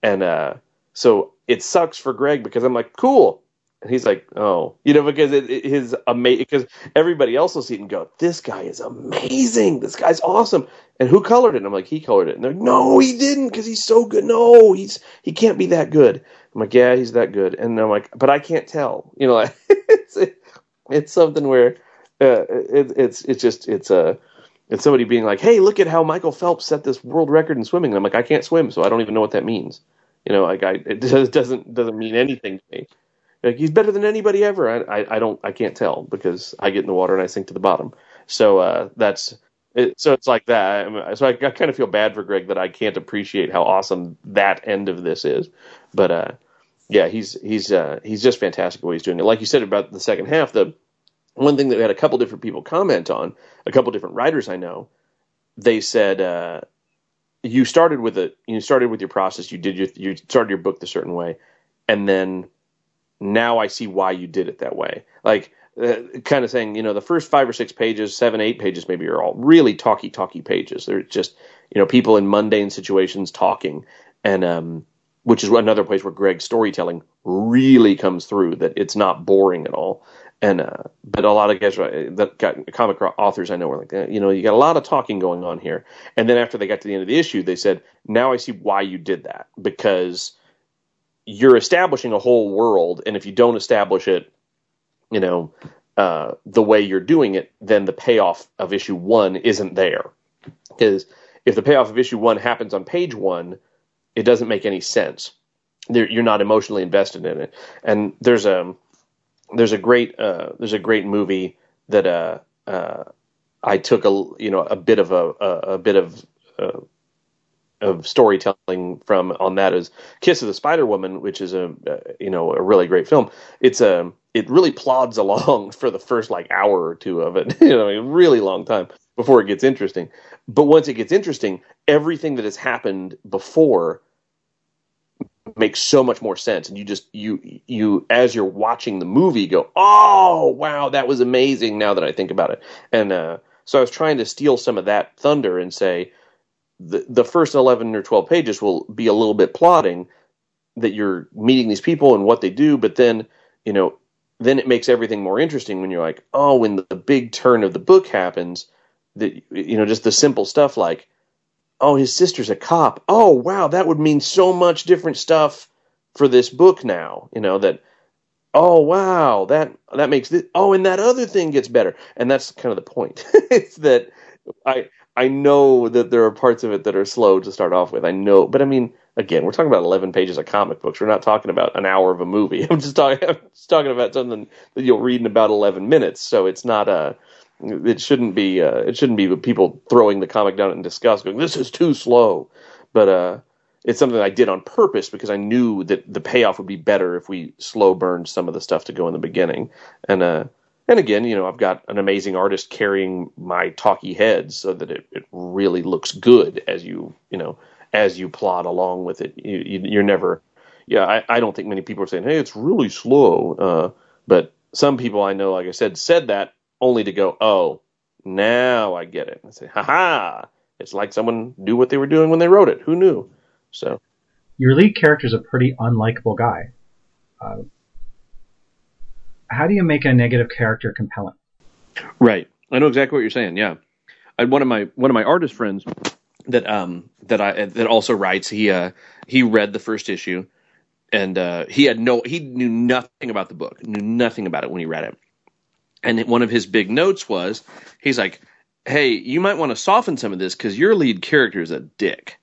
And uh, so it sucks for Greg because I'm like, cool. And he's like, oh, you know, because it, it, his amazing, because everybody else will see it and go, this guy is amazing. This guy's awesome. And who colored it? And I'm like, he colored it. And they're like, no, he didn't, because he's so good. No, he's he can't be that good. I'm like, yeah, he's that good. And I'm like, but I can't tell. You know, like, it's it, it's something where uh, it, it's it's just it's a. Uh, it's somebody being like, hey, look at how Michael Phelps set this world record in swimming. And I'm like, I can't swim, so I don't even know what that means. You know, like I it doesn't doesn't mean anything to me. Like, he's better than anybody ever. I, I, I don't, I can't tell because I get in the water and I sink to the bottom. So uh, that's, it, so it's like that. I mean, so I, I kind of feel bad for Greg that I can't appreciate how awesome that end of this is. But uh, yeah, he's he's uh, he's just fantastic what he's doing. And like you said about the second half, the one thing that we had a couple different people comment on, a couple different writers I know, they said uh, you started with a, you started with your process. You did your, you started your book the certain way, and then. Now I see why you did it that way. Like, uh, kind of saying, you know, the first five or six pages, seven, eight pages maybe are all really talky, talky pages. They're just, you know, people in mundane situations talking. And, um, which is another place where Greg's storytelling really comes through, that it's not boring at all. And, uh, but a lot of guys, that got comic authors I know were like, you know, you got a lot of talking going on here. And then after they got to the end of the issue, they said, now I see why you did that, because you're establishing a whole world, and if you don't establish it, you know, uh, the way you're doing it, then the payoff of issue one isn't there. Because if the payoff of issue one happens on page one, it doesn't make any sense. There, you're not emotionally invested in it. And there's a there's a great uh, there's a great movie that uh, uh, I took a you know a bit of a a, a bit of uh, of storytelling from on that is Kiss of the Spider Woman, which is a uh, you know a really great film. It's a it really plods along for the first like hour or two of it, you know, a really long time before it gets interesting. But once it gets interesting, everything that has happened before makes so much more sense, and you just you you as you're watching the movie go, oh wow, that was amazing. Now that I think about it, and uh, so I was trying to steal some of that thunder and say. The, the first eleven or twelve pages will be a little bit plotting that you're meeting these people and what they do, but then, you know, then it makes everything more interesting when you're like, oh, when the, the big turn of the book happens, that, you know, just the simple stuff like, oh, his sister's a cop. Oh, wow, that would mean so much different stuff for this book now, you know, that, oh, wow, that, that makes this, oh, and that other thing gets better. And that's kind of the point. It's that I, I know that there are parts of it that are slow to start off with. I know, but I mean, again, we're talking about eleven pages of comic books. We're not talking about an hour of a movie. I'm just talking, I'm just talking about something that you'll read in about eleven minutes. So it's not a, it shouldn't be, uh, it shouldn't be people throwing the comic down in disgust, going, "This is too slow." But uh, it's something I did on purpose because I knew that the payoff would be better if we slow burned some of the stuff to go in the beginning. And uh, and again, you know, I've got an amazing artist carrying my talky head so that it, it really looks good as you, you know, as you plod along with it. You, you, you're never, yeah, I, I don't think many people are saying, hey, it's really slow. Uh, but some people I know, like I said, said that only to go, oh, now I get it. I say, ha ha, it's like someone knew what they were doing when they wrote it. Who knew? So, your lead character is a pretty unlikable guy. Uh, how do you make a negative character compelling? Right. I know exactly what you're saying. Yeah. I had one of my, one of my artist friends that, um, that I, that also writes, he, uh, he read the first issue and, uh, he had no, he knew nothing about the book, knew nothing about it when he read it. And one of his big notes was, he's like, hey, you might want to soften some of this because your lead character is a dick.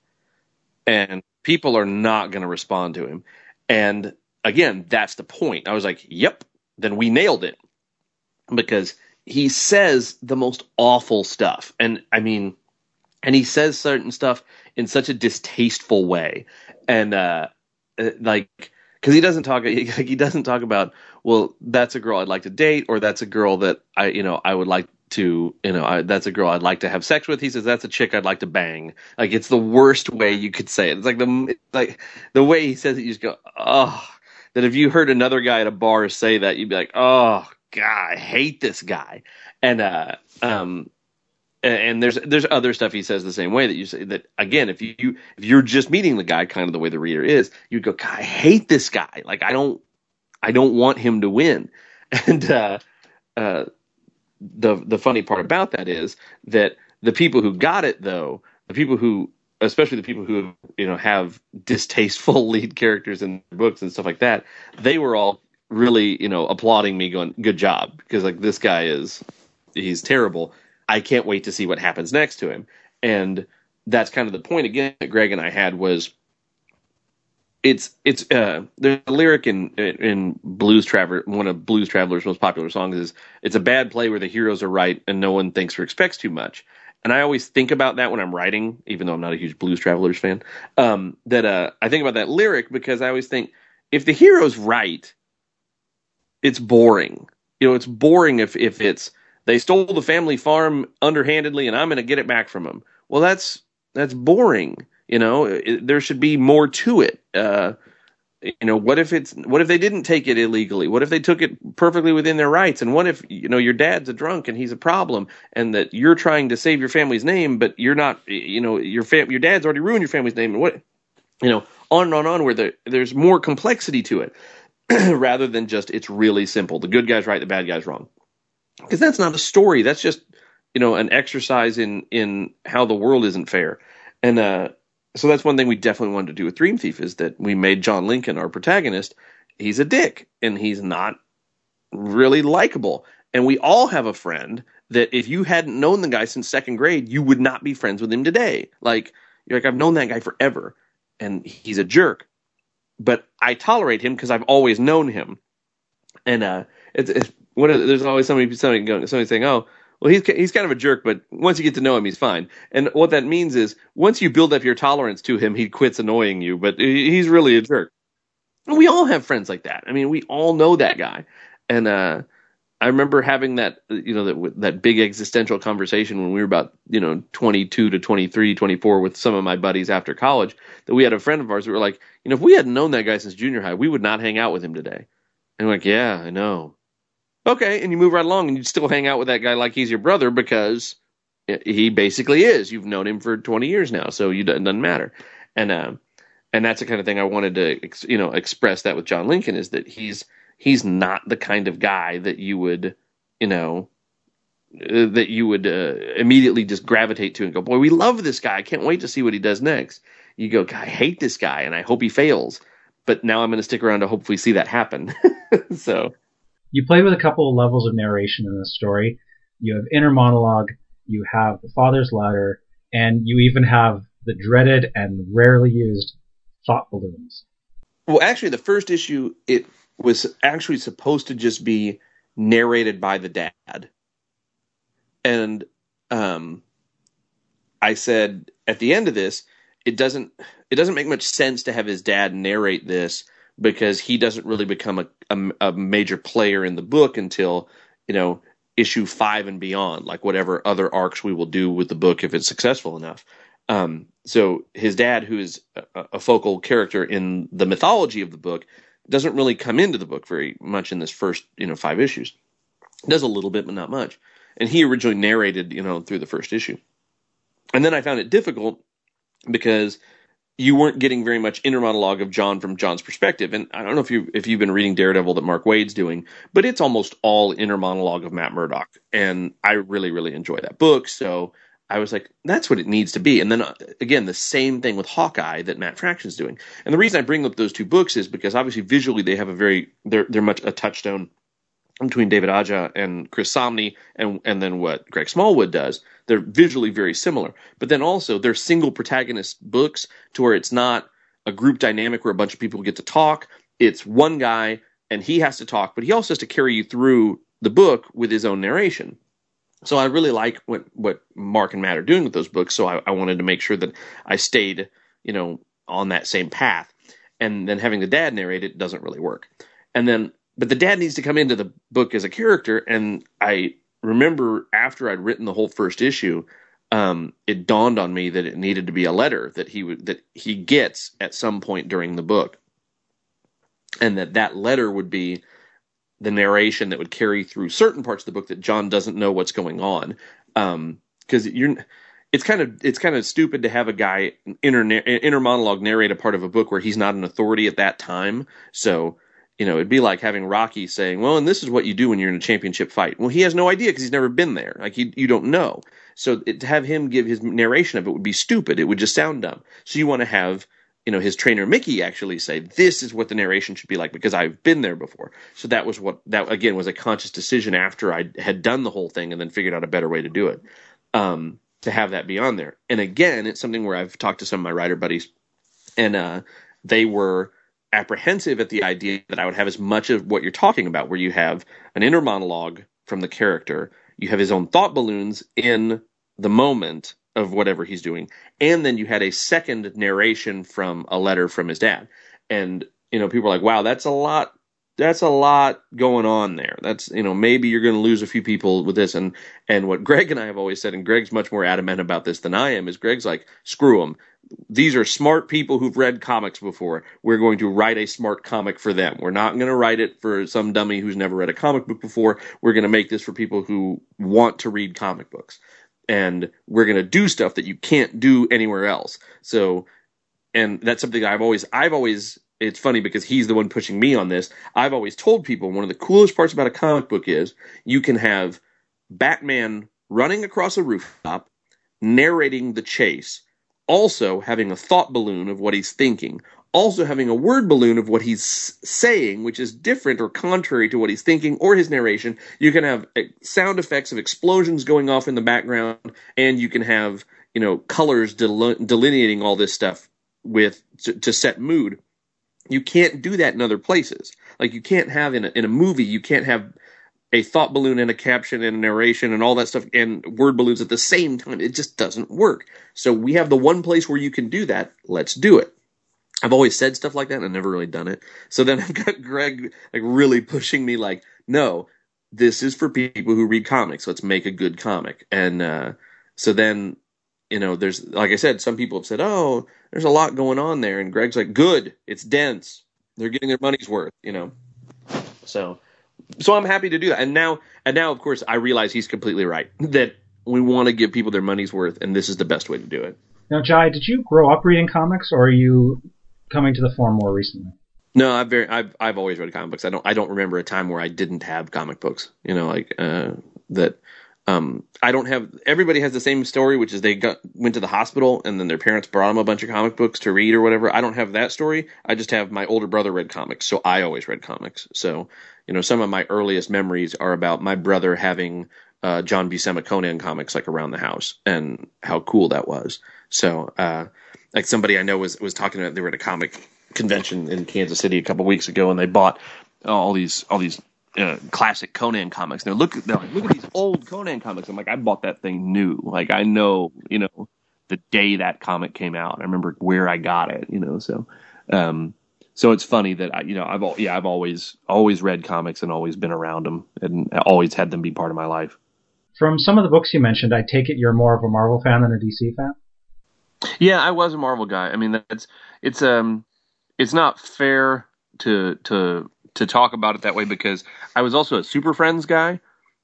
And people are not going to respond to him. And again, that's the point. I was like, yep, then we nailed it. Because he says the most awful stuff. And I mean, and he says certain stuff in such a distasteful way. And uh, like, because he doesn't talk, he, he doesn't talk about, well, that's a girl I'd like to date, or that's a girl that I, you know, I would like to, you know, I, that's a girl I'd like to have sex with. He says that's a chick I'd like to bang. Like, it's the worst way you could say it. It's like the like the way he says it, you just go, oh. That if you heard another guy at a bar say that, you'd be like, oh God, I hate this guy. And uh, um, and there's there's other stuff he says the same way that you say that again. If you if you're just meeting the guy kind of the way the reader is, you'd go, God, I hate this guy. Like I don't I don't want him to win. And uh, uh, the the funny part about that is that the people who got it though, the people who especially the people who you know have distasteful lead characters in books and stuff like that, they were all really you know applauding me, going, "Good job," because like this guy is he's terrible. I can't wait to see what happens next to him. And that's kind of the point again that Greg and I had was it's it's uh, there's a lyric in in Blues Traveler, one of Blues Traveler's most popular songs is it's a bad play where the heroes are right and no one thinks or expects too much. And I always think about that when I'm writing, even though I'm not a huge Blues Travelers fan. Um, that uh, I think about that lyric because I always think if the hero's right, it's boring. You know, it's boring if if it's they stole the family farm underhandedly and I'm going to get it back from them. Well, that's that's boring. You know, it, there should be more to it. Uh, you know, what if it's what if they didn't take it illegally? What if they took it perfectly within their rights? And what if, you know, your dad's a drunk and he's a problem and that you're trying to save your family's name, but you're not, you know, your fam- your dad's already ruined your family's name and what, you know, on and on and on where there, there's more complexity to it rather than just it's really simple. The good guy's right, the bad guy's wrong. Because that's not a story. That's just, you know, an exercise in, in how the world isn't fair. And uh, so that's one thing we definitely wanted to do with Dream Thief is that we made John Lincoln our protagonist. He's a dick and he's not really likable. And we all have a friend that if you hadn't known the guy since second grade, you would not be friends with him today. Like, you're like, I've known that guy forever and he's a jerk, but I tolerate him because I've always known him. And uh, it's, it's What are, there's always somebody, somebody going, somebody saying, "Oh, well, he's he's kind of a jerk, but once you get to know him, he's fine." And what that means is, once you build up your tolerance to him, he quits annoying you. But he's really a jerk. And we all have friends like that. I mean, we all know that guy. And uh, I remember having that, you know, that that big existential conversation when we were about, you know, twenty-two to twenty-three, twenty-four with some of my buddies after college. That we had a friend of ours that were like, you know, if we hadn't known that guy since junior high, we would not hang out with him today. And we're like, yeah, I know. Okay, and you move right along and you still hang out with that guy like he's your brother because he basically is. You've known him for twenty years now, so you, it doesn't matter. And uh, and that's the kind of thing I wanted to, you know, express that with John Lincoln is that he's he's not the kind of guy that you would, you know, uh, that you would uh, immediately just gravitate to and go, boy, we love this guy. I can't wait to see what he does next. You go, God, I hate this guy and I hope he fails. But now I'm going to stick around to hopefully see that happen. So. You play with a couple of levels of narration in this story. You have inner monologue, you have the father's letter, and you even have the dreaded and rarely used thought balloons. Well, actually, the first issue, it was actually supposed to just be narrated by the dad. And um, I said, at the end of this, it doesn't it doesn't make much sense to have his dad narrate this because he doesn't really become a, a, a major player in the book until, you know, issue five and beyond, like whatever other arcs we will do with the book if it's successful enough. Um, so his dad, who is a, a focal character in the mythology of the book, doesn't really come into the book very much in this first, you know, five issues. Does a little bit, but not much. And he originally narrated, you know, through the first issue. And then I found it difficult because you weren't getting very much inner monologue of John from John's perspective. And I don't know if you if you've been reading Daredevil that Mark Waid's doing, but it's almost all inner monologue of Matt Murdock. And I really, really enjoy that book. So I was like, that's what it needs to be. And then uh, again, the same thing with Hawkeye that Matt Fraction's doing. And the reason I bring up those two books is because obviously visually they have a very they're they're much a touchstone between David Aja and Chris Samnee and and then what Greg Smallwood does. They're visually very similar, but then also they're single protagonist books to where it's not a group dynamic where a bunch of people get to talk. It's one guy and he has to talk, but he also has to carry you through the book with his own narration. So I really like what, what Mark and Matt are doing with those books. So I, I wanted to make sure that I stayed, you know, on that same path. And then having the dad narrate it doesn't really work. And then, but the dad needs to come into the book as a character. And I remember after I'd written the whole first issue, um, it dawned on me that it needed to be a letter that he would, that he gets at some point during the book. And that that letter would be the narration that would carry through certain parts of the book that John doesn't know what's going on. Um, because you're. It's kind of it's kind of stupid to have a guy inner inner monologue narrate a part of a book where he's not an authority at that time. So, you know, it'd be like having Rocky saying, "Well, and this is what you do when you're in a championship fight." Well, he has no idea because he's never been there. Like you, you don't know. So it, to have him give his narration of it would be stupid. It would just sound dumb. So you want to have, you know, his trainer Mickey actually say, "This is what the narration should be like," because I've been there before. So that was what that again was a conscious decision after I had done the whole thing and then figured out a better way to do it. Um, to have that be on there. And again, it's something where I've talked to some of my writer buddies, and uh, they were apprehensive at the idea that I would have as much of what you're talking about, where you have an inner monologue from the character, you have his own thought balloons in the moment of whatever he's doing, and then you had a second narration from a letter from his dad. And, you know, people are like, wow, that's a lot. That's a lot going on there. That's, you know, maybe you're going to lose a few people with this. And, and what Greg and I have always said, and Greg's much more adamant about this than I am, is Greg's like, screw them. These are smart people who've read comics before. We're going to write a smart comic for them. We're not going to write it for some dummy who's never read a comic book before. We're going to make this for people who want to read comic books. And we're going to do stuff that you can't do anywhere else. So, and that's something I've always, I've always, it's funny because he's the one pushing me on this. I've always told people one of the coolest parts about a comic book is you can have Batman running across a rooftop, narrating the chase, also having a thought balloon of what he's thinking, also having a word balloon of what he's saying, which is different or contrary to what he's thinking or his narration. You can have sound effects of explosions going off in the background, and you can have, you know, colors del- delineating all this stuff with to, to set mood. You can't do that in other places. Like you can't have in a, in a movie, you can't have a thought balloon and a caption and a narration and all that stuff and word balloons at the same time. It just doesn't work. So we have the one place where you can do that. Let's do it. I've always said stuff like that and I've never really done it. So then I've got Greg like really pushing me like, no, this is for people who read comics. Let's make a good comic. And uh, so then, you know, there's, like I said, some people have said, oh, there's a lot going on there. And Greg's like, good, it's dense. They're getting their money's worth, you know. So, so I'm happy to do that. And now, and now, of course, I realize he's completely right that we want to give people their money's worth, and this is the best way to do it. Now, Jai, did you grow up reading comics, or are you coming to the form more recently? No, I've very, I've, I've always read comic books. I don't, I don't remember a time where I didn't have comic books. You know, like uh, that. Um, I don't have. Everybody has the same story, which is they got went to the hospital and then their parents brought them a bunch of comic books to read or whatever. I don't have that story. I just have my older brother read comics, so I always read comics. So, you know, some of my earliest memories are about my brother having uh, John Buscema Conan comics like around the house and how cool that was. So, uh, like somebody I know was was talking about, they were at a comic convention in Kansas City a couple weeks ago, and they bought all these all these. Uh, classic Conan comics. They're look, they're like, look at these old Conan comics. I'm like, I bought that thing new. Like, I know, you know, the day that comic came out. I remember where I got it. You know, so, um, so it's funny that I, you know, I've all, yeah, I've always always read comics and always been around them and always had them be part of my life. From some of the books you mentioned, I take it you're more of a Marvel fan than a D C fan. Yeah, I was a Marvel guy. I mean, that's it's um, it's not fair to to. to talk about it that way because I was also a Super Friends guy.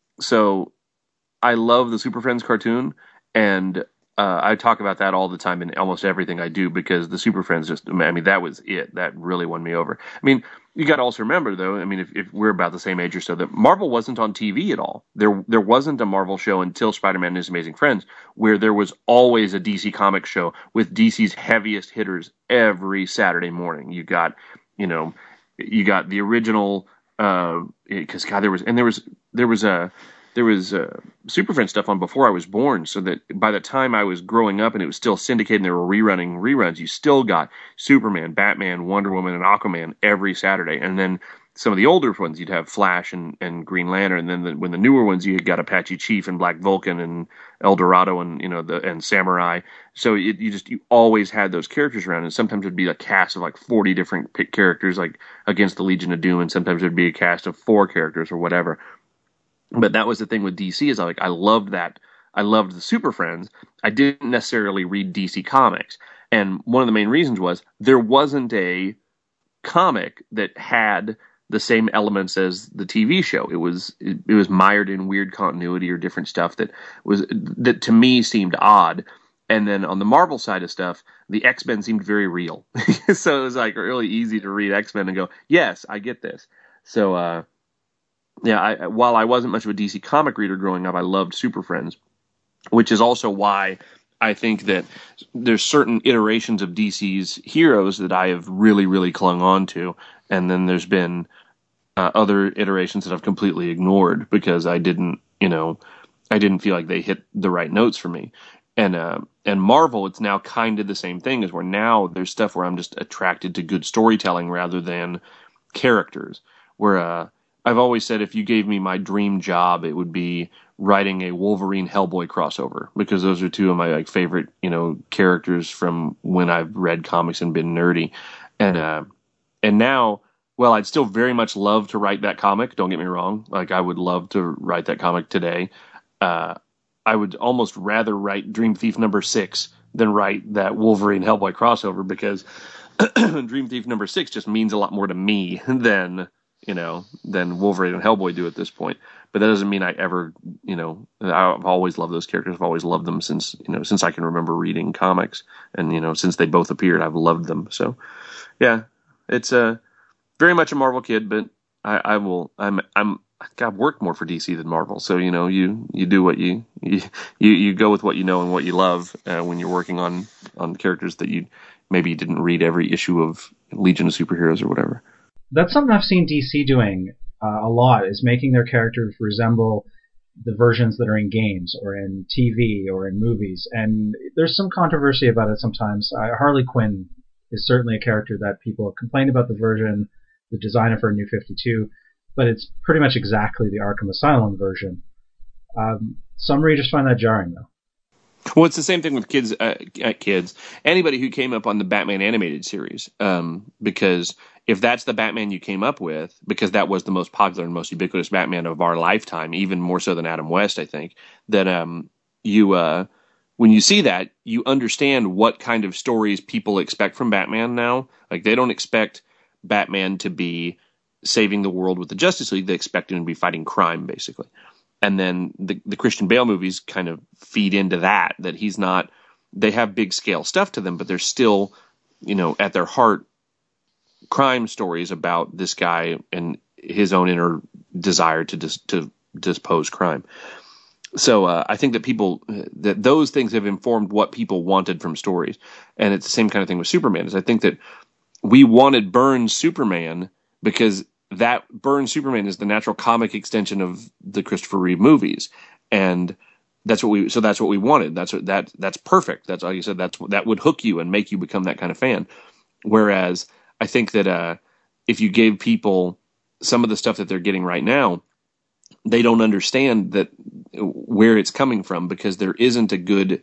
So I love the Super Friends cartoon, and uh, I talk about that all the time in almost everything I do because the Super Friends just, I mean, that was it. That really won me over. I mean, you got to also remember though, I mean, if, if we're about the same age or so, that Marvel wasn't on T V at all. There, there wasn't a Marvel show until Spider-Man and His Amazing Friends, where there was always a D C Comics show with D C's heaviest hitters every Saturday morning. You got, you know, You got the original, because uh, God, there was and there was there was a there was uh, Super Friends stuff on before I was born. So that by the time I was growing up and it was still syndicated and they were rerunning reruns, you still got Superman, Batman, Wonder Woman, and Aquaman every Saturday. And then some of the older ones, you'd have Flash and, and Green Lantern. And then the, when the newer ones, you got Apache Chief and Black Vulcan and El Dorado and, you know, the, and Samurai. So it, you just, you always had those characters around. And sometimes it'd be a cast of like forty different characters, like against the Legion of Doom. And sometimes it'd be a cast of four characters or whatever. But that was the thing with D C is I like, I loved that. I loved the Super Friends. I didn't necessarily read D C Comics. And one of the main reasons was there wasn't a comic that had the same elements as the T V show. It was it, it was mired in weird continuity or different stuff that was that to me seemed odd. And then on the Marvel side of stuff, the X-Men seemed very real. So it was like really easy to read X-Men and go, yes, I get this. So, uh, yeah, I, while I wasn't much of a D C comic reader growing up, I loved Super Friends, which is also why I think that there's certain iterations of D C's heroes that I have really, really clung on to. And then there's been uh, other iterations that I've completely ignored because I didn't, you know, I didn't feel like they hit the right notes for me. And uh, and Marvel, it's now kind of the same thing as where now there's stuff where I'm just attracted to good storytelling rather than characters. Where uh, I've always said if you gave me my dream job, it would be writing a Wolverine Hellboy crossover because those are two of my like favorite, you know, characters from when I've read comics and been nerdy. And uh, and now, well, I'd still very much love to write that comic. Don't get me wrong. Like I would love to write that comic today. Uh, I would almost rather write Dream Thief number six than write that Wolverine Hellboy crossover because Dream Thief number six just means a lot more to me than, you know, than Wolverine and Hellboy do at this point. But that doesn't mean I ever, you know, I've always loved those characters. I've always loved them since, you know, since I can remember reading comics and, you know, since they both appeared, I've loved them. So yeah, it's a uh, very much a Marvel kid, but I, I will, I'm, I'm, I've worked more for D C than Marvel, so you know you, you do what you, you you you go with what you know and what you love uh, when you're working on, on characters that you maybe didn't read every issue of Legion of Superheroes or whatever. That's something I've seen D C doing uh, a lot is making their characters resemble the versions that are in games or in T V or in movies, and there's some controversy about it sometimes. Uh, Harley Quinn is certainly a character that people have complained about the version, the design of her New fifty-two. But it's pretty much exactly the Arkham Asylum version. Um, some readers find that jarring, though. Well, it's the same thing with kids. Uh, kids, anybody who came up on the Batman animated series, um, because if that's the Batman you came up with, because that was the most popular and most ubiquitous Batman of our lifetime, even more so than Adam West, I think, that um, you, uh, when you see that, you understand what kind of stories people expect from Batman now. Like they don't expect Batman to be saving the world with the Justice League. They expect him to be fighting crime, basically. And then the, the Christian Bale movies kind of feed into that, that he's not, they have big scale stuff to them, but they're still, you know, at their heart, crime stories about this guy and his own inner desire to dis, to dispose crime. So uh, I think that people, that those things have informed what people wanted from stories. And it's the same kind of thing with Superman, is I think that we wanted Byrne's Superman because that Byrne's Superman is the natural comic extension of the Christopher Reeve movies, and that's what we. So that's what we wanted. That's what that that's perfect. That's like you said. That's that would hook you and make you become that kind of fan. Whereas I think that uh, if you gave people some of the stuff that they're getting right now, they don't understand that where it's coming from because there isn't a good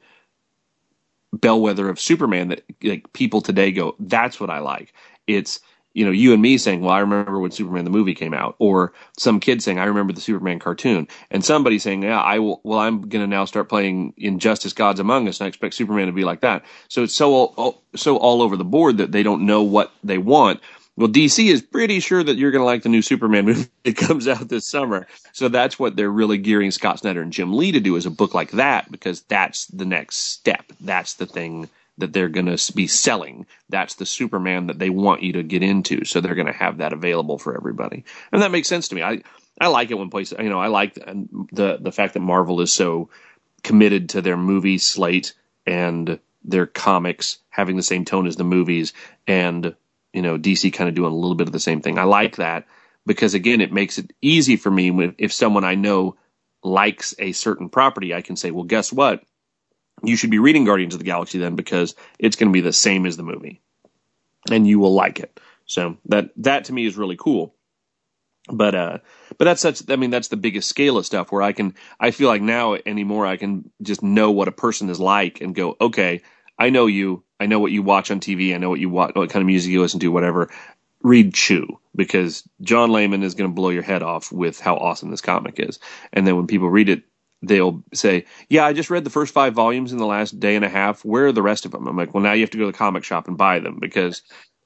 bellwether of Superman that like people today go, that's what I like. It's, you know, you and me saying, well, I remember when Superman the movie came out, or some kid saying, I remember the Superman cartoon, and somebody saying, yeah, I will, well, I'm going to now start playing Injustice Gods Among Us, and I expect Superman to be like that. So it's so all, so all over the board that they don't know what they want. Well, D C is pretty sure that you're going to like the new Superman movie that comes out this summer. So that's what they're really gearing Scott Snyder and Jim Lee to do, is a book like that, because that's the next step. That's the thing that they're going to be selling. That's the Superman that they want you to get into. So they're going to have that available for everybody. And that makes sense to me. I, I like it when places, you know, I like the, the fact that Marvel is so committed to their movie slate and their comics having the same tone as the movies, and, you know, D C kind of doing a little bit of the same thing. I like that because, again, it makes it easy for me when, if someone I know likes a certain property, I can say, well, guess what? You should be reading Guardians of the Galaxy then, because it's going to be the same as the movie and you will like it. So that, that to me is really cool. But, uh, but that's such, I mean, that's the biggest scale of stuff where I can, I feel like now anymore, I can just know what a person is like and go, okay, I know you, I know what you watch on T V. I know what you watch, what kind of music you listen to, whatever. Read Chew, because John Layman is going to blow your head off with how awesome this comic is. And then when people read it, they'll say, yeah, I just read the first five volumes in the last day and a half. Where are the rest of them? I'm like, well, now you have to go to the comic shop and buy them, because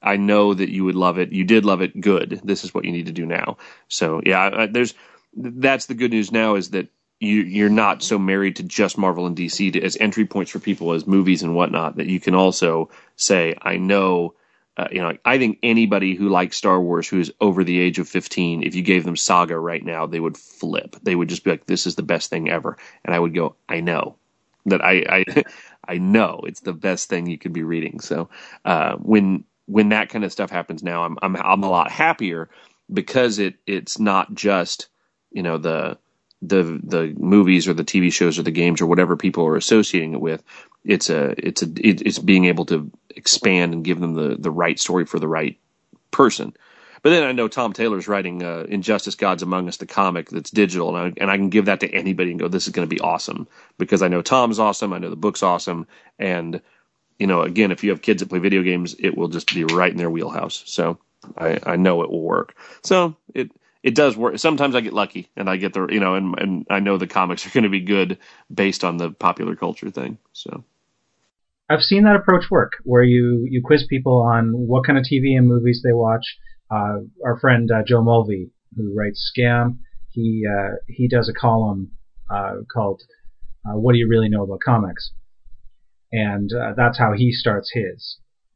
I know that you would love it. You did love it. Good. This is what you need to do now. So yeah, I, there's that's the good news now is that you you're not so married to just Marvel and D C to, as entry points for people as movies and whatnot, that you can also say, I know. Uh, you know, I think anybody who likes Star Wars who is over the age of fifteen, if you gave them Saga right now, they would flip. They would just be like, this is the best thing ever. And I would go, I know. That I I, I know it's the best thing you could be reading. So uh, when when that kind of stuff happens now, I'm I'm I'm a lot happier because it it's not just, you know, the the the movies or the T V shows or the games or whatever people are associating it with. It's a it's a it, it's being able to expand and give them the the right story for the right person. But then I know Tom Taylor's writing uh, Injustice: Gods Among Us, the comic that's digital, and I, and I can give that to anybody and go, this is going to be awesome, because I know Tom's awesome, I know the book's awesome, and you know, again, if you have kids that play video games, it will just be right in their wheelhouse. So I, I know it will work. So it it does work. Sometimes I get lucky and I get the you know, and and I know the comics are going to be good based on the popular culture thing. So. I've seen that approach work, where you, you quiz people on what kind of T V and movies they watch. Uh, our friend uh, Joe Mulvey, who writes Scam, he uh, he does a column uh, called uh, "What Do You Really Know About Comics?" And uh, that's how he starts his.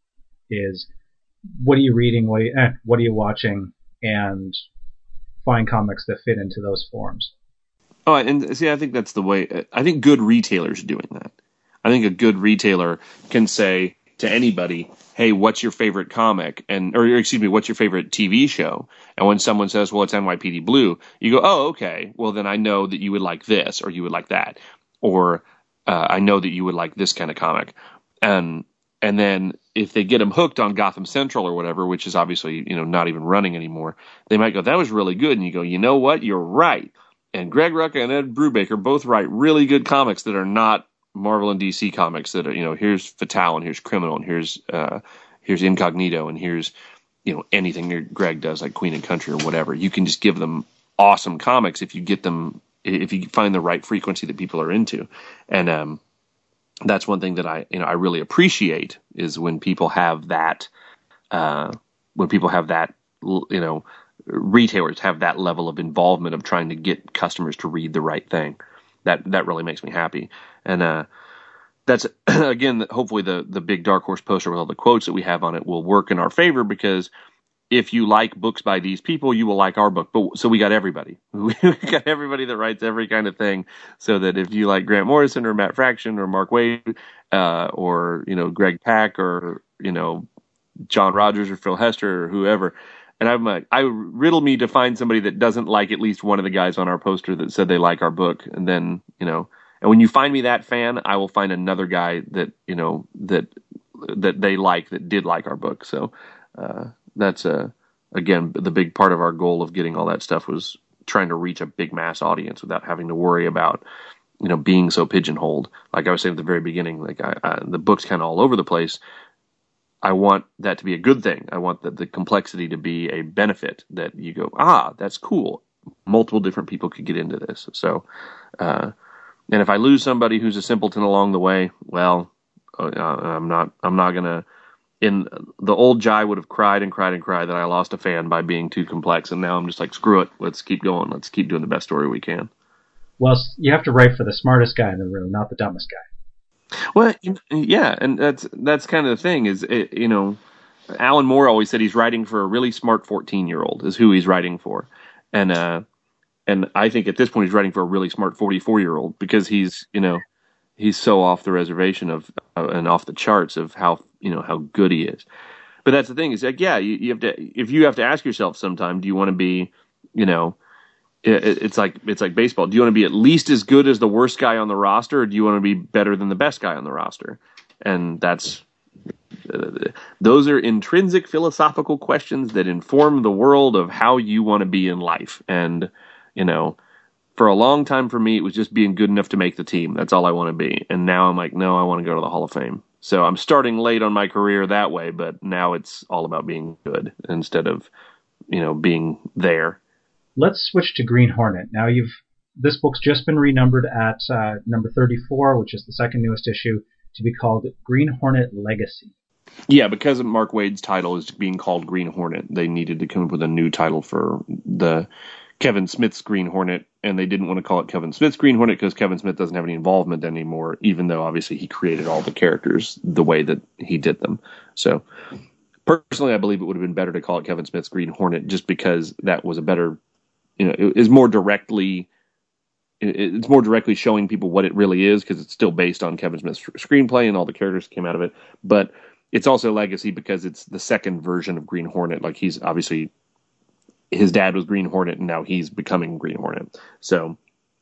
Is what are you reading? What are you, eh, what are you watching? And find comics that fit into those forms. Oh, and see, I think that's the way. I think good retailers are doing that. I think a good retailer can say to anybody, hey, what's your favorite comic? And or excuse me, what's your favorite T V show? And when someone says, well, it's N Y P D Blue, you go, oh, okay. Well, then I know that you would like this or you would like that. Or uh, I know that you would like this kind of comic. And and then if they get them hooked on Gotham Central or whatever, which is obviously, you know, not even running anymore, they might go, that was really good. And you go, you know what? You're right. And Greg Rucka and Ed Brubaker both write really good comics that are not Marvel and D C comics that are, you know, here's Fatal and here's Criminal and here's uh, here's Incognito and here's, you know, anything Greg does like Queen and Country or whatever. You can just give them awesome comics if you get them, if you find the right frequency that people are into. And um, that's one thing that I, you know, I really appreciate is when people have that, uh, when people have that, you know, retailers have that level of involvement of trying to get customers to read the right thing. That that really makes me happy. And uh, that's, again, hopefully the, the big Dark Horse poster with all the quotes that we have on it will work in our favor, because if you like books by these people, you will like our book. But so we got everybody. We got everybody that writes every kind of thing, so that if you like Grant Morrison or Matt Fraction or Mark Waid uh, or, you know, Greg Pak or, you know, John Rogers or Phil Hester or whoever, and I'm like, I riddle me to find somebody that doesn't like at least one of the guys on our poster that said they like our book. And then, you know, and when you find me that fan, I will find another guy that, you know, that, that they like, that did like our book. So, uh, that's, uh, again, the big part of our goal of getting all that stuff was trying to reach a big mass audience without having to worry about, you know, being so pigeonholed. Like I was saying at the very beginning, like I, I, the book's kind of all over the place. I want that to be a good thing. I want the, the complexity to be a benefit, that you go, ah, that's cool. Multiple different people could get into this. So, uh, and if I lose somebody who's a simpleton along the way, well, uh, I'm not, I'm not going to, in the old Jai would have cried and cried and cried that I lost a fan by being too complex. And now I'm just like, screw it. Let's keep going. Let's keep doing the best story we can. Well, you have to write for the smartest guy in the room, not the dumbest guy. Well, yeah, and that's that's kind of the thing is, it, you know, Alan Moore always said he's writing for a really smart fourteen-year-old is who he's writing for, and uh, and I think at this point he's writing for a really smart forty-four-year-old, because he's, you know, he's so off the reservation of uh, and off the charts of how, you know, how good he is. But that's the thing is, like, yeah, you, you have to, if you have to ask yourself sometime, do you want to be, you know, it's like it's like baseball. Do you want to be at least as good as the worst guy on the roster, or do you want to be better than the best guy on the roster? And that's uh, those are intrinsic philosophical questions that inform the world of how you want to be in life. And, you know, for a long time for me, it was just being good enough to make the team. That's all I want to be. And now I'm like, no, I want to go to the Hall of Fame. So I'm starting late on my career that way, but now it's all about being good instead of, you know, being there. Let's switch to Green Hornet. Now, you've this book's just been renumbered at uh, number thirty-four, which is the second newest issue, to be called Green Hornet Legacy. Yeah, because Mark Waid's title is being called Green Hornet, they needed to come up with a new title for the Kevin Smith's Green Hornet, and they didn't want to call it Kevin Smith's Green Hornet because Kevin Smith doesn't have any involvement anymore, even though obviously he created all the characters the way that he did them. So personally, I believe it would have been better to call it Kevin Smith's Green Hornet just because that was a better, you know, it is more directly, it's more directly showing people what it really is because it's still based on Kevin Smith's screenplay and all the characters that came out of it. But it's also legacy because it's the second version of Green Hornet. Like he's obviously, his dad was Green Hornet and now he's becoming Green Hornet. So,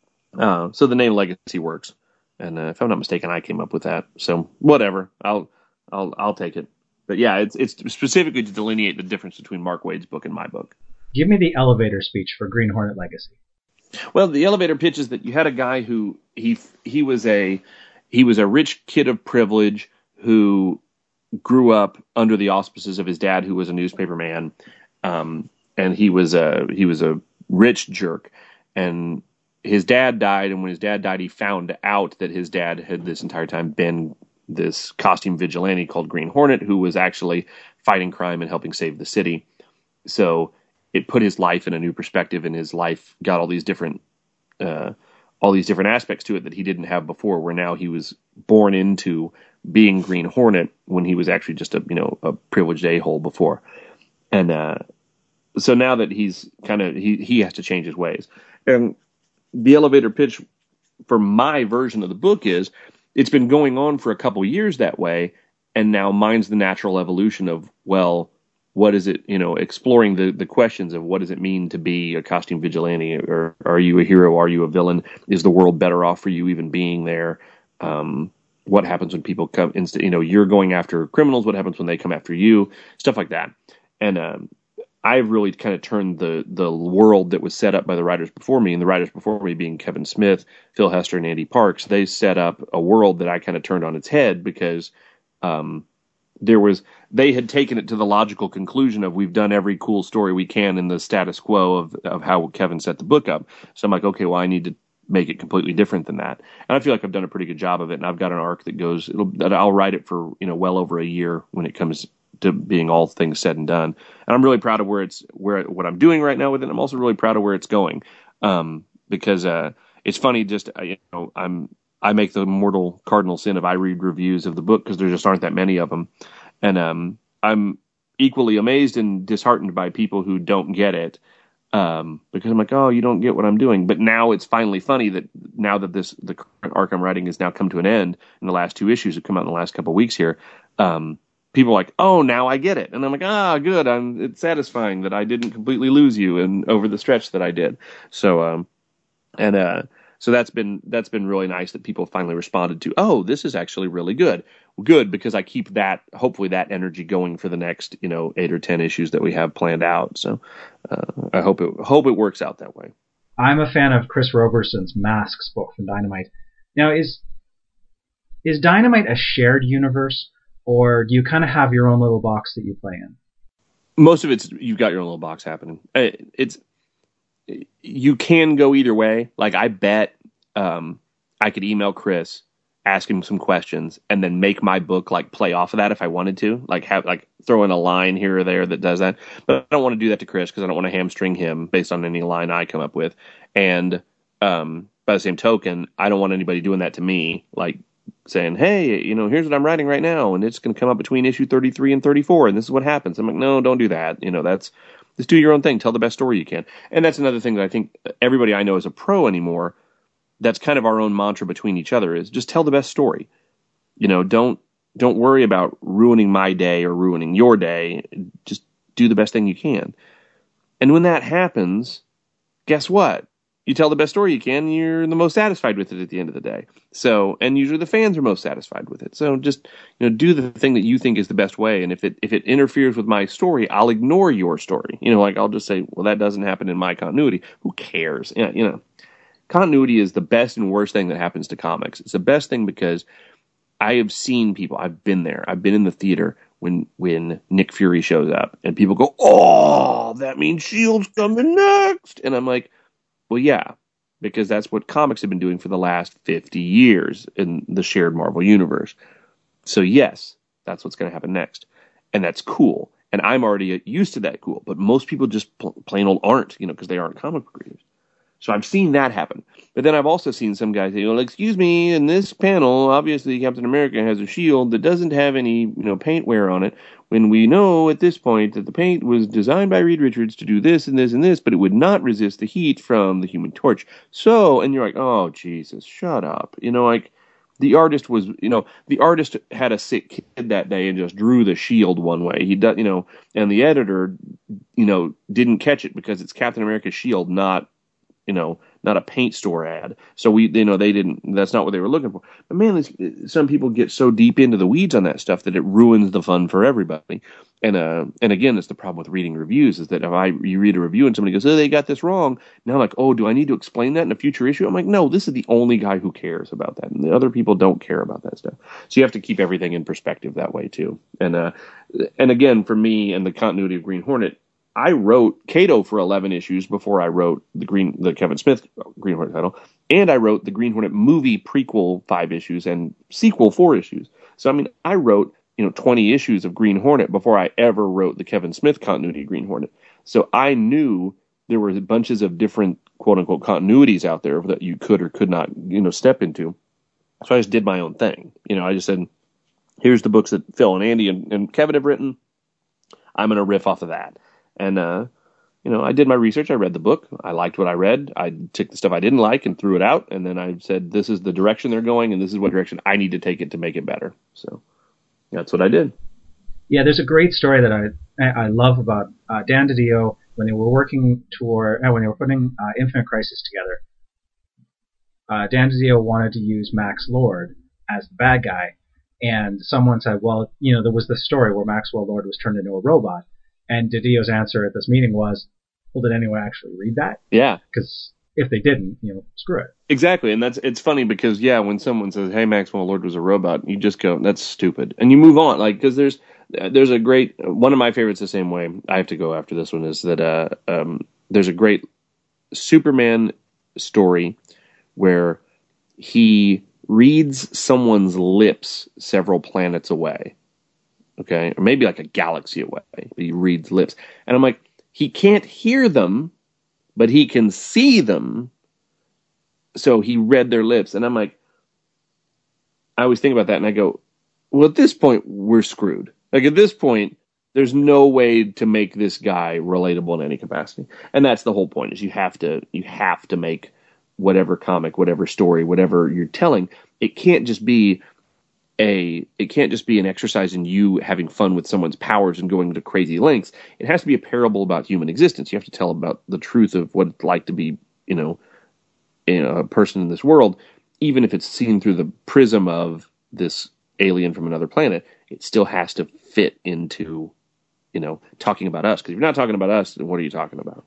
uh, so the name legacy works. And uh, if I'm not mistaken, I came up with that. So whatever, I'll, I'll, I'll take it. But yeah, it's it's specifically to delineate the difference between Mark Waid's book and my book. Give me the elevator speech for Green Hornet Legacy. Well, the elevator pitch is that you had a guy who he he was a he was a rich kid of privilege who grew up under the auspices of his dad, who was a newspaper man, um, and he was a he was a rich jerk. And his dad died, and when his dad died, he found out that his dad had this entire time been this costume vigilante called Green Hornet, who was actually fighting crime and helping save the city. So it put his life in a new perspective, and his life got all these different, uh, all these different aspects to it that he didn't have before. Where now he was born into being Green Hornet when he was actually just a you know a privileged a-hole before, and uh, so now that he's kind of he he has to change his ways. And the elevator pitch for my version of the book is, it's been going on for a couple years that way, and now mine's the natural evolution of, well, what is it, you know, exploring the, the questions of what does it mean to be a costume vigilante, or are you a hero, are you a villain, is the world better off for you even being there, um, what happens when people come, instead, you know, you're going after criminals, what happens when they come after you, stuff like that. And um, I've really kind of turned the the world that was set up by the writers before me, and the writers before me being Kevin Smith, Phil Hester, and Andy Parks, they set up a world that I kind of turned on its head because um, there was they had taken it to the logical conclusion of, we've done every cool story we can in the status quo of of how Kevin set the book up. So I'm like, okay, well, I need to make it completely different than that. And I feel like I've done a pretty good job of it, and I've got an arc that goes, it'll, that I'll write it for, you know, well over a year when it comes to being all things said and done. And I'm really proud of where it's, where, what I'm doing right now with it. I'm also really proud of where it's going. Um, because, uh, it's funny, just, you know, I'm, I make the mortal cardinal sin of I read reviews of the book because there just aren't that many of them. And, um, I'm equally amazed and disheartened by people who don't get it. Um, because I'm like, oh, you don't get what I'm doing. But now it's finally funny that now that this, the current arc I'm writing has now come to an end, and the last two issues have come out in the last couple of weeks here. Um, people are like, oh, now I get it. And I'm like, ah, good. I'm, it's satisfying that I didn't completely lose you and over the stretch that I did. So, um, and, uh, so that's been, that's been really nice that people finally responded to, oh, this is actually really good. Good, because I keep that, hopefully that energy going for the next, you know, eight or ten issues that we have planned out. So, uh, I hope it, hope it works out that way. I'm a fan of Chris Roberson's Masks book from Dynamite. Now, is, is Dynamite a shared universe, or do you kind of have your own little box that you play in? Most of it's, you've got your own little box happening. It's, you can go either way. Like, I bet um, I could email Chris, ask him some questions, and then make my book like play off of that if I wanted to. Like, have like throw in a line here or there that does that. But I don't want to do that to Chris because I don't want to hamstring him based on any line I come up with. And um, by the same token, I don't want anybody doing that to me. Like, saying, hey, you know, here's what I'm writing right now, and it's going to come up between issue thirty-three and thirty-four, and this is what happens. I'm like, no, don't do that. You know, that's, just do your own thing. Tell the best story you can. And that's another thing that I think everybody I know is a pro anymore. That's kind of our own mantra between each other, is just tell the best story. You know, don't, don't worry about ruining my day or ruining your day. Just do the best thing you can. And when that happens, guess what? You tell the best story you can, you're the most satisfied with it at the end of the day. So, and usually the fans are most satisfied with it. So just, you know, do the thing that you think is the best way. And if it, if it interferes with my story, I'll ignore your story. You know, like I'll just say, well, that doesn't happen in my continuity. Who cares? Yeah, you know, continuity is the best and worst thing that happens to comics. It's the best thing because I have seen people, I've been there. I've been in the theater when, when Nick Fury shows up and people go, oh, that means S H I E L D's coming next. And I'm like, well, yeah, because that's what comics have been doing for the last fifty years in the shared Marvel universe. So yes, That's what's going to happen next. And that's cool. And I'm already used to that cool. But most people just pl- plain old aren't, you know, because they aren't comic book readers. So I've seen that happen. But then I've also seen some guys say, well, excuse me, in this panel, obviously Captain America has a shield that doesn't have any, you know, paint wear on it, when we know at this point that the paint was designed by Reed Richards to do this and this and this, but it would not resist the heat from the Human Torch. So, and you're like, oh, Jesus, shut up. You know, like, the artist was, you know, the artist had a sick kid that day and just drew the shield one way. He does, you know, and the editor, you know, didn't catch it because it's Captain America's shield, not, you know, not a paint store ad. So we, you know, they didn't, that's not what they were looking for. But man, this, some people get so deep into the weeds on that stuff that it ruins the fun for everybody. And, uh, and again, it's the problem with reading reviews is that if I, you read a review and somebody goes, oh, they got this wrong. Now I'm like, oh, do I need to explain that in a future issue? I'm like, no, this is the only guy who cares about that. And the other people don't care about that stuff. So you have to keep everything in perspective that way too. And, uh, and again, for me and the continuity of Green Hornet, I wrote Kato for eleven issues before I wrote the Green, the Kevin Smith Green Hornet title, and I wrote the Green Hornet movie prequel five issues and sequel four issues. So I mean, I wrote, you know, twenty issues of Green Hornet before I ever wrote the Kevin Smith continuity of Green Hornet. So I knew there were bunches of different quote unquote continuities out there that you could or could not, you know, step into. So I just did my own thing. You know, I just said, here's the books that Phil and Andy and, and Kevin have written. I'm going to riff off of that. And, uh, you know, I did my research. I read the book. I liked what I read. I took the stuff I didn't like and threw it out. And then I said, this is the direction they're going, and this is what direction I need to take it to make it better. So that's what I did. Yeah, there's a great story that I I love about uh, Dan DiDio when they were working toward, uh, when they were putting uh, Infinite Crisis together. Uh, Dan DiDio wanted to use Max Lord as the bad guy. And someone said, well, you know, there was this story where Maxwell Lord was turned into a robot. And DiDio's answer at this meeting was, well, did anyone actually read that? Yeah. Because if they didn't, you know, screw it. Exactly. And that's, it's funny because, yeah, when someone says, hey, Maxwell Lord was a robot, you just go, that's stupid. And you move on. Like, because there's, there's a great, one of my favorites the same way, I have to go after this one, is that uh, um, there's a great Superman story where he reads someone's lips several planets away. Okay, or maybe like a galaxy away. He reads lips. And I'm like, he can't hear them, but he can see them. So he read their lips. And I'm like, I always think about that and I go, well, at this point, we're screwed. Like at this point, there's no way to make this guy relatable in any capacity. And that's the whole point, is you have to, you have to make whatever comic, whatever story, whatever you're telling. It can't just be A, it can't just be an exercise in you having fun with someone's powers and going to crazy lengths. It has to be a parable about human existence. You have to tell about the truth of what it's like to be, you know, you know, a person in this world, even if it's seen through the prism of this alien from another planet. It still has to fit into, you know, talking about us. Because if you're not talking about us, then what are you talking about?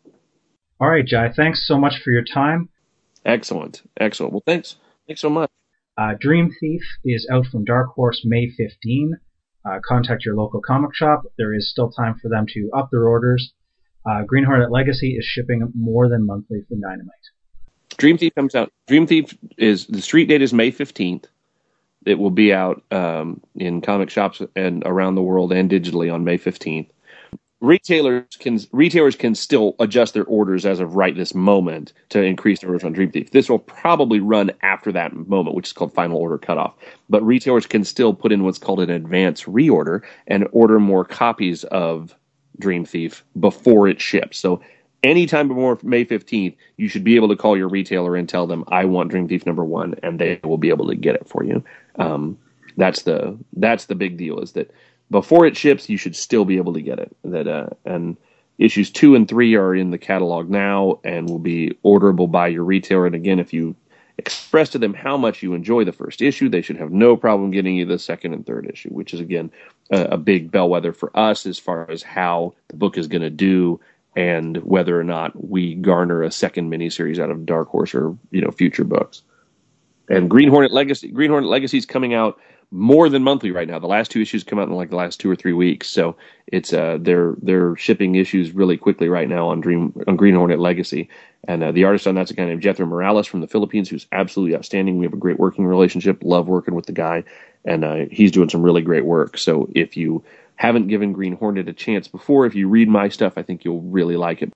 All right, Jai. Thanks so much for your time. Excellent, excellent. Well, thanks, thanks so much. Uh, Dream Thief is out from Dark Horse May fifteenth. Uh, contact your local comic shop. There is still time for them to up their orders. Uh, Green Hornet Legacy is shipping more than monthly for Dynamite. Dream Thief comes out. Dream Thief is, the street date is May fifteenth. It will be out um, in comic shops and around the world and digitally on May fifteenth. Retailers can retailers can still adjust their orders as of right this moment to increase their orders on Dream Thief. This will probably run after that moment, which is called final order cutoff. But retailers can still put in what's called an advance reorder and order more copies of Dream Thief before it ships. So anytime before May fifteenth, you should be able to call your retailer and tell them, I want Dream Thief number one, and they will be able to get it for you. Um, that's the that's the big deal, is that before it ships, you should still be able to get it. That uh, and issues two and three are in the catalog now and will be orderable by your retailer. And again, if you express to them how much you enjoy the first issue, they should have no problem getting you the second and third issue, which is, again, a, a big bellwether for us as far as how the book is going to do and whether or not we garner a second miniseries out of Dark Horse or, you know, future books. And Green Hornet Legacy, Green Hornet Legacy is coming out more than monthly right now. The last two issues come out in like the last two or three weeks, so it's uh, they're they're shipping issues really quickly right now on Dream on Green Hornet Legacy, and uh, the artist on that's a guy named Jethro Morales from the Philippines, who's absolutely outstanding. We have a great working relationship, love working with the guy, and uh, he's doing some really great work. So if you haven't given Green Hornet a chance before, if you read my stuff, I think you'll really like it.